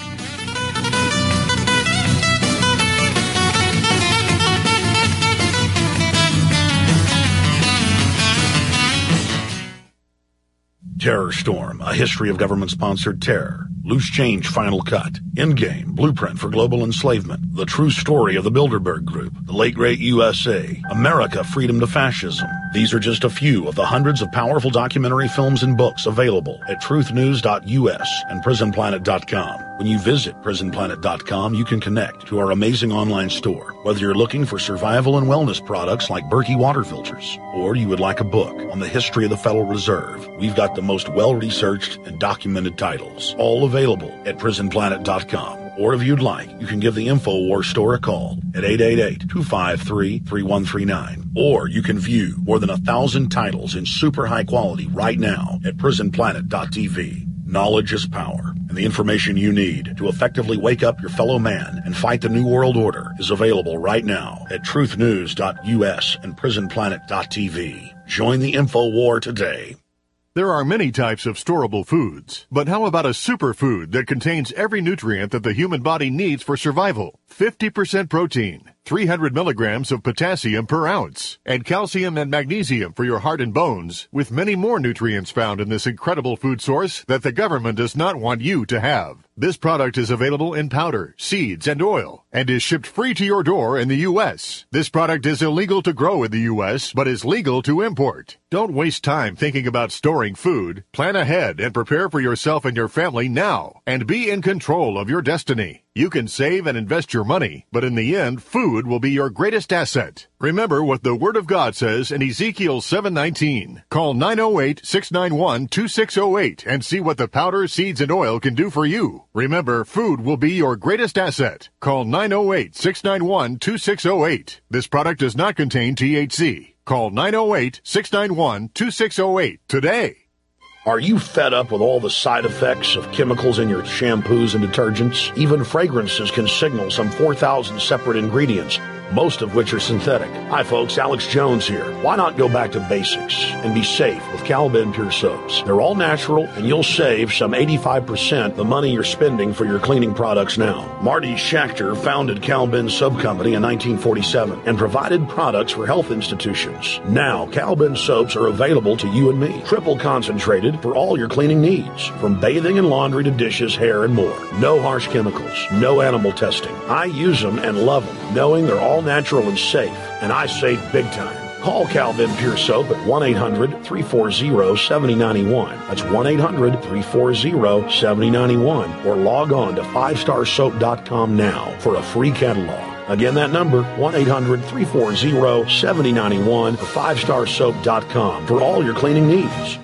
Terror Storm, a history of government-sponsored terror. Loose Change Final Cut. Endgame, Blueprint for Global Enslavement. The True Story of the Bilderberg Group. The Late Great U S A. America, Freedom to Fascism. These are just a few of the hundreds of powerful documentary films and books available at truth news dot U S and prison planet dot com. When you visit prison planet dot com, you can connect to our amazing online store. Whether you're looking for survival and wellness products like Berkey water filters, or you would like a book on the history of the Federal Reserve, we've got the most well-researched and documented titles, all available at prison planet dot com. Or if you'd like, you can give the InfoWars store a call at eight eight eight, two five three, three one three nine. Or you can view more than a thousand titles in super high quality right now at prison planet dot T V. Knowledge is power, and the information you need to effectively wake up your fellow man and fight the New World Order is available right now at truth news dot U S and prison planet dot T V. Join the InfoWar today. There are many types of storable foods, but how about a superfood that contains every nutrient that the human body needs for survival? fifty percent protein, three hundred milligrams of potassium per ounce, and calcium and magnesium for your heart and bones, with many more nutrients found in this incredible food source that the government does not want you to have. This product is available in powder, seeds, and oil, and is shipped free to your door in the U S. This product is illegal to grow in the U S, but is legal to import. Don't waste time thinking about storing food. Plan ahead and prepare for yourself and your family now, and be in control of your destiny. You can save and invest your money, but in the end, food will be your greatest asset. Remember what the Word of God says in Ezekiel seven nineteen. Call nine oh eight, six nine one, two six oh eight and see what the powder, seeds, and oil can do for you. Remember, food will be your greatest asset. Call nine oh eight, six nine one, two six oh eight. This product does not contain T H C. Call nine oh eight, six nine one, two six oh eight today. Are you fed up with all the side effects of chemicals in your shampoos and detergents? Even fragrances can signal some four thousand separate ingredients, most of which are synthetic. Hi folks, Alex Jones here. Why not go back to basics and be safe with Calben Pure Soaps? They're all natural, and you'll save some eighty-five percent the money you're spending for your cleaning products now. Marty Schachter founded Calben Soap Company in nineteen forty-seven and provided products for health institutions. Now, Calben soaps are available to you and me, triple concentrated for all your cleaning needs, from bathing and laundry to dishes, hair, and more. No harsh chemicals, no animal testing. I use them and love them, knowing they're all natural and safe, and I save big time. Call Calben Pure Soap at one eight hundred, three four zero, seven zero nine one. That's one eight hundred, three four zero, seven zero nine one. Or log on to five star soap dot com now for a free catalog. Again, that number, one eight hundred, three four zero, seven zero nine one, or five star soap dot com for all your cleaning needs.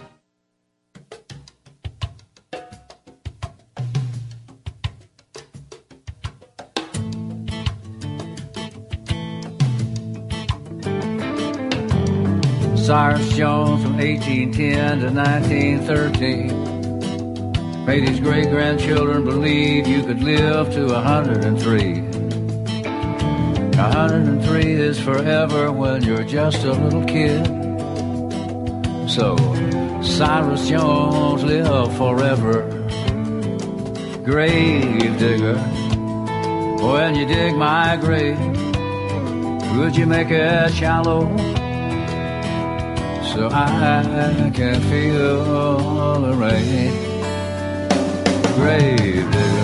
Cyrus Jones from eighteen ten to nineteen thirteen made his great-grandchildren believe you could live to one hundred three. one hundred three is forever when you're just a little kid. So, Cyrus Jones, live forever. Grave digger, when you dig my grave, would you make it shallow so I can feel the rain? Grave digger.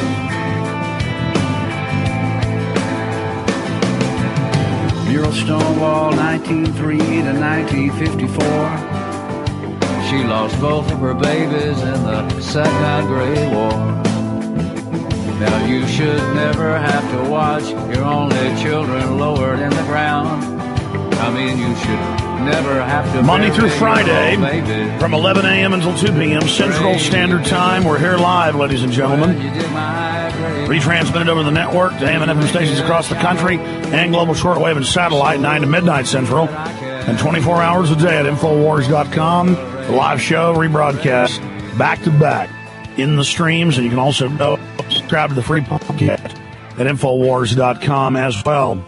Muriel Stonewall, nineteen oh three to nineteen fifty-four. She lost both of her babies in the Second Great War. Now you should never have to watch your only children lowered in the ground. I mean, you should never have to... Monday through Friday, from eleven a.m. until two p.m. Central Standard Time. We're here live, ladies and gentlemen. Retransmitted over the network to A M and F M stations across the country and global shortwave and satellite, nine to midnight Central. And twenty-four hours a day at Infowars dot com. The live show, rebroadcast, back-to-back in the streams. And you can also go subscribe to the free podcast at Infowars dot com as well.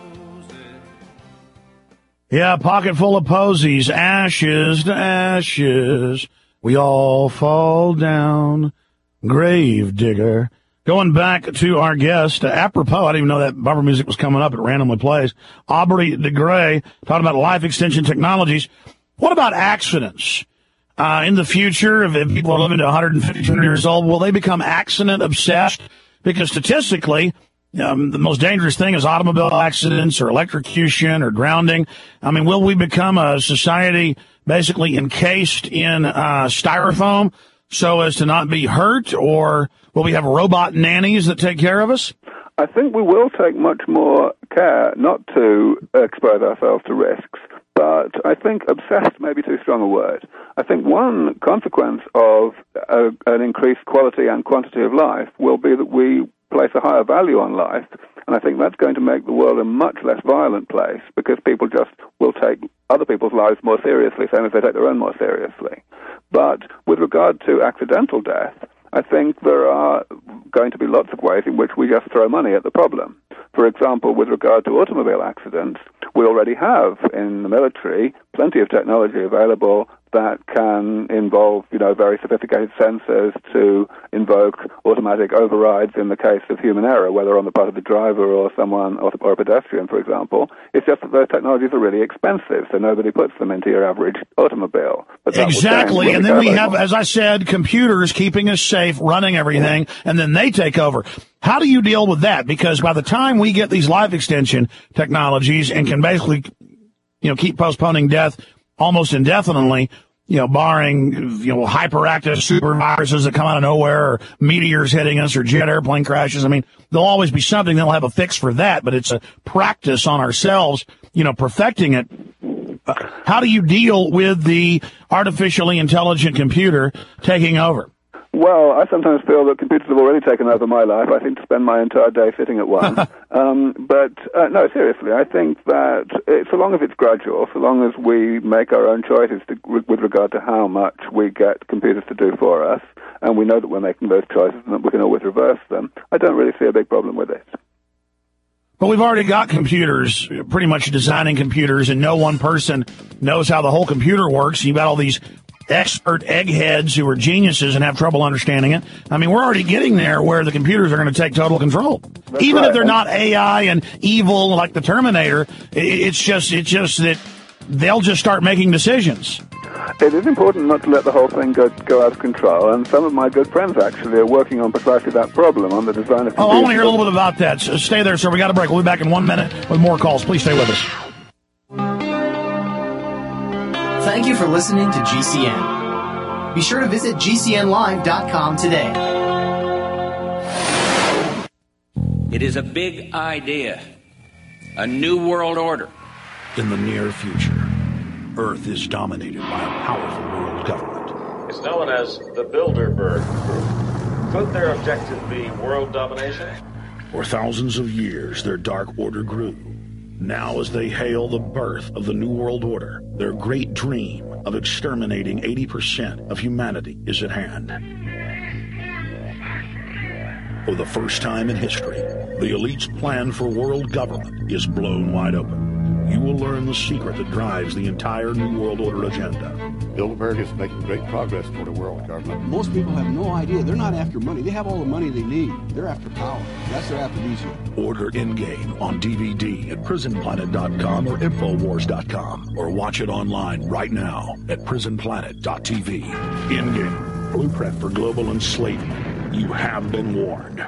Yeah, pocket full of posies, ashes to ashes. We all fall down, grave digger. Going back to our guest, uh, apropos, I didn't even know that bumper music was coming up. It randomly plays. Aubrey de Grey, talking about life extension technologies. What about accidents? Uh, in the future, if, if people are living to one hundred fifty years old, will they become accident obsessed? Because statistically, um, the most dangerous thing is automobile accidents or electrocution or drowning. I mean, will we become a society basically encased in uh, styrofoam so as to not be hurt, or will we have robot nannies that take care of us? I think we will take much more care not to expose ourselves to risks, but I think obsessed may be too strong a word. I think one consequence of a, an increased quality and quantity of life will be that we place a higher value on life, and I think that's going to make the world a much less violent place because people just will take other people's lives more seriously, same as they take their own more seriously. But with regard to accidental death, I think there are going to be lots of ways in which we just throw money at the problem. For example, with regard to automobile accidents, we already have in the military plenty of technology available that can involve, you know, very sophisticated sensors to invoke automatic overrides in the case of human error, whether on the part of the driver or someone, or, or a pedestrian, for example. It's just that those technologies are really expensive, so nobody puts them into your average automobile. But exactly, and then we have, as I said, computers keeping us safe, running everything, and then they take over. How do you deal with that? Because by the time we get these life extension technologies and can basically, you know, keep postponing death almost indefinitely, you know, barring, you know, hyperactive super viruses that come out of nowhere or meteors hitting us or jet airplane crashes. I mean, there'll always be something. They'll have a fix for that, but it's a practice on ourselves, you know, perfecting it. Uh, how do you deal with the artificially intelligent computer taking over? Well, I sometimes feel that computers have already taken over my life. I seem to spend my entire day sitting at one. um, but, uh, no, seriously, I think that it, so long as it's gradual, so long as we make our own choices to, with regard to how much we get computers to do for us, and we know that we're making those choices and that we can always reverse them, I don't really see a big problem with it. But we've already got computers, pretty much designing computers, and no one person knows how the whole computer works. You've got all these expert eggheads who are geniuses and have trouble understanding it. I mean, we're already getting there where the computers are going to take total control. That's Even right. if they're not A I and evil like the Terminator, it's just it's just that they'll just start making decisions. It is important not to let the whole thing go, go out of control, and some of my good friends actually are working on precisely that problem, on the design of computers. Oh, I want to hear a little bit about that. So stay there, sir. We got a break. We'll be back in one minute with more calls. Please stay with us. Thank you for listening to G C N. Be sure to visit G C N live dot com today. It is a big idea, a new world order. In the near future, Earth is dominated by a powerful world government. It's known as the Bilderberg Group. Could their objective be world domination? For thousands of years, their dark order grew. Now, as they hail the birth of the New World Order, their great dream of exterminating eighty percent of humanity is at hand. For the first time in history, the elite's plan for world government is blown wide open. You will learn the secret that drives the entire New World Order agenda. Bill America is making great progress toward a world government. Most people have no idea. They're not after money. They have all the money they need. They're after power. That's their aphrodisiac. Order in-game on D V D at prison planet dot com or infowars dot com, or watch it online right now at prison planet dot t v. In-game, blueprint for global enslavement. You have been warned.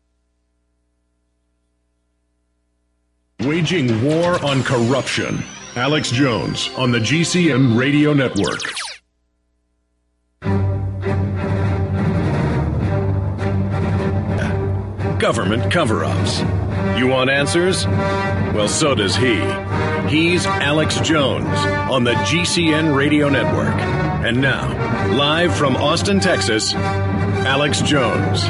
Waging war on corruption. Alex Jones on the G C N Radio Network. Government cover-ups. You want answers? Well, so does he. He's Alex Jones on the G C N Radio Network. And now, live from Austin, Texas, Alex Jones.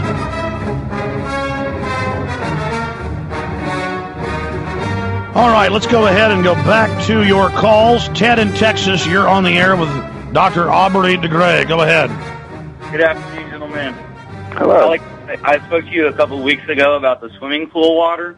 All right, let's go ahead and go back to your calls. Ted in Texas, you're on the air with Doctor Aubrey de Grey. Go ahead. Good afternoon, gentlemen. Hello. Alex, I spoke to you a couple of weeks ago about the swimming pool water,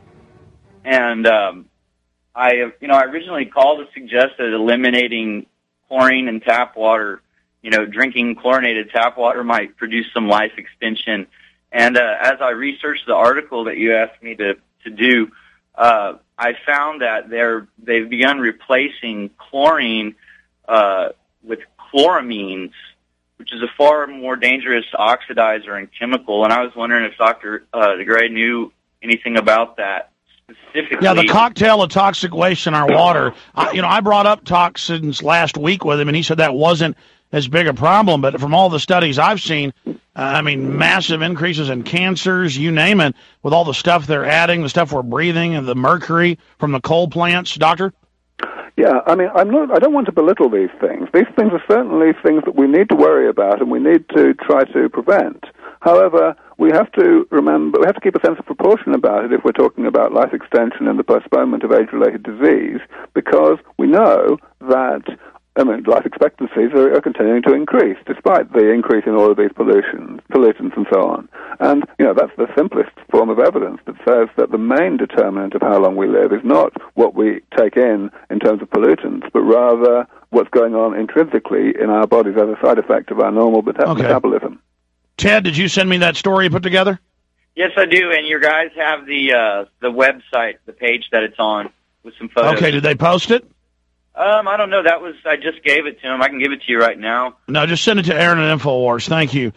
and um, I, you know, I originally called to suggest that eliminating chlorine in tap water, you know, drinking chlorinated tap water might produce some life extension. And uh, as I researched the article that you asked me to to do, uh, I found that they're they've begun replacing chlorine uh, with chloramines, which is a far more dangerous oxidizer and chemical. And I was wondering if Doctor Uh, de Grey knew anything about that specifically. Yeah, the cocktail of toxic waste in our water. I, you know, I brought up toxins last week with him, and he said that wasn't as big a problem. But from all the studies I've seen, uh, I mean, massive increases in cancers, you name it, with all the stuff they're adding, the stuff we're breathing, and the mercury from the coal plants. Doctor? Yeah, I mean, I'm not. I don't want to belittle these things. These things are certainly things that we need to worry about and we need to try to prevent. However, we have to remember, we have to keep a sense of proportion about it if we're talking about life extension and the postponement of age-related disease, because we know that, I mean, life expectancies are, are continuing to increase despite the increase in all of these pollutions, pollutants and so on. And, you know, that's the simplest form of evidence that says that the main determinant of how long we live is not what we take in in terms of pollutants, but rather what's going on intrinsically in our bodies as a side effect of our normal meta- Okay. metabolism. Ted, did you send me that story you put together? Yes, I do. And your guys have the uh, the website, the page that it's on, with some photos. Okay, did they post it? Um, I don't know. That was I just gave it to him. I can give it to you right now. No, just send it to Aaron at InfoWars. Thank you.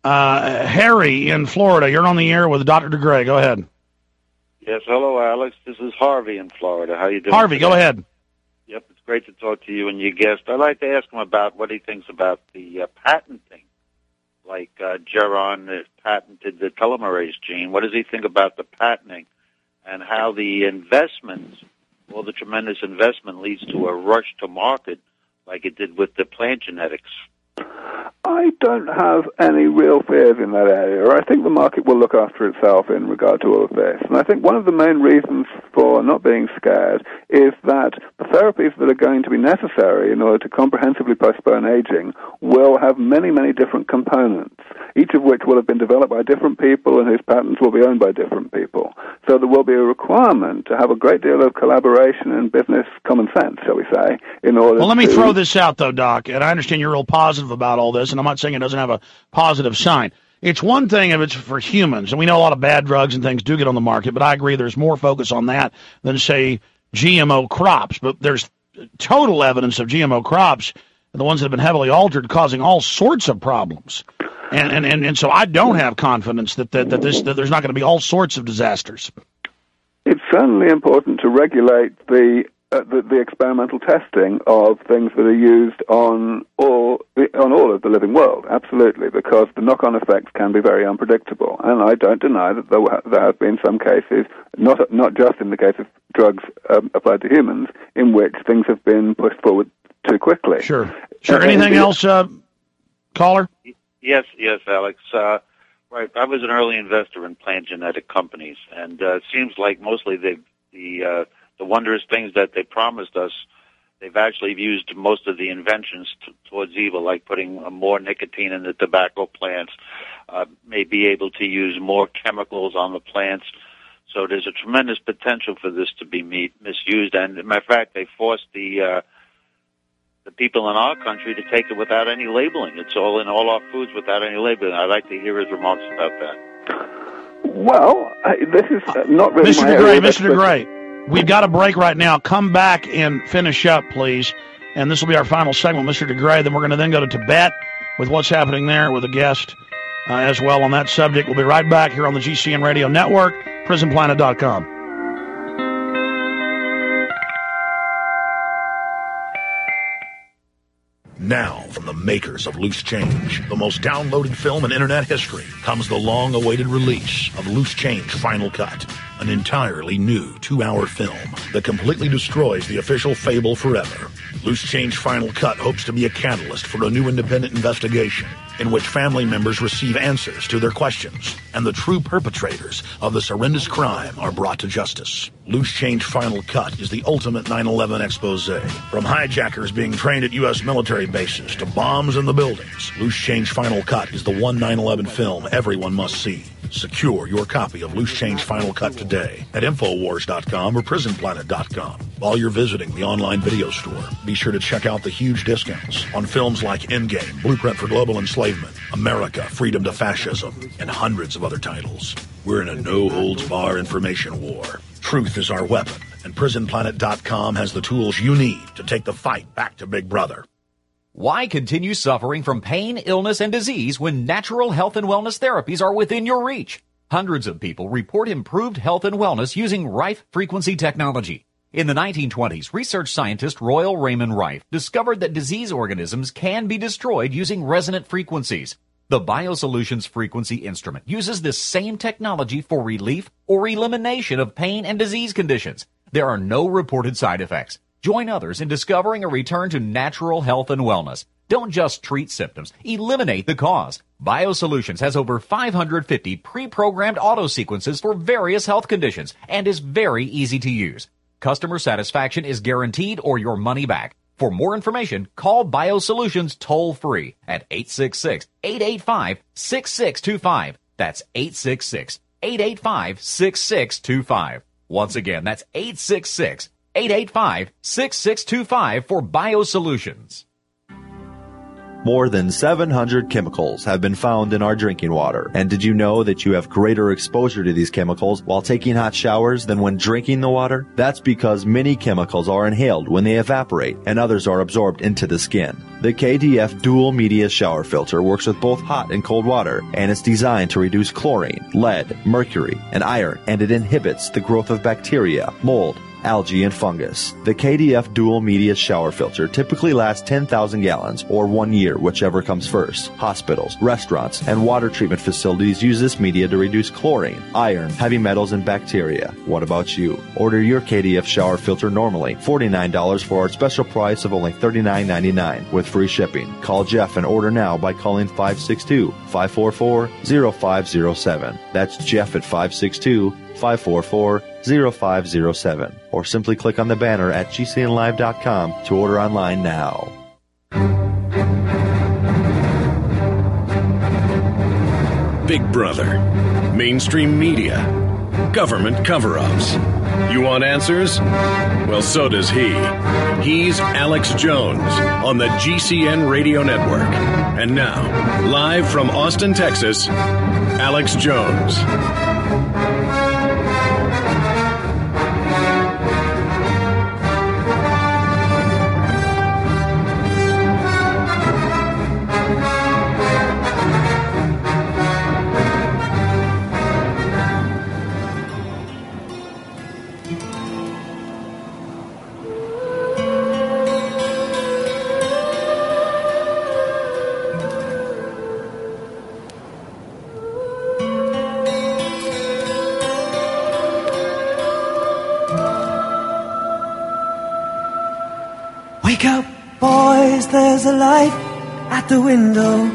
Uh, Harry in Florida, you're on the air with Doctor de Grey. Go ahead. Yes, hello, Alex. This is Harvey in Florida. How you doing? Harvey, today? go ahead. Yep, it's great to talk to you and your guest. I'd like to ask him about what he thinks about the uh, patenting. Like uh, Geron has patented the telomerase gene. What does he think about the patenting and how the investments, all the tremendous investment, leads to a rush to market like it did with the plant genetics? I don't have any real fears in that area. I think the market will look after itself in regard to all of this. And I think one of the main reasons for not being scared is that the therapies that are going to be necessary in order to comprehensively postpone aging will have many, many different components, each of which will have been developed by different people and whose patents will be owned by different people. So there will be a requirement to have a great deal of collaboration and business common sense, shall we say, in order Well, let me to... throw this out, though, Doc, and I understand you're real positive about all this, and I'm not saying it doesn't have a positive sign. It's one thing if it's for humans, and we know a lot of bad drugs and things do get on the market, but I agree there's more focus on that than, say, G M O crops. But there's total evidence of G M O crops, the ones that have been heavily altered, causing all sorts of problems. And and, and, and so I don't have confidence that, that, that, this, that there's not going to be all sorts of disasters. It's certainly important to regulate the Uh, the, the experimental testing of things that are used on all on all of the living world, absolutely, because the knock-on effects can be very unpredictable. And I don't deny that there, were, there have been some cases, not not just in the case of drugs um, applied to humans, in which things have been pushed forward too quickly. Sure. Sure. Anything else, uh, caller? Yes, yes, Alex. Uh, right. I was an early investor in plant genetic companies, and uh, it seems like mostly the the uh, the wondrous things that they promised us, they've actually used most of the inventions t- towards evil, like putting uh, more nicotine in the tobacco plants, uh, may be able to use more chemicals on the plants. So there's a tremendous potential for this to be me- misused. And, as a matter of fact, they forced the uh, the people in our country to take it without any labeling. It's all in all our foods without any labeling. I'd like to hear his remarks about that. Well, I, this is uh, not really Mister my DeGray, area. Mister DeGray, we've got a break right now. Come back and finish up, please. And this will be our final segment, Mister DeGray. Then we're going to then go to Tibet with what's happening there with a guest uh, as well on that subject. We'll be right back here on the G C N Radio Network, prison planet dot com. Now, from the makers of Loose Change, the most downloaded film in internet history, comes the long-awaited release of Loose Change Final Cut, an entirely new two-hour film that completely destroys the official fable forever. Loose Change Final Cut hopes to be a catalyst for a new independent investigation in which family members receive answers to their questions and the true perpetrators of this horrendous crime are brought to justice. Loose Change Final Cut is the ultimate nine eleven expose. From hijackers being trained at U S military bases to bombs in the buildings, Loose Change Final Cut is the one nine eleven film everyone must see. Secure your copy of Loose Change Final Cut today at Infowars dot com or Prison Planet dot com. While you're visiting the online video store, be sure to check out the huge discounts on films like Endgame, Blueprint for Global Enslavement, America, Freedom to Fascism, and hundreds of other titles. We're in a no-holds-barred information war. Truth is our weapon, and Prison Planet dot com has the tools you need to take the fight back to Big Brother. Why continue suffering from pain, illness, and disease when natural health and wellness therapies are within your reach? Hundreds of people report improved health and wellness using Rife frequency technology. In the nineteen twenties, research scientist Royal Raymond Rife discovered that disease organisms can be destroyed using resonant frequencies. The BioSolutions frequency instrument uses this same technology for relief or elimination of pain and disease conditions. There are no reported side effects. Join others in discovering a return to natural health and wellness. Don't just treat symptoms, eliminate the cause. BioSolutions has over five hundred fifty pre-programmed auto sequences for various health conditions and is very easy to use. Customer satisfaction is guaranteed or your money back. For more information, call BioSolutions toll-free at eight six six, eight eight five, six six two five. That's eight six six, eight eight five, six six two five. Once again, that's eight six six, eight eight five, six six two five for BioSolutions. More than seven hundred chemicals have been found in our drinking water. And did you know that you have greater exposure to these chemicals while taking hot showers than when drinking the water? That's because many chemicals are inhaled when they evaporate and others are absorbed into the skin. The K D F Dual Media Shower Filter works with both hot and cold water, and it's designed to reduce chlorine, lead, mercury, and iron, and it inhibits the growth of bacteria, mold, algae, and fungus. The K D F Dual Media Shower Filter typically lasts ten thousand gallons or one year, whichever comes first. Hospitals, restaurants, and water treatment facilities use this media to reduce chlorine, iron, heavy metals, and bacteria. What about you? Order your K D F shower filter normally forty-nine dollars for our special price of only thirty-nine ninety-nine with free shipping. Call Jeff and order now by calling five six two, five four four, zero five zero seven. That's Jeff at five six two, five four four, zero five zero seven, or simply click on the banner at G C N live dot com to order online now. Big Brother, mainstream media, government cover-ups. You want answers? Well, so does he. He's Alex Jones on the G C N Radio Network. And now, live from Austin, Texas, Alex Jones. Wake up, boys, there's a light at the window.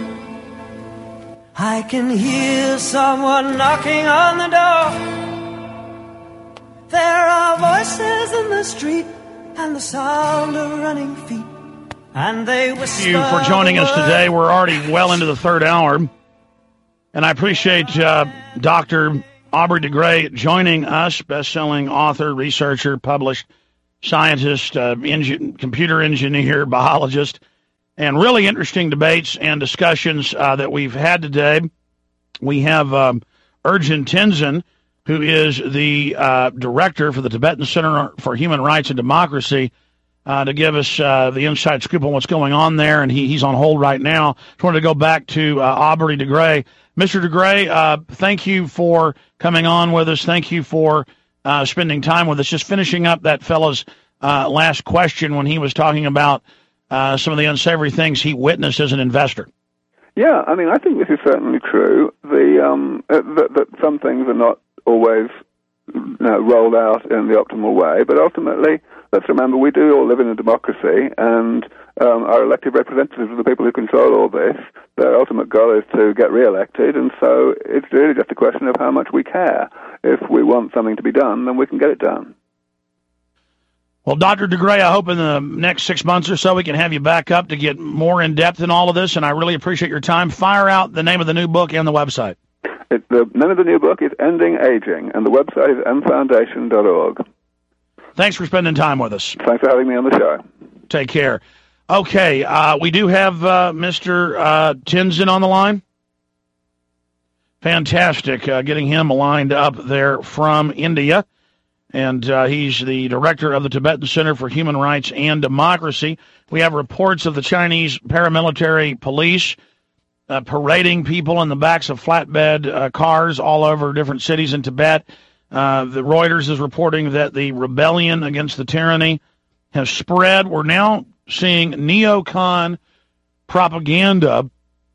I can hear someone knocking on the door. There are voices in the street and the sound of running feet, and they whisper. Thank you for joining us today. We're already well into the third hour, and I appreciate uh, Doctor Aubrey de Grey joining us, best-selling author, researcher, published scientist, uh, engin- computer engineer, biologist, and really interesting debates and discussions uh, that we've had today. We have um, Ergin Tenzin, who is the uh, director for the Tibetan Center for Human Rights and Democracy, uh, to give us uh, the inside scoop on what's going on there, and he, he's on hold right now. Just wanted to go back to uh, Aubrey de Grey. Mister de Grey, uh, thank you for coming on with us. Thank you for uh, spending time with us. Just finishing up that fellow's uh, last question when he was talking about uh, some of the unsavory things he witnessed as an investor. Yeah, I mean, I think this is certainly true. The um, uh, that, that some things are not always you know, rolled out in the optimal way, but ultimately, let's remember, we do all live in a democracy, and um, our elected representatives are the people who control all this. Their ultimate goal is to get re-elected, and so it's really just a question of how much we care. If we want something to be done, then we can get it done. Well, Doctor de Grey, I hope in the next six months or so we can have you back up to get more in-depth in all of this, and I really appreciate your time. Fire out the name of the new book and the website. It, the name of the new book is Ending Aging, and the website is m foundation dot org. Thanks for spending time with us. Thanks for having me on the show. Take care. Okay, uh, we do have uh, Mister Uh, Tenzin on the line. Fantastic, uh, getting him lined up there from India. And uh, he's the director of the Tibetan Center for Human Rights and Democracy. We have reports of the Chinese paramilitary police uh, parading people in the backs of flatbed uh, cars all over different cities in Tibet. Uh, the Reuters is reporting that the rebellion against the tyranny has spread. We're now seeing neocon propaganda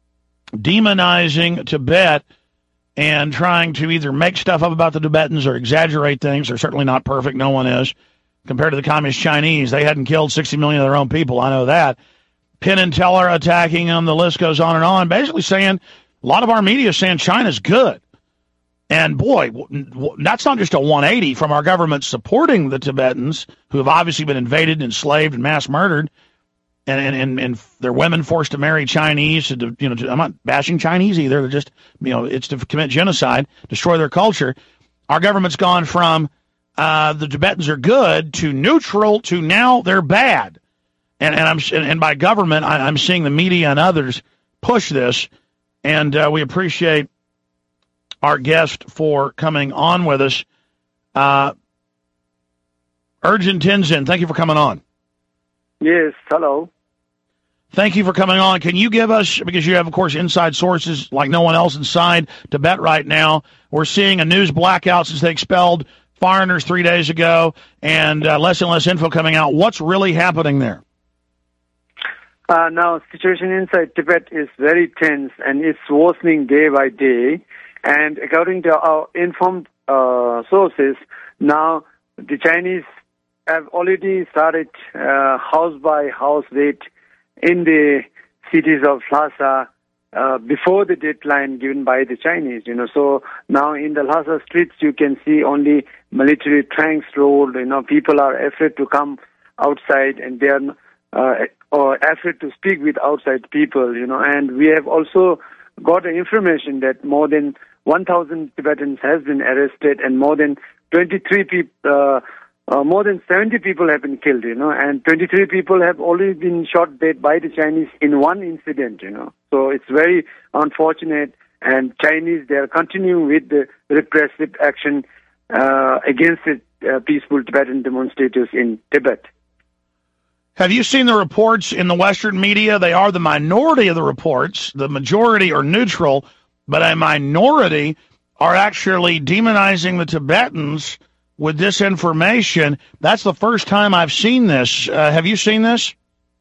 demonizing Tibet and trying to either make stuff up about the Tibetans or exaggerate things. They're certainly not perfect. No one is. Compared to the Communist Chinese, they hadn't killed sixty million of their own people. I know that. Penn and Teller attacking them. The list goes on and on. Basically saying, a lot of our media is saying China's good. And boy, that's not just a one eighty from our government supporting the Tibetans, who have obviously been invaded, enslaved, and mass murdered, and and and their women forced to marry Chinese. To, you know, to, I'm not bashing Chinese either. They're just, you know, it's to commit genocide, destroy their culture. Our government's gone from uh, the Tibetans are good to neutral to now they're bad. And and I'm and, and by government, I, I'm seeing the media and others push this, and uh, we appreciate our guest for coming on with us. Uh, Ergin Tenzin, thank you for coming on. Yes, hello. Thank you for coming on. Can you give us, because you have, of course, inside sources like no one else inside Tibet right now. We're seeing a news blackout since they expelled foreigners three days ago, and uh, less and less info coming out. What's really happening there? Uh, now, situation inside Tibet is very tense, and it's worsening day by day. And according to our informed uh, sources, now the Chinese have already started uh, house by house raid in the cities of Lhasa uh, before the deadline given by the Chinese. You know, so now in the Lhasa streets you can see only military tanks rolled. You know, people are afraid to come outside, and they are uh, or afraid to speak with outside people. You know, and we have also got information that more than one thousand Tibetans has been arrested, and more than twenty-three people, uh, uh, more than seventy people have been killed, you know, and twenty-three people have already been shot dead by the Chinese in one incident, you know. So it's very unfortunate, and Chinese, they are continuing with the repressive action uh, against the uh, peaceful Tibetan demonstrators in Tibet. Have you seen the reports in the Western media? They are the minority of the reports. The majority are neutral, but a minority are actually demonizing the Tibetans with disinformation. That's the first time I've seen this. Uh, have you seen this?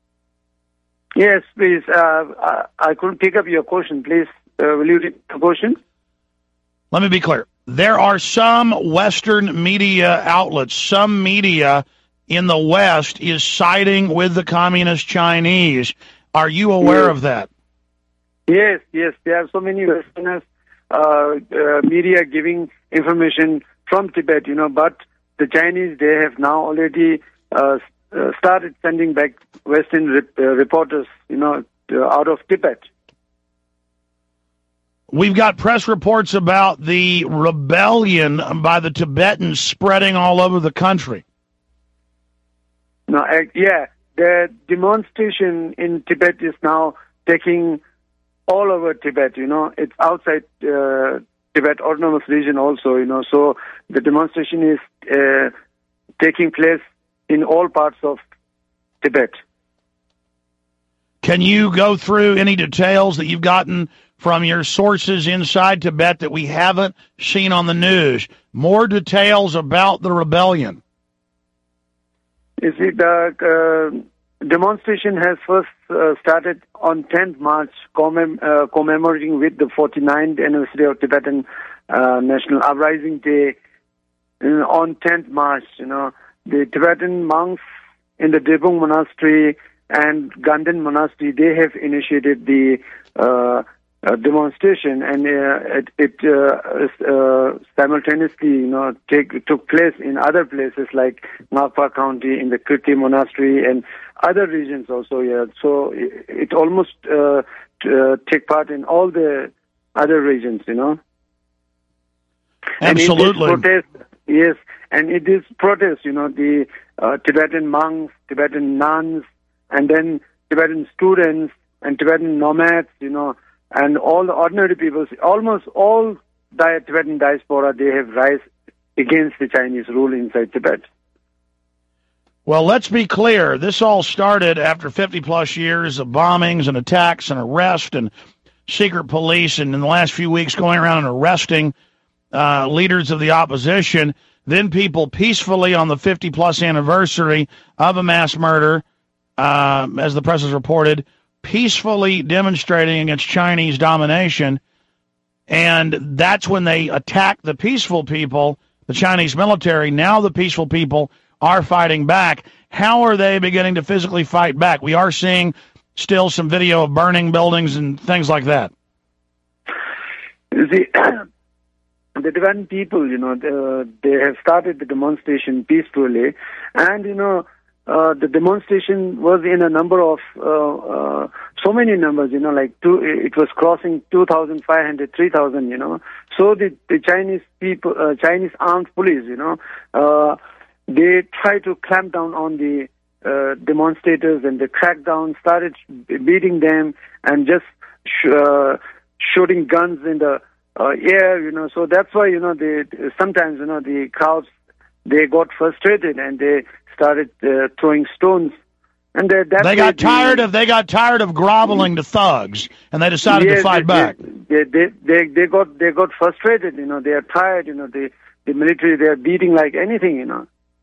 Yes, please. Uh, I couldn't pick up your question. Please, uh, will you read the question? Let me be clear. There are some Western media outlets, some media in the West is siding with the Communist Chinese. Are you aware yes. of that? Yes, yes. There are so many Westerners, uh, uh, media giving information from Tibet, you know, but the Chinese, they have now already uh, uh, started sending back Western rep- uh, reporters, you know, to, out of Tibet. We've got press reports about the rebellion by the Tibetans spreading all over the country. No, uh, yeah, the demonstration in Tibet is now taking all over Tibet, you know. It's outside uh, Tibet Autonomous Region also, you know. So the demonstration is uh, taking place in all parts of Tibet. Can you go through any details that you've gotten from your sources inside Tibet that we haven't seen on the news? More details about the rebellion. You see, the uh, demonstration has first uh, started on tenth March, commem- uh, commemorating with the forty-ninth anniversary of Tibetan uh, National Uprising Day. And on tenth March, you know, the Tibetan monks in the Debung Monastery and Ganden Monastery, they have initiated the uh, uh, demonstration, and uh, it, it uh, uh, simultaneously, you know, take, took place in other places like Ngakpa County, in the Kirti Monastery, and other regions also. Yeah, so it, it almost uh, t- uh, take part in all the other regions, you know. Absolutely. And it is protest, yes, and it is protest. You know, the uh, Tibetan monks, Tibetan nuns, and then Tibetan students and Tibetan nomads, you know, and all the ordinary people, almost all the Tibetan diaspora, they have rise against the Chinese rule inside Tibet. Well, let's be clear. This all started after fifty plus years of bombings and attacks and arrest and secret police, and in the last few weeks going around and arresting uh, leaders of the opposition. Then people peacefully on the fifty plus anniversary of a mass murder, uh, as the press has reported, peacefully demonstrating against Chinese domination. And that's when they attack the peaceful people, the Chinese military. Now the peaceful people are fighting back. How are they beginning to physically fight back? We are seeing still some video of burning buildings and things like that. You see, the Tibetan people, you know, the, they have started the demonstration peacefully, and, you know, uh, the demonstration was in a number of, uh, uh, so many numbers, you know, like two, it was crossing two thousand five hundred, three thousand, you know. So the, the Chinese people, uh, Chinese armed police, you know, uh, they try to clamp down on the uh, demonstrators, and the crackdown started beating them and just sh- uh, shooting guns in the uh, air, you know. So that's why, you know, they sometimes, you know, the crowds, they got frustrated and they started uh, throwing stones. And they, they got tired of they got tired of groveling to thugs, and they decided yes, to fight they, back. They, they they they got they got frustrated, you know. They are tired, you know. The the military, they are beating like anything, you know.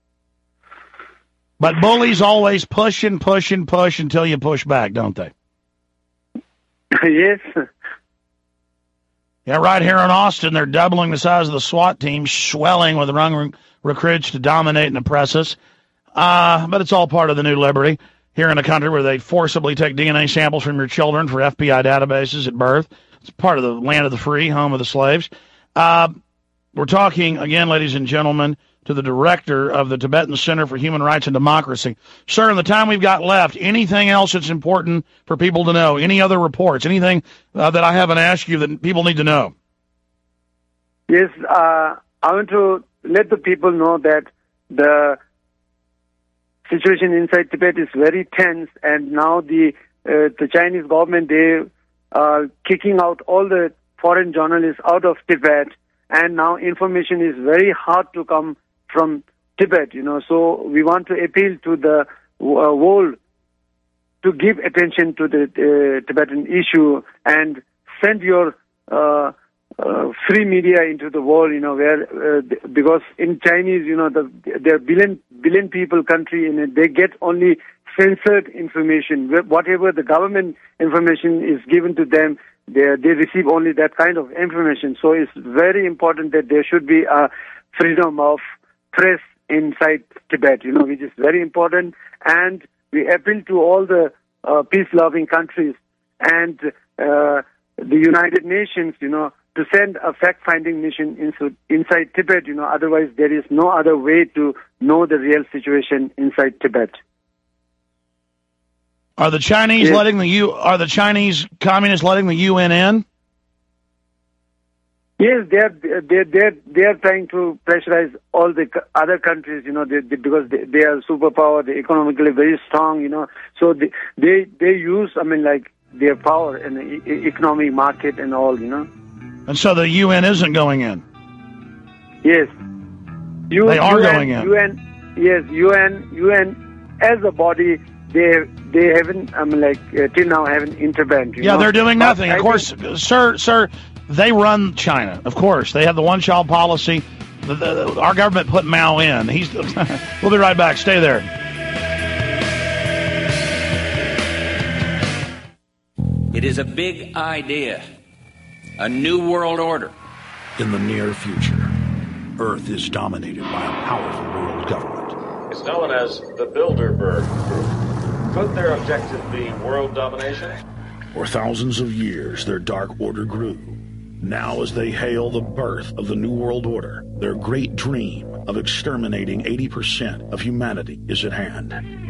But bullies always push and push and push until you push back, don't they? Yes. Yeah, right here in Austin, they're doubling the size of the SWAT team, swelling with young recruits to dominate and oppress us. Uh, but it's all part of the new liberty here in a country where they forcibly take D N A samples from your children for F B I databases at birth. It's part of the land of the free, home of the slaves. Uh, we're talking, again, ladies and gentlemen, to the director of the Tibetan Center for Human Rights and Democracy. Sir, in the time we've got left, anything else that's important for people to know? Any other reports? Anything uh, that I haven't asked you that people need to know? Yes, uh, I want to let the people know that the situation inside Tibet is very tense, and now the uh, the Chinese government, they are kicking out all the foreign journalists out of Tibet, and now information is very hard to come from Tibet, you know. So we want to appeal to the uh, world to give attention to the uh, Tibetan issue and send your uh, uh, free media into the world, you know, where uh, because in Chinese, you know, the there are billion billion people country in it, they get only censored information. Whatever the government information is given to them, they they receive only that kind of information. So it's very important that there should be a freedom of press inside Tibet, you know, which is very important. And we appeal to all the uh, peace-loving countries and uh, the United Nations, you know, to send a fact-finding mission into, inside Tibet. You know, otherwise there is no other way to know the real situation inside Tibet. Are the Chinese Yes. letting the U? Are the Chinese communists letting the U N in? Yes, they are they they they are trying to pressurize all the co- other countries, you know, they, they, because they, they are superpower, they're economically very strong, you know. So they they they use, I mean, like their power in the e- economic market and all, you know. And so the U N isn't going in. Yes, U, They are U N, going in. U N, yes, U N U N as a body, they they haven't, I mean, like uh, till now haven't intervened. You Yeah, know? they're doing But nothing. I Of course, think- sir, sir, they run China. Of course, they have the one-child policy. The, the, our government put Mao in. He's. We'll be right back. Stay there. It is a big idea, a new world order. In the near future, Earth is dominated by a powerful world government. It's known as the Bilderberg Group. Could their objective be world domination? For thousands of years, their dark order grew. Now, as they hail the birth of the New World Order, their great dream of exterminating eighty percent of humanity is at hand.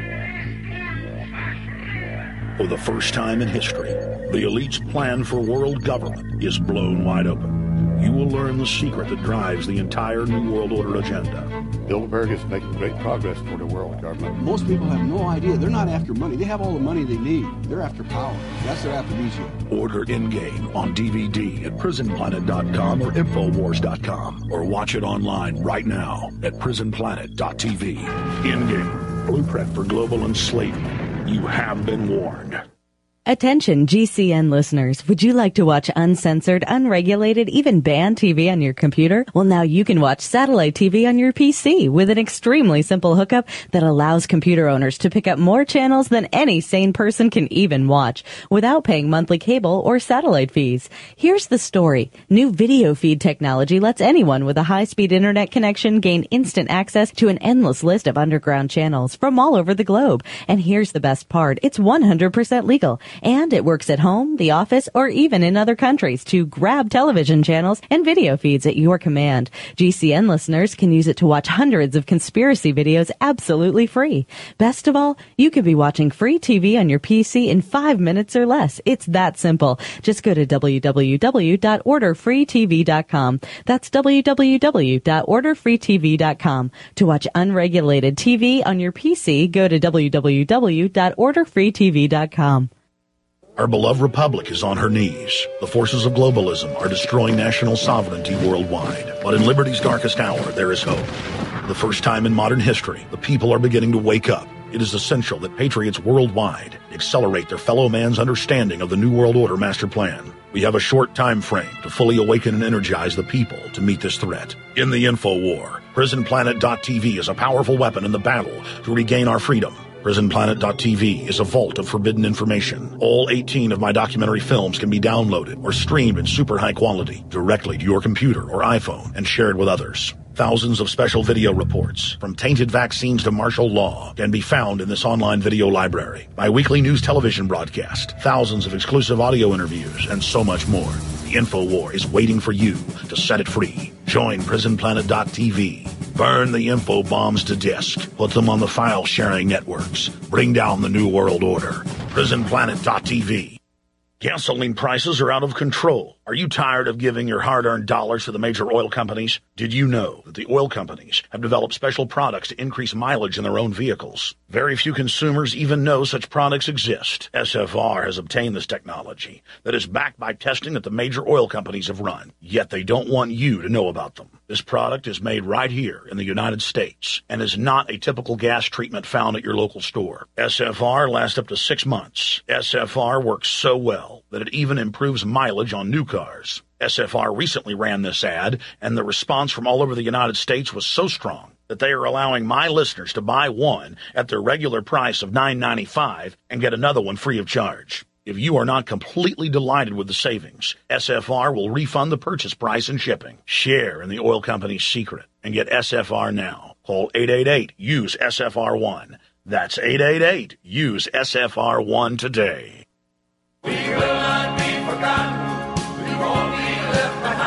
For the first time in history, the elite's plan for world government is blown wide open. You will learn the secret that drives the entire New World Order agenda. Bilderberg is making great progress toward a world government. Most people have no idea. They're not after money. They have all the money they need. They're after power. That's their aphrodisiac. Order in-game on D V D at prison planet dot com or infowars dot com, or watch it online right now at prison planet dot t v. In-game, blueprint for global enslavement. You have been warned. Attention G C N listeners, would you like to watch uncensored, unregulated, even banned T V on your computer? Well, now you can watch satellite T V on your P C with an extremely simple hookup that allows computer owners to pick up more channels than any sane person can even watch without paying monthly cable or satellite fees. Here's the story. New video feed technology lets anyone with a high-speed internet connection gain instant access to an endless list of underground channels from all over the globe. And here's the best part. It's one hundred percent legal. And it works at home, the office, or even in other countries to grab television channels and video feeds at your command. G C N listeners can use it to watch hundreds of conspiracy videos absolutely free. Best of all, you could be watching free T V on your P C in five minutes or less. It's that simple. Just go to w w w dot order free t v dot com. That's w w w dot order free t v dot com. To watch unregulated T V on your P C, go to w w w dot order free t v dot com. Our beloved republic is on her knees. The forces of globalism are destroying national sovereignty worldwide. But in liberty's darkest hour, there is hope. For the first time in modern history, the people are beginning to wake up. It is essential that patriots worldwide accelerate their fellow man's understanding of the New World Order master plan. We have a short time frame to fully awaken and energize the people to meet this threat. In the info war, prison planet dot t v is a powerful weapon in the battle to regain our freedom. prison planet dot t v is a vault of forbidden information. All eighteen of my documentary films can be downloaded or streamed in super high quality directly to your computer or iPhone and shared with others. Thousands of special video reports, from tainted vaccines to martial law, can be found in this online video library. My weekly news television broadcast, thousands of exclusive audio interviews, and so much more. The InfoWar is waiting for you to set it free. Join prison planet dot t v. Burn the info bombs to disk. Put them on the file sharing networks. Bring down the New World Order. prison planet dot t v. Gasoline prices are out of control. Are you tired of giving your hard-earned dollars to the major oil companies? Did you know that the oil companies have developed special products to increase mileage in their own vehicles? Very few consumers even know such products exist. S F R has obtained this technology that is backed by testing that the major oil companies have run, yet they don't want you to know about them. This product is made right here in the United States and is not a typical gas treatment found at your local store. S F R lasts up to six months. S F R works so well that it even improves mileage on new cars. S F R recently ran this ad, and the response from all over the United States was so strong that they are allowing my listeners to buy one at their regular price of nine ninety-five and get another one free of charge. If you are not completely delighted with the savings, S F R will refund the purchase price and shipping. Share in the oil company's secret and get S F R now. Call eight eight eight, use S F R one. That's eight eight eight, use S F R one today. We will not be forgotten. We won't be left behind.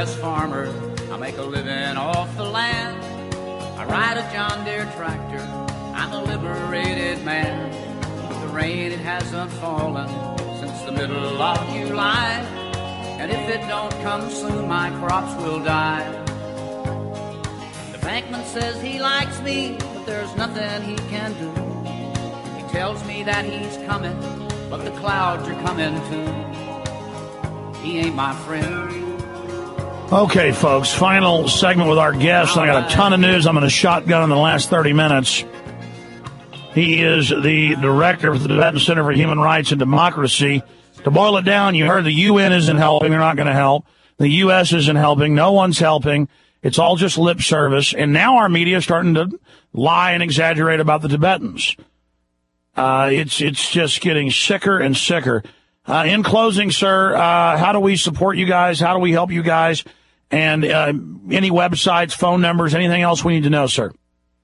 U.S. farmer. I make a living off the land. I ride a John Deere tractor. I'm a liberated man. But the rain, it hasn't fallen since the middle of July. And if it don't come soon, my crops will die. The bankman says he likes me, but there's nothing he can do. He tells me that he's coming, but the clouds are coming too. He ain't my friend. Okay, folks, final segment with our guest. I got a ton of news I'm going to shotgun in the last thirty minutes. He is the director of the Tibetan Center for Human Rights and Democracy. To boil it down, you heard the U N isn't helping. They're not going to help. The U S isn't helping. No one's helping. It's all just lip service. And now our media is starting to lie and exaggerate about the Tibetans. Uh, it's, it's just getting sicker and sicker. Uh, in closing, sir, uh, how do we support you guys? How do we help you guys? And uh, any websites, phone numbers, anything else we need to know, sir?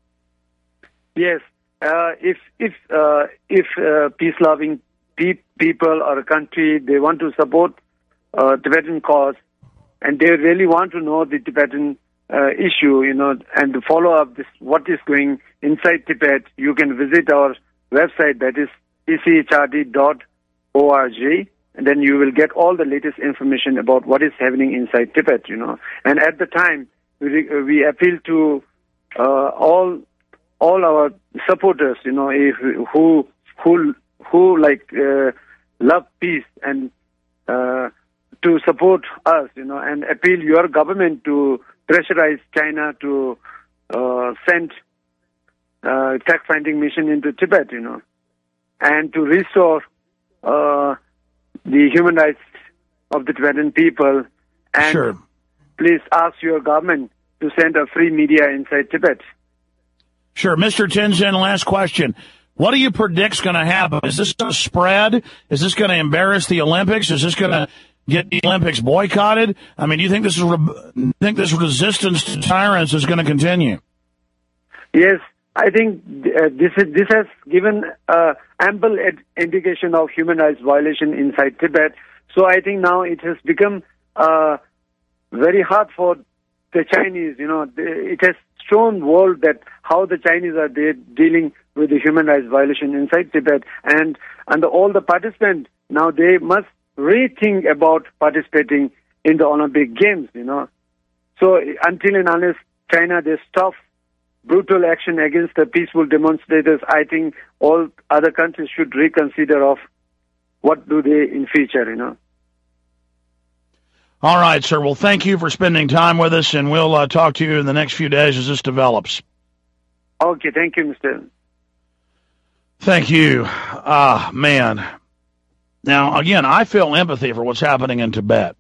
Yes. Uh, if if uh, if uh, peace-loving pe- people or a country, they want to support uh, Tibetan cause, and they really want to know the Tibetan uh, issue, you know, and to follow up this what is going inside Tibet, you can visit our website, that is P C H R D dot org, and then you will get all the latest information about what is happening inside Tibet, you know. And at the time, we, we appeal to uh, all all our supporters, you know, if, who who who like uh, love peace and uh, to support us, you know, and appeal your government to pressurize China to uh, send uh, fact-finding mission into Tibet, you know, and to restore Uh, the human rights of the Tibetan people, and sure. Please ask your government to send a free media inside Tibet. Sure. Mister Tenzin, last question. What do you predict's going to happen? Is this going to spread? Is this going to embarrass the Olympics? Is this going to get the Olympics boycotted? I mean, do you think this is re- think this resistance to tyrants is going to continue? Yes. I think uh, this is, this has given uh, ample ed- indication of human rights violation inside Tibet. So I think now it has become uh, very hard for the Chinese. You know, it has shown world that how the Chinese are de- dealing with the human rights violation inside Tibet, and and the, all the participants now they must rethink about participating in the Olympic Games. You know, so until and unless China they stop brutal action against the peaceful demonstrators, I think all other countries should reconsider of what do they in future, you know. All right, sir. Well, thank you for spending time with us, and we'll uh, talk to you in the next few days as this develops. Okay, thank you, Mister Thank you. Ah, man. Now, again, I feel empathy for what's happening in Tibet.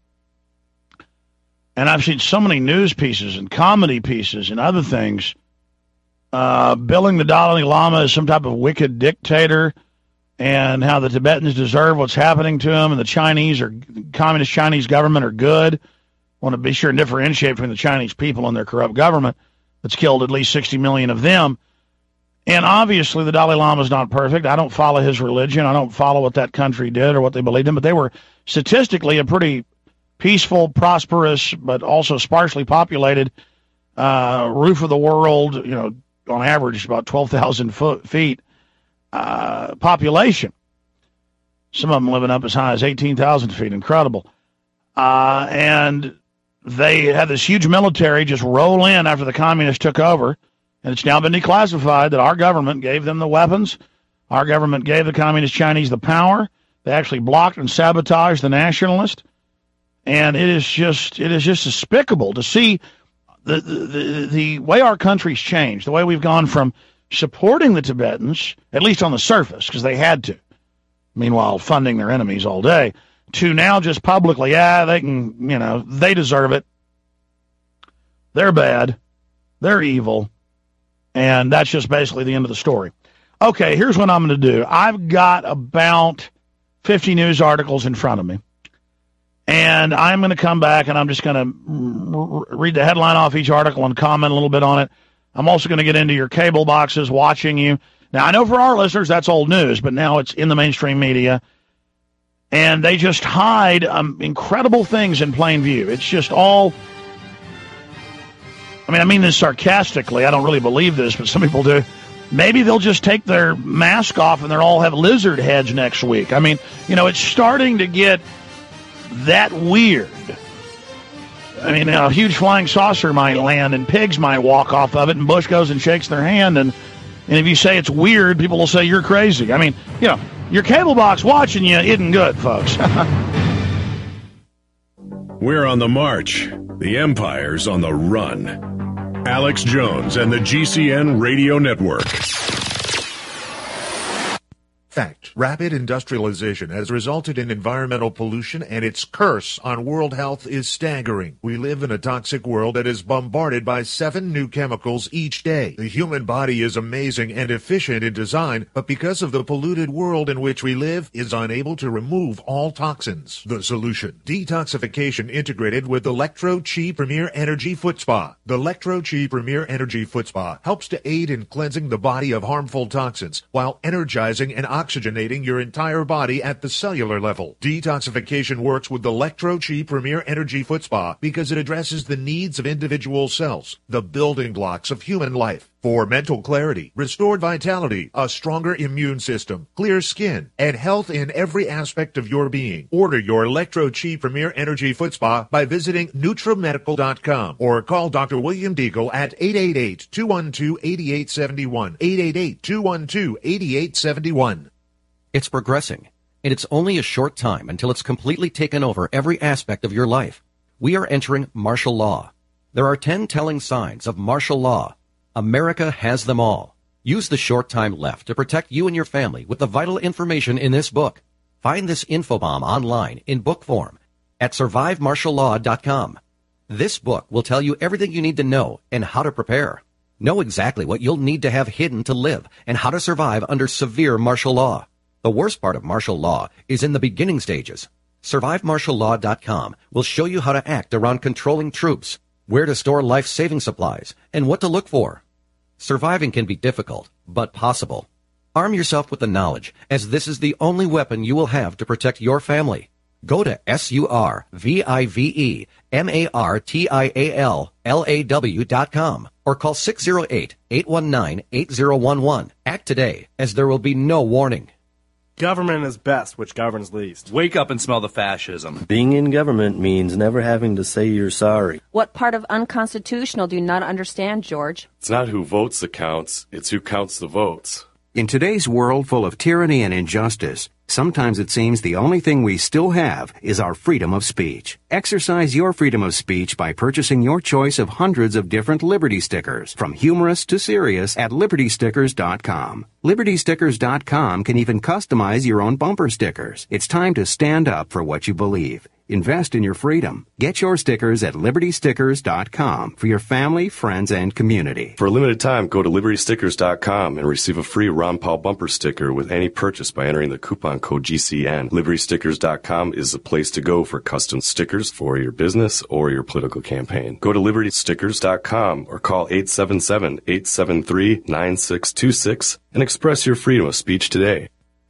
And I've seen so many news pieces and comedy pieces and other things Uh, billing the Dalai Lama as some type of wicked dictator, and how the Tibetans deserve what's happening to them, and the Chinese or communist Chinese government are good. Want to be sure and differentiate between the Chinese people and their corrupt government that's killed at least sixty million of them. And obviously the Dalai Lama is not perfect. I don't follow his religion. I don't follow what that country did or what they believed in, but they were statistically a pretty peaceful, prosperous, but also sparsely populated uh, roof of the world, you know, on average about twelve thousand feet uh, population. Some of them living up as high as eighteen thousand feet. Incredible. Uh, and they had this huge military just roll in after the communists took over. And it's now been declassified that our government gave them the weapons. Our government gave the communist Chinese the power. They actually blocked and sabotaged the nationalists. And it is just, it is just despicable to see The, the the way our country's changed, the way we've gone from supporting the Tibetans, at least on the surface, because they had to, meanwhile funding their enemies all day, to now just publicly, yeah, they can, you know, they deserve it. They're bad. They're evil. And that's just basically the end of the story. Okay, here's what I'm going to do. I've got about fifty news articles in front of me. And I'm going to come back, and I'm just going to r- read the headline off each article and comment a little bit on it. I'm also going to get into your cable boxes, watching you. Now, I know for our listeners that's old news, but now it's in the mainstream media. And they just hide um, incredible things in plain view. It's just all I mean, I mean this sarcastically. I don't really believe this, but some people do. Maybe they'll just take their mask off and they'll all have lizard heads next week. I mean, you know, it's starting to get that weird. I mean, a huge flying saucer might land and pigs might walk off of it and Bush goes and shakes their hand. And, and if you say it's weird, people will say you're crazy. I mean, you know, your cable box watching you isn't good, folks. We're on the march. The Empire's on the run. Alex Jones and the G C N Radio Network. Fact. Rapid industrialization has resulted in environmental pollution, and its curse on world health is staggering. We live in a toxic world that is bombarded by seven new chemicals each day. The human body is amazing and efficient in design, but because of the polluted world in which we live, is unable to remove all toxins. The solution: detoxification integrated with Electro-Chi Premier Energy Foot Spa. The Electro-Chi Premier Energy Foot Spa helps to aid in cleansing the body of harmful toxins while energizing and oxygenating your entire body at the cellular level. Detoxification works with the Electro-Chi Premier Energy Foot Spa because it addresses the needs of individual cells, the building blocks of human life. For mental clarity, restored vitality, a stronger immune system, clear skin, and health in every aspect of your being. Order your Electro-Chi Premier Energy Foot Spa by visiting Nutramedical dot com or call Doctor William Deagle at eight eight eight, two one two, eight eight seven one, eight eight eight, two one two, eight eight seven one. It's progressing, and it's only a short time until it's completely taken over every aspect of your life. We are entering martial law. There are ten telling signs of martial law. America has them all. Use the short time left to protect you and your family with the vital information in this book. Find this infobomb online in book form at survive martial law dot com. This book will tell you everything you need to know and how to prepare. Know exactly what you'll need to have hidden to live and how to survive under severe martial law. The worst part of martial law is in the beginning stages. survive martial law dot com will show you how to act around controlling troops, where to store life-saving supplies, and what to look for. Surviving can be difficult, but possible. Arm yourself with the knowledge, as this is the only weapon you will have to protect your family. Go to S U R V I V E M A R T I A L L A W dot com or call six zero eight, eight one nine, eight zero one one. Act today, as there will be no warning. Government is best, which governs least. Wake up and smell the fascism. Being in government means never having to say you're sorry. What part of unconstitutional do you not understand, George? It's not who votes that counts, it's who counts the votes. In today's world full of tyranny and injustice, sometimes it seems the only thing we still have is our freedom of speech. Exercise your freedom of speech by purchasing your choice of hundreds of different Liberty stickers, from humorous to serious, at Liberty Stickers dot com. Liberty Stickers dot com can even customize your own bumper stickers. It's time to stand up for what you believe. Invest in your freedom. Get your stickers at Liberty Stickers dot com for your family, friends, and community. For a limited time, go to Liberty Stickers dot com and receive a free Ron Paul bumper sticker with any purchase by entering the coupon code G C N. Liberty Stickers dot com is the place to go for custom stickers for your business or your political campaign. Go to Liberty Stickers dot com or call eight seven seven, eight seven three, nine six two six and express your freedom of speech today.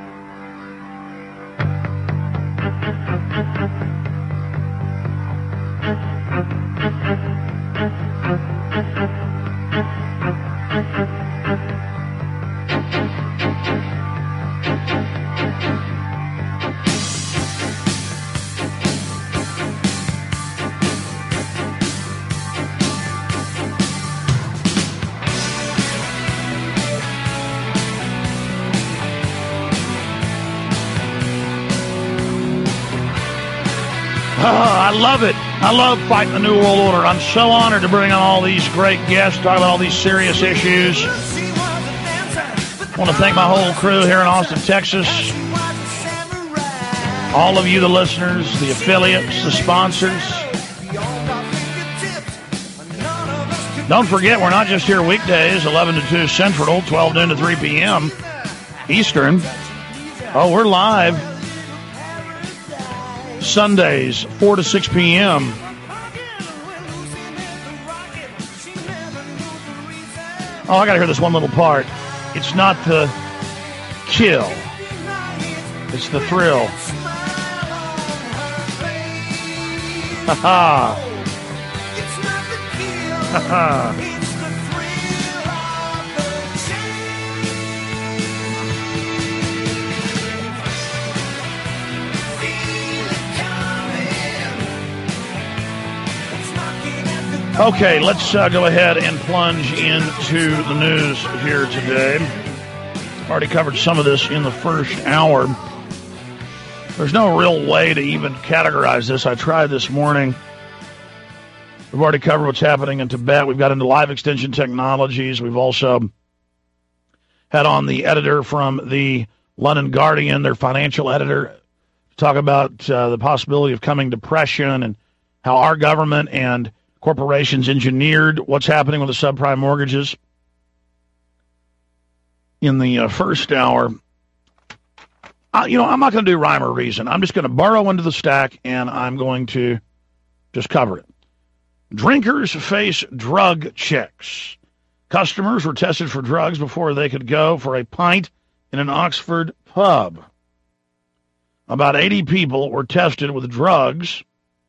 Oh, I love it. I love fighting the New World Order. I'm so honored to bring on all these great guests, talk about all these serious issues. I want to thank my whole crew here in Austin, Texas. All of you, the listeners, the affiliates, the sponsors. Don't forget, we're not just here weekdays, eleven to two Central, twelve noon to three p.m. Eastern. Oh, we're live Sundays, four to six p.m. Oh, I got to hear this one little part. It's not the kill. It's the thrill. Ha ha. Okay, let's uh, go ahead and plunge into the news here today. Already covered some of this in the first hour. There's no real way to even categorize this. I tried this morning. We've already covered what's happening in Tibet. We've got into live extension technologies. We've also had on the editor from the London Guardian, their financial editor, to talk about uh, the possibility of coming depression and how our government and corporations engineered what's happening with the subprime mortgages. In the uh, first hour, uh, you know, I'm not going to do rhyme or reason. I'm just going to burrow into the stack, and I'm going to just cover it. Drinkers face drug checks. Customers were tested for drugs before they could go for a pint in an Oxford pub. About eighty people were tested with drugs.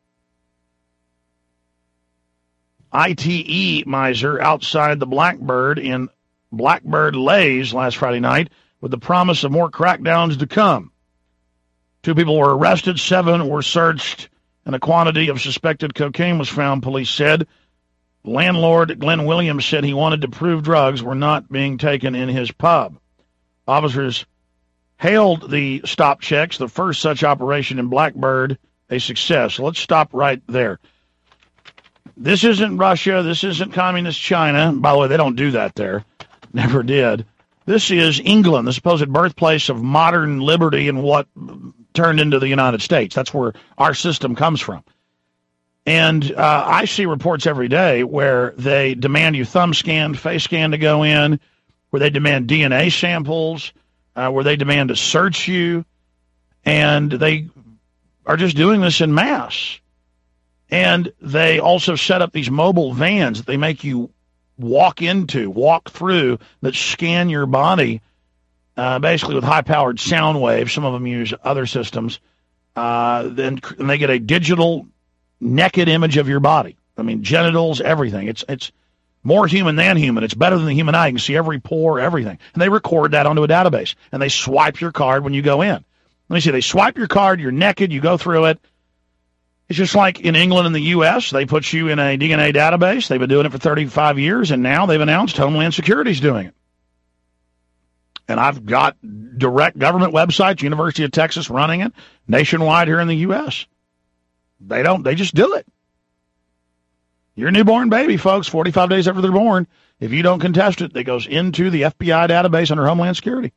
I T E miser outside the Blackbird in Blackbird Lays last Friday night with the promise of more crackdowns to come. Two people were arrested, seven were searched, and a quantity of suspected cocaine was found, police said. Landlord Glenn Williams said he wanted to prove drugs were not being taken in his pub. Officers hailed the stop checks, the first such operation in Blackbird, a success. So let's stop right there. This isn't Russia. This isn't communist China. By the way, they don't do that there. Never did. This is England, the supposed birthplace of modern liberty and what turned into the United States. That's where our system comes from. And uh, I see reports every day where they demand you thumb scan, face scan to go in, where they demand D N A samples, uh, where they demand to search you, and they are just doing this in mass. And they also set up these mobile vans that they make you walk into, walk through, that scan your body, uh, basically with high-powered sound waves. Some of them use other systems. Uh, then and they get a digital naked image of your body. I mean, genitals, everything. It's it's more human than human. It's better than the human eye. You can see every pore, everything. And they record that onto a database. And they swipe your card when you go in. Let me see. They swipe your card. You're naked. You go through it. It's just like in England and the U S, they put you in a D N A database. They've been doing it for thirty-five years, and now they've announced Homeland Security's doing it. And I've got direct government websites, University of Texas running it, nationwide here in the U S. They don't, they just do it. Your newborn baby, folks, forty-five days after they're born, if you don't contest it, it goes into the F B I database under Homeland Security.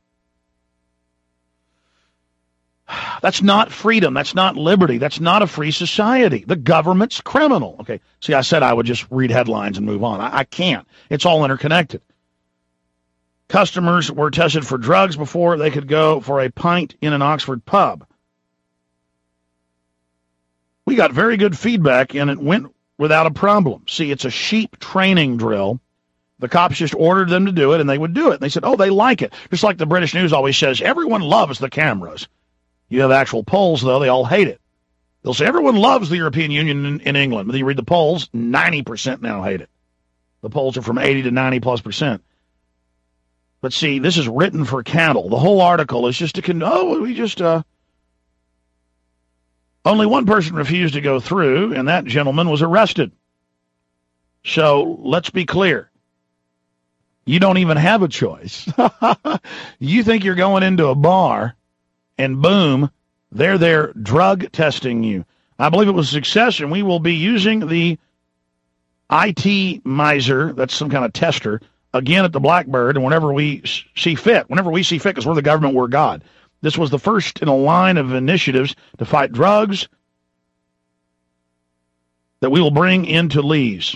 That's not freedom. That's not liberty. That's not a free society. The government's criminal. Okay. See, I said I would just read headlines and move on. I, I can't. It's all interconnected. Customers were tested for drugs before they could go for a pint in an Oxford pub. We got very good feedback, and it went without a problem. See, it's a sheep training drill. The cops just ordered them to do it, and they would do it. And they said, oh, they like it. Just like the British news always says, everyone loves the cameras. You have actual polls, though. They all hate it. They'll say everyone loves the European Union in, in England. But then you read the polls, ninety percent now hate it. The polls are from eighty to ninety plus percent. But see, this is written for cattle. The whole article is just to, con- oh, we just, uh, only one person refused to go through, and that gentleman was arrested. So let's be clear. You don't even have a choice. You think you're going into a bar, and boom, they're there drug testing you. I believe it was a success, and we will be using the I T miser, that's some kind of tester, again at the Blackbird, and whenever we see fit, whenever we see fit, because we're the government, we're God. This was the first in a line of initiatives to fight drugs that we will bring into Lee's.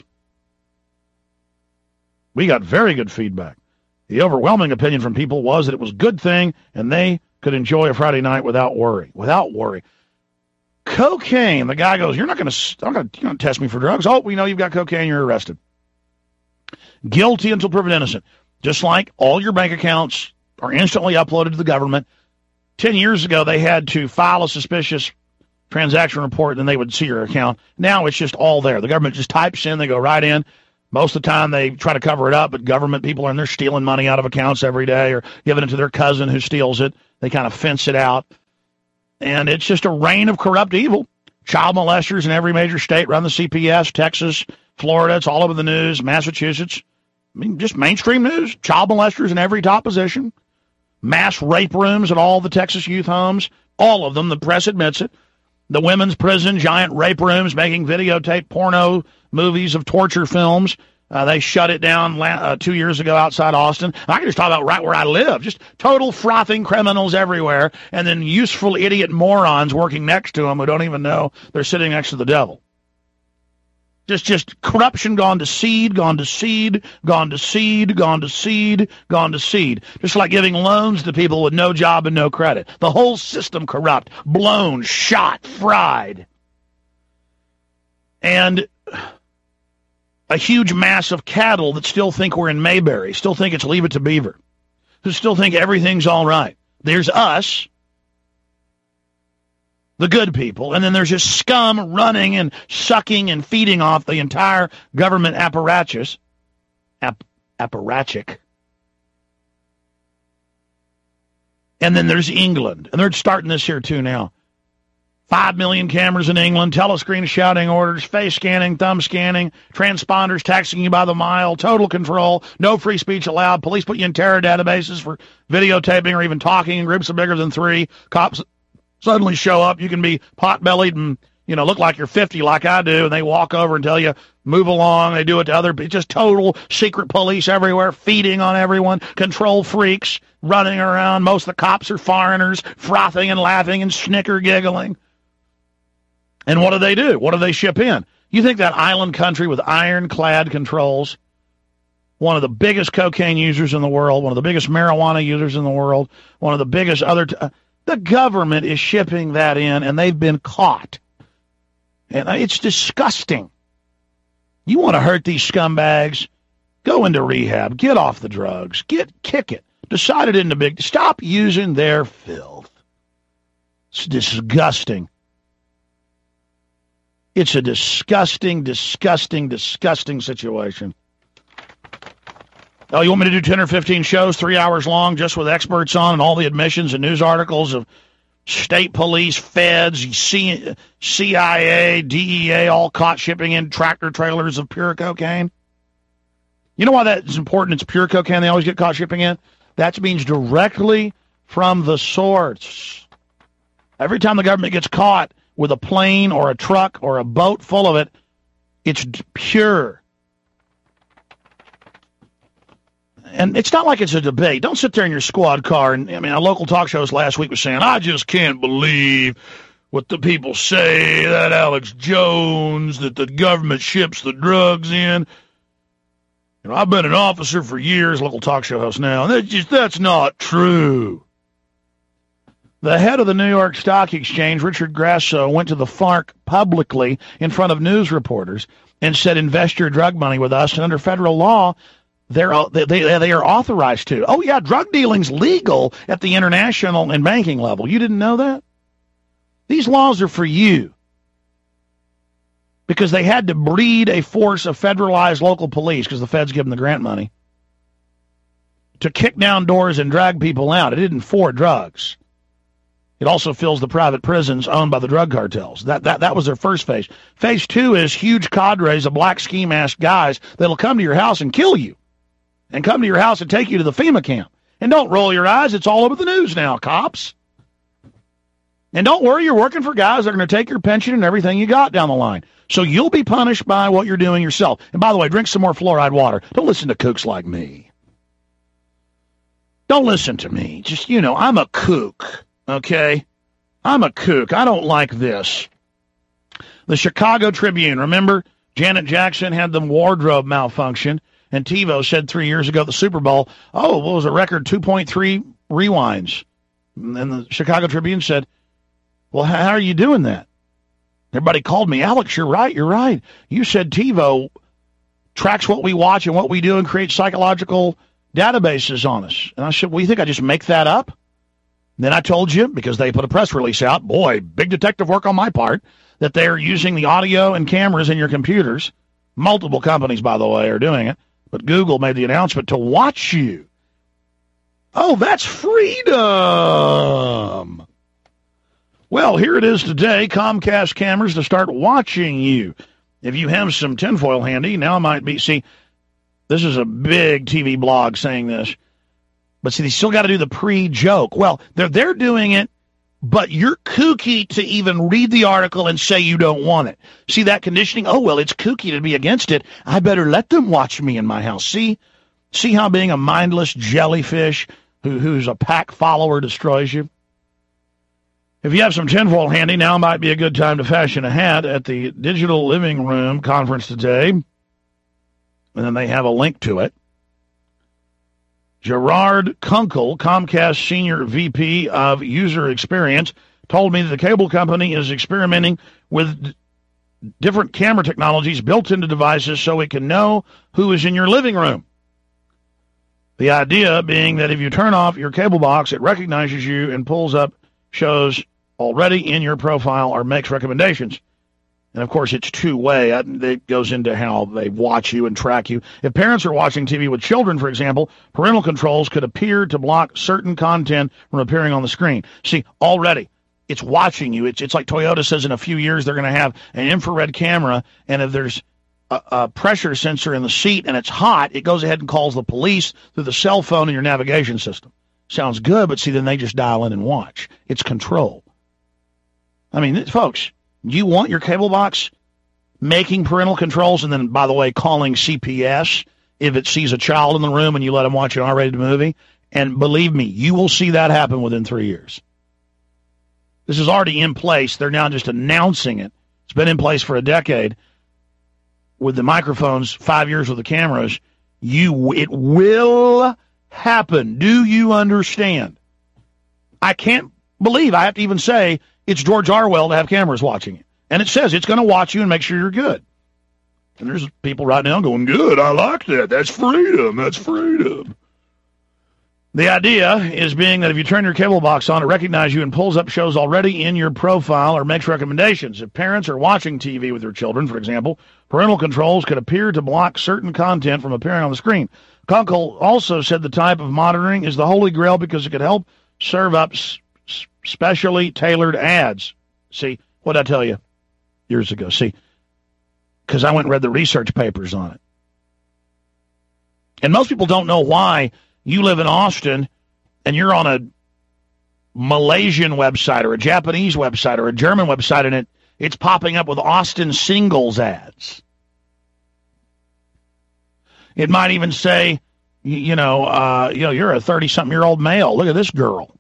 We got very good feedback. The overwhelming opinion from people was that it was a good thing, and they could enjoy a Friday night without worry. Without worry. Cocaine. The guy goes, you're not going to test me for drugs. Oh, we know you've got cocaine. You're arrested. Guilty until proven innocent. Just like all your bank accounts are instantly uploaded to the government. Ten years ago, they had to file a suspicious transaction report, and then they would see your account. Now it's just all there. The government just types in. They go right in. Most of the time they try to cover it up, but government people are in there stealing money out of accounts every day or giving it to their cousin who steals it. They kind of fence it out. And it's just a reign of corrupt evil. Child molesters in every major state run the C P S, Texas, Florida. It's all over the news, Massachusetts. I mean, just mainstream news. Child molesters in every top position. Mass rape rooms at all the Texas youth homes. All of them. The press admits it. The women's prison, giant rape rooms, making videotape porno movies of torture films. Uh, they shut it down la- uh, two years ago outside Austin. I can just talk about right where I live. Just total frothing criminals everywhere, and then useful idiot morons working next to them who don't even know they're sitting next to the devil. Just, just corruption gone to seed, gone to seed, gone to seed, gone to seed, gone to seed. Just like giving loans to people with no job and no credit. The whole system corrupt, blown, shot, fried. And a huge mass of cattle that still think we're in Mayberry, still think it's Leave It to Beaver, who still think everything's all right. There's us, the good people, and then there's just scum running and sucking and feeding off the entire government apparatus, app, apparatchik. And then there's England, and they're starting this here too now. Five million cameras in England, telescreen shouting orders, face scanning, thumb scanning, transponders taxing you by the mile, total control, no free speech allowed. Police put you in terror databases for videotaping or even talking in groups of bigger than three. Cops suddenly show up. You can be pot-bellied and, you know, look like you're fifty like I do, and they walk over and tell you, move along. They do it to other people. Just total secret police everywhere, feeding on everyone, control freaks running around. Most of the cops are foreigners, frothing and laughing and snicker-giggling. And what do they do? What do they ship in? You think that island country with ironclad controls, one of the biggest cocaine users in the world, one of the biggest marijuana users in the world, one of the biggest other... T- the government is shipping that in, and they've been caught. And it's disgusting. You want to hurt these scumbags? Go into rehab. Get off the drugs. Get kick it. Decide it into big... Stop using their filth. It's disgusting. It's a disgusting, disgusting, disgusting situation. Oh, you want me to do ten or fifteen shows, three hours long, just with experts on and all the admissions and news articles of state police, feds, C- CIA, D E A, all caught shipping in tractor trailers of pure cocaine? You know why that's important? It's pure cocaine they always get caught shipping in? That means directly from the source. Every time the government gets caught with a plane or a truck or a boat full of it, it's pure. And it's not like it's a debate. Don't sit there in your squad car. And I mean, a local talk show last week was saying, I just can't believe what the people say, that Alex Jones, that the government ships the drugs in. You know, I've been an officer for years, local talk show host now, and that's just, that's not true. The head of the New York Stock Exchange, Richard Grasso, went to the F A R C publicly in front of news reporters and said, invest your drug money with us. And under federal law, they're, they, they, they are authorized to. Oh, yeah, drug dealing's legal at the international and banking level. You didn't know that? These laws are for you because they had to breed a force of federalized local police because the feds give them the grant money to kick down doors and drag people out. It isn't for drugs. It also fills the private prisons owned by the drug cartels. That that that was their first phase. Phase two is huge cadres of black ski mask guys that'll come to your house and kill you, and come to your house and take you to the FEMA camp. And don't roll your eyes. It's all over the news now, cops. And don't worry, you're working for guys that are going to take your pension and everything you got down the line. So you'll be punished by what you're doing yourself. And by the way, drink some more fluoride water. Don't listen to kooks like me. Don't listen to me. Just, you know, I'm a kook. Okay, I'm a kook. I don't like this. The Chicago Tribune, remember, Janet Jackson had the wardrobe malfunction, and TiVo said three years ago at the Super Bowl, oh, what was a record two point three rewinds? And the Chicago Tribune said, well, how are you doing that? Everybody called me, Alex, you're right, you're right. You said TiVo tracks what we watch and what we do and creates psychological databases on us. And I said, well, you think I just make that up? Then I told you, because they put a press release out, boy, big detective work on my part, that they're using the audio and cameras in your computers Multiple companies, by the way, are doing it, but Google made the announcement to watch you. Oh, that's freedom. Well, here it is today, Comcast cameras to start watching you. If you have some tinfoil handy, now might be, see, this is a big T V blog saying this, but see, they still got to do the pre-joke. Well, they're, they're doing it, but you're kooky to even read the article and say you don't want it. See that conditioning? Oh, well, it's kooky to be against it. I better let them watch me in my house. See? See how being a mindless jellyfish who, who's a pack follower destroys you? If you have some tinfoil handy, now might be a good time to fashion a hat at the Digital Living Room conference today. And then they have a link to it. Gerard Kunkel, Comcast Senior V P of User Experience, told me that the cable company is experimenting with d- different camera technologies built into devices so it can know who is in your living room. The idea being that if you turn off your cable box, it recognizes you and pulls up shows already in your profile or makes recommendations. And, of course, it's two-way. It goes into how they watch you and track you. If parents are watching T V with children, for example, parental controls could appear to block certain content from appearing on the screen. See, already, it's watching you. It's, it's like Toyota says in a few years they're going to have an infrared camera, and if there's a, a pressure sensor in the seat and it's hot, it goes ahead and calls the police through the cell phone in your navigation system. Sounds good, but see, then they just dial in and watch. It's control. I mean, folks, you want your cable box making parental controls and then, by the way, calling C P S if it sees a child in the room and you let them watch an R-rated movie? And believe me, you will see that happen within three years. This is already in place. They're now just announcing it. It's been in place for a decade. With the microphones, five years with the cameras, you it will happen. Do you understand? I can't believe I have to even say it's George Orwell to have cameras watching you. And it says it's going to watch you and make sure you're good. And there's people right now going, good, I like that. That's freedom. That's freedom. The idea is being that if you turn your cable box on, it recognizes you and pulls up shows already in your profile or makes recommendations. If parents are watching T V with their children, for example, parental controls could appear to block certain content from appearing on the screen. Kunkel also said the type of monitoring is the holy grail because it could help serve up s- specially tailored ads. See, what did I tell you years ago? See, because I went and read the research papers on it. And most people don't know why you live in Austin and you're on a Malaysian website or a Japanese website or a German website and it, it's popping up with Austin singles ads. It might even say, you know, uh, you know, you're a thirty-something-year-old male. Look at this girl.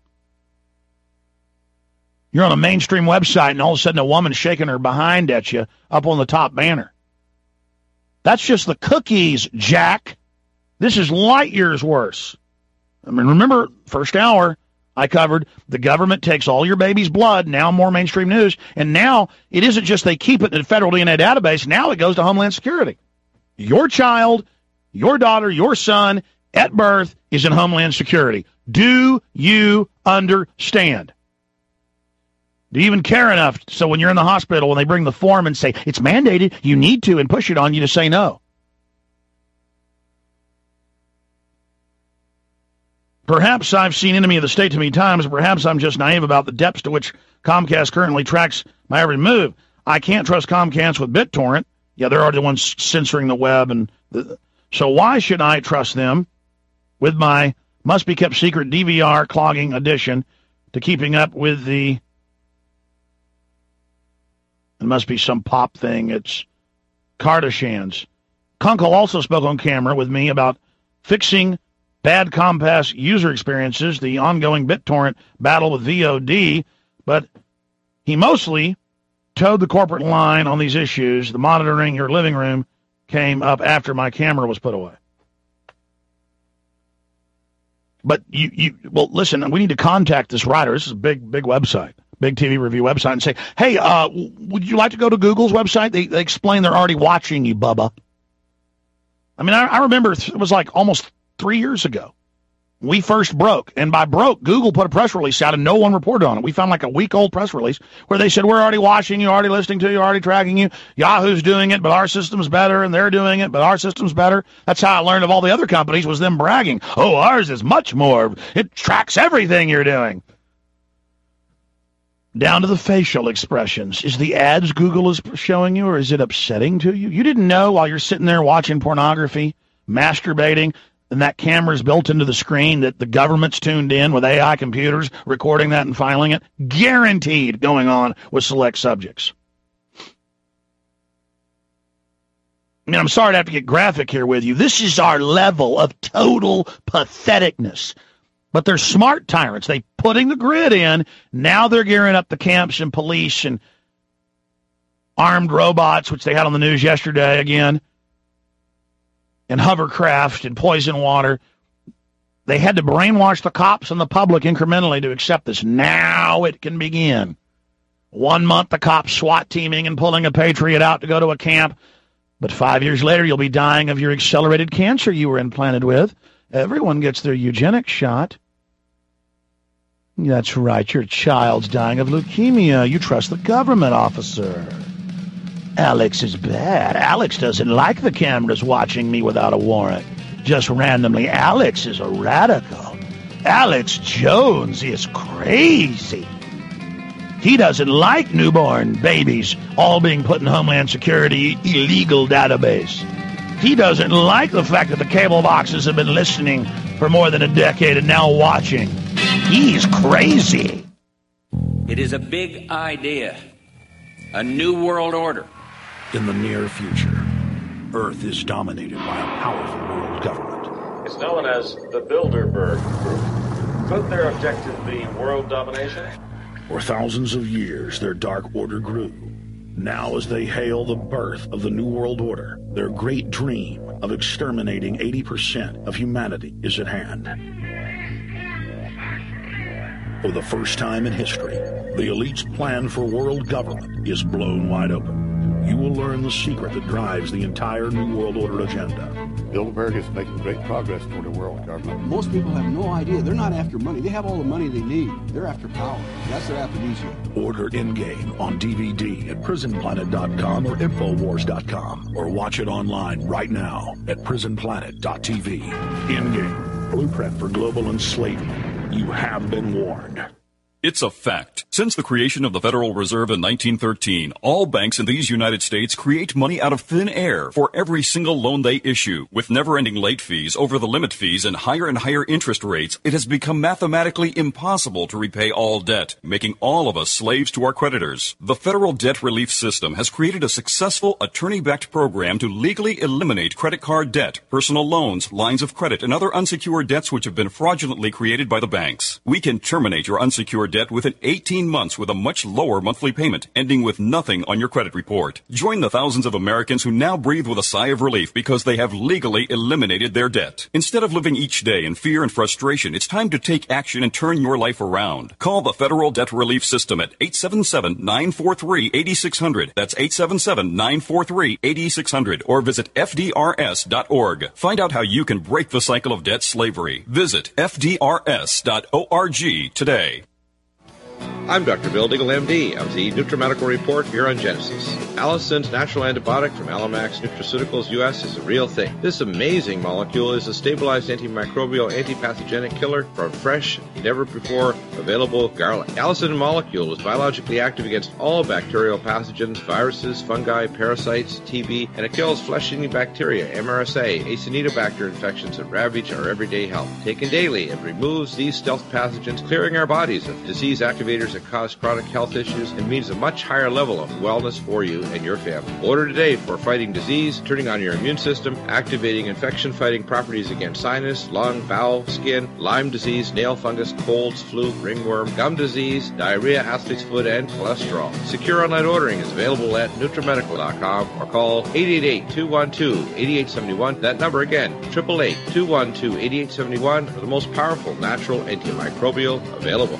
You're on a mainstream website, and all of a sudden a woman's shaking her behind at you up on the top banner. That's just the cookies, Jack. This is light years worse. I mean, remember, first hour, I covered the government takes all your baby's blood, now more mainstream news, and now it isn't just they keep it in the federal D N A database, now it goes to Homeland Security. Your child, your daughter, your son, at birth, is in Homeland Security. Do you understand? Do you even care enough so when you're in the hospital, when they bring the form and say, it's mandated, you need to, and push it on you to say no? Perhaps I've seen Enemy of the State too many times. Perhaps I'm just naive about the depths to which Comcast currently tracks my every move. I can't trust Comcast with BitTorrent. Yeah, they're already the ones censoring the web. and the, So why should I trust them with my must-be-kept-secret D V R clogging addition to keeping up with the... It must be some pop thing. It's Kardashians. Kunkel also spoke on camera with me about fixing bad Comcast user experiences, the ongoing BitTorrent battle with V O D, but he mostly towed the corporate line on these issues. The monitoring your living room came up after my camera was put away. But you, you well, listen, we need to contact this writer. This is a big, big website. Big T V review website, and say, hey, uh, would you like to go to Google's website? They, they explain they're already watching you, Bubba. I mean, I, I remember it was like almost three years ago. we first broke. And by broke, Google put a press release out and no one reported on it. We found like a week-old press release where they said, we're already watching you, already listening to you, already tracking you. Yahoo's doing it, but our system's better, and they're doing it, but our system's better. That's how I learned of all the other companies, was them bragging. Oh, ours is much more. It tracks everything you're doing. Down to the facial expressions. Is the ads Google is showing you, or is it upsetting to you? You didn't know while you're sitting there watching pornography, masturbating, and that camera's built into the screen that the government's tuned in with A I computers, recording that and filing it? Guaranteed going on with select subjects. I mean, I'm sorry to have to get graphic here with you. This is our level of total patheticness. But they're smart tyrants. They putting the grid in. Now they're gearing up the camps and police and armed robots, which they had on the news yesterday again, and hovercraft and poison water. They had to brainwash the cops and the public incrementally to accept this. Now it can begin. One month the cops SWAT teaming and pulling a patriot out to go to a camp. But five years later, you'll be dying of your accelerated cancer you were implanted with. Everyone gets their eugenics shot. That's right, your child's dying of leukemia. You trust the government officer. Alex is bad. Alex doesn't like the cameras watching me without a warrant. Just randomly, Alex is a radical. Alex Jones is crazy. He doesn't like newborn babies all being put in Homeland Security illegal database. He doesn't like the fact that the cable boxes have been listening for more than a decade and now watching. He's crazy. It is a big idea. A new world order. In the near future, Earth is dominated by a powerful world government. It's known as the Bilderberg Group. Could their objective be world domination? For thousands of years, their dark order grew. Now, as they hail the birth of the New World Order, their great dream of exterminating eighty percent of humanity is at hand. For the first time in history, the elite's plan for world government is blown wide open. You will learn the secret that drives the entire New World Order agenda. Bilderberg is making great progress toward a world government. Most people have no idea. They're not after money. They have all the money they need. They're after power. That's their aphrodisiac. Order in-game on D V D at prison planet dot com or infowars dot com, or watch it online right now at prison planet dot t v. In-game, blueprint for global enslavement. You have been warned. It's a fact. Since the creation of the Federal Reserve in nineteen thirteen, all banks in these United States create money out of thin air for every single loan they issue. With never-ending late fees, over-the-limit fees, and higher and higher interest rates, it has become mathematically impossible to repay all debt, making all of us slaves to our creditors. The Federal Debt Relief System has created a successful attorney-backed program to legally eliminate credit card debt, personal loans, lines of credit, and other unsecured debts which have been fraudulently created by the banks. We can terminate your unsecured debt within eighteen months with a much lower monthly payment, ending with nothing on your credit report. Join the thousands of Americans who now breathe with a sigh of relief because they have legally eliminated their debt. Instead of living each day in fear and frustration, it's time to take action and turn your life around. Call the Federal Debt Relief System at eight seven seven, nine four three, eight six zero zero. That's eight seven seven, nine four three, eight six zero zero. Or visit F D R S dot org. Find out how you can break the cycle of debt slavery. Visit F D R S dot org today. I'm Doctor Bill Diggle, M D, of the NutriMedical Report here on Genesis. Allison's natural antibiotic from Alamax Nutraceuticals U S is a real thing. This amazing molecule is a stabilized antimicrobial, antipathogenic killer from fresh, never-before available garlic. Allison molecule is biologically active against all bacterial pathogens, viruses, fungi, parasites, T B, and it kills flesh-eating bacteria, M R S A, Acinetobacter infections that ravage our everyday health. Taken daily, it removes these stealth pathogens, clearing our bodies of disease activators that cause chronic health issues and means a much higher level of wellness for you and your family. Order today for fighting disease, turning on your immune system, activating infection-fighting properties against sinus, lung, bowel, skin, Lyme disease, nail fungus, colds, flu, ringworm, gum disease, diarrhea, athlete's foot, and cholesterol. Secure online ordering is available at NutriMedical dot com or call eight eight eight, two one two, eight eight seven one. That number again, eight eight eight, two one two, eight eight seven one, for the most powerful natural antimicrobial available.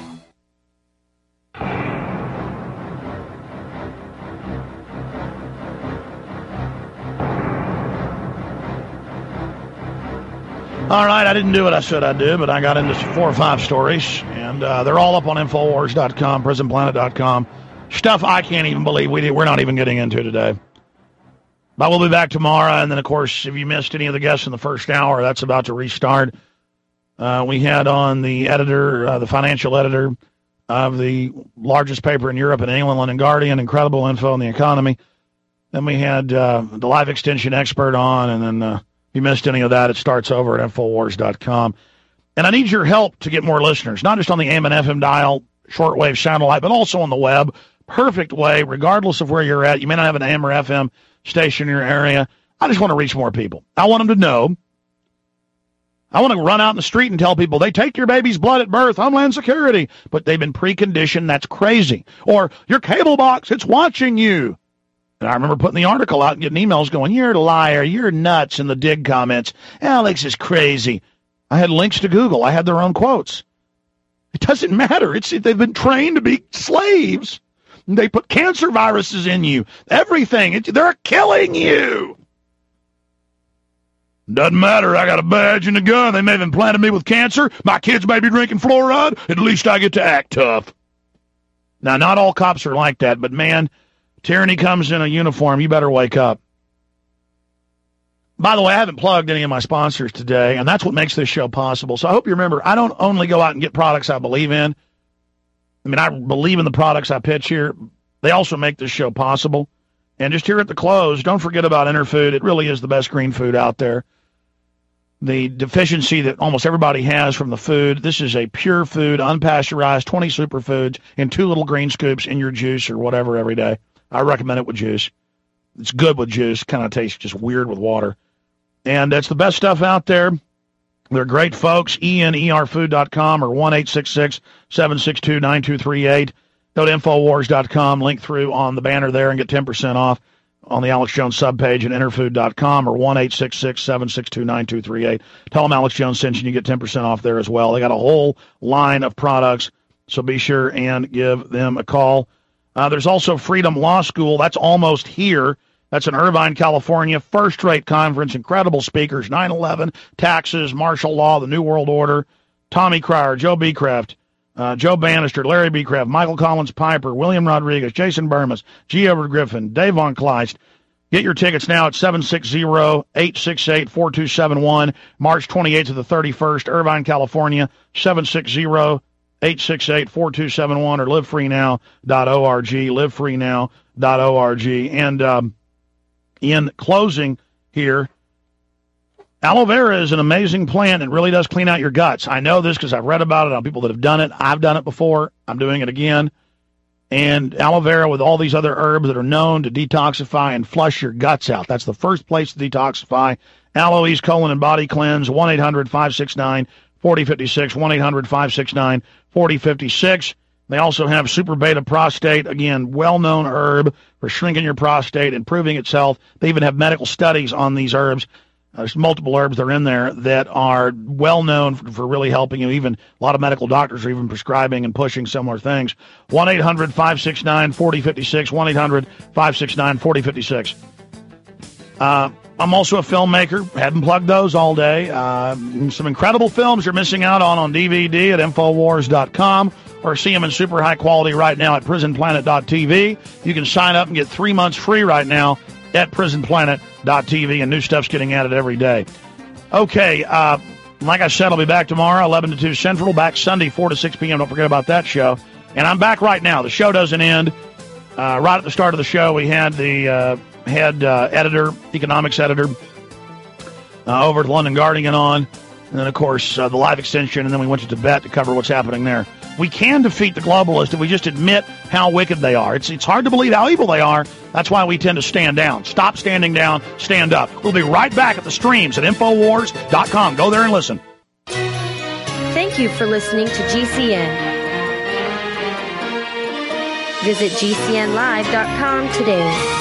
All right, I didn't do what I said I'd do, but I got into four or five stories, and uh, they're all up on Infowars dot com, Prison Planet dot com. Stuff I can't even believe we did, we're not even getting into today. But we'll be back tomorrow, and then, of course, if you missed any of the guests in the first hour, that's about to restart. Uh, we had on the editor, uh, the financial editor of the largest paper in Europe and England, London Guardian, incredible info on the economy. Then we had uh, the live extension expert on, and then uh, if you missed any of that, it starts over at Infowars dot com. And I need your help to get more listeners, not just on the A M and F M dial, shortwave satellite, but also on the web. Perfect way, regardless of where you're at. You may not have an A M or F M station in your area. I just want to reach more people. I want them to know. I want to run out in the street and tell people they take your baby's blood at birth, Homeland Security, but they've been preconditioned. That's crazy. Or your cable box, it's watching you. And I remember putting the article out and getting emails going, you're a liar, you're nuts, in the dig comments. Alex is crazy. I had links to Google. I had their own quotes. It doesn't matter. It's they've been trained to be slaves. They put cancer viruses in you. Everything. It, they're killing you. Doesn't matter. I got a badge and a gun. They may have implanted me with cancer. My kids may be drinking fluoride. At least I get to act tough. Now, not all cops are like that, but man, tyranny comes in a uniform. You better wake up. By the way, I haven't plugged any of my sponsors today, and that's what makes this show possible. So I hope you remember, I don't only go out and get products I believe in. I mean, I believe in the products I pitch here. They also make this show possible. And just here at the close, don't forget about Interfood. It really is the best green food out there. The deficiency that almost everybody has from the food, this is a pure food, unpasteurized, twenty superfoods in two little green scoops in your juice or whatever every day. I recommend it with juice. It's good with juice. Kind of tastes just weird with water. And that's the best stuff out there. They're great folks. E N E R food dot com or one eight six six, seven six two, nine two three eight. Go to Infowars dot com, link through on the banner there and get ten percent off on the Alex Jones subpage at Interfood dot com or one eight six six, seven six two, nine two three eight. Tell them Alex Jones sent you and you get ten percent off there as well. They got a whole line of products, so be sure and give them a call. Uh, there's also Freedom Law School. That's almost here. That's in Irvine, California. First-rate conference, incredible speakers, nine eleven, taxes, martial law, the New World Order, Tommy Cryer, Joe Beecraft, uh, Joe Bannister, Larry Beecraft, Michael Collins Piper, William Rodriguez, Jason Burmas, G. Edward Griffin, Dave Von Kleist. Get your tickets now at seven six zero, eight six eight, four two seven one, March twenty-eighth to the thirty-first, Irvine, California, seven six zero, eight six eight, four two seven one or live free now dot org, live free now dot org. And um, in closing here, aloe vera is an amazing plant. It really does clean out your guts. I know this because I've read about it on people that have done it. I've done it before. I'm doing it again. And aloe vera with all these other herbs that are known to detoxify and flush your guts out. That's the first place to detoxify. Aloe's colon and body cleanse, one eight hundred, five six nine, four zero five six, one eight hundred, five six nine, four zero five six. They also have Super Beta Prostate, again, well-known herb for shrinking your prostate, improving its health. They even have medical studies on these herbs. Uh, there's multiple herbs that are in there that are well-known for, for really helping you. Even a lot of medical doctors are even prescribing and pushing similar things. one eight hundred, five six nine, four zero five six, one eight hundred, five six nine, four zero five six. Uh, I'm also a filmmaker. Haven't plugged those all day. Uh, some incredible films you're missing out on on D V D at Infowars dot com or see them in super high quality right now at Prison Planet dot T V. You can sign up and get three months free right now at Prison Planet dot T V, and new stuff's getting added every day. Okay, uh, like I said, I'll be back tomorrow, eleven to two Central, back Sunday, four to six p.m. Don't forget about that show. And I'm back right now. The show doesn't end. Uh, right at the start of the show, we had the uh, head uh, editor, economics editor, uh, over at the London Guardian on. And then, of course, uh, the live extension, and then we went to Tibet to cover what's happening there. We can defeat the globalists if we just admit how wicked they are. It's it's hard to believe how evil they are. That's why we tend to stand down. Stop standing down. Stand up. We'll be right back at the streams at Infowars dot com. Go there and listen. Thank you for listening to G C N. Visit G C N live dot com today.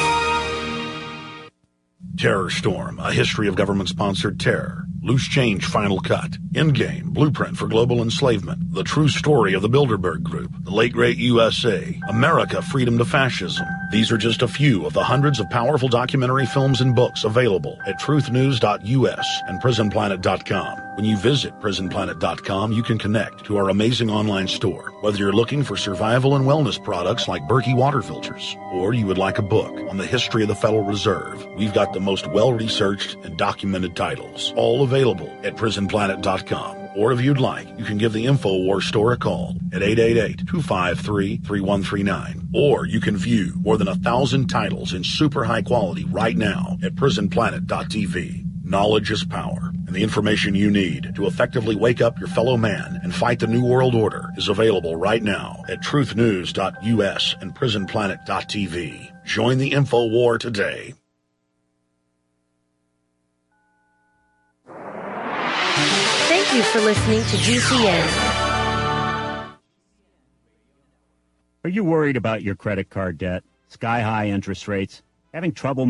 Terror Storm, a history of government-sponsored terror. Loose Change Final Cut. Endgame, Blueprint for Global Enslavement. The True Story of the Bilderberg Group. The Late Great U S A. America, Freedom to Fascism. These are just a few of the hundreds of powerful documentary films and books available at truth news dot U S and prison planet dot com. When you visit prison planet dot com, you can connect to our amazing online store. Whether you're looking for survival and wellness products like Berkey water filters, or you would like a book on the history of the Federal Reserve, we've got the most well-researched and documented titles, all available at prison planet dot com. Or if you'd like, you can give the InfoWars store a call at eight eight eight, two five three, three one three nine. Or you can view more than a thousand titles in super high quality right now at prison planet dot t v. Knowledge is power, and the information you need to effectively wake up your fellow man and fight the New World Order is available right now at truth news dot u s and prison planet dot t v. Join the InfoWar today. Thank you for listening to G C N. Are you worried about your credit card debt, sky-high interest rates, having trouble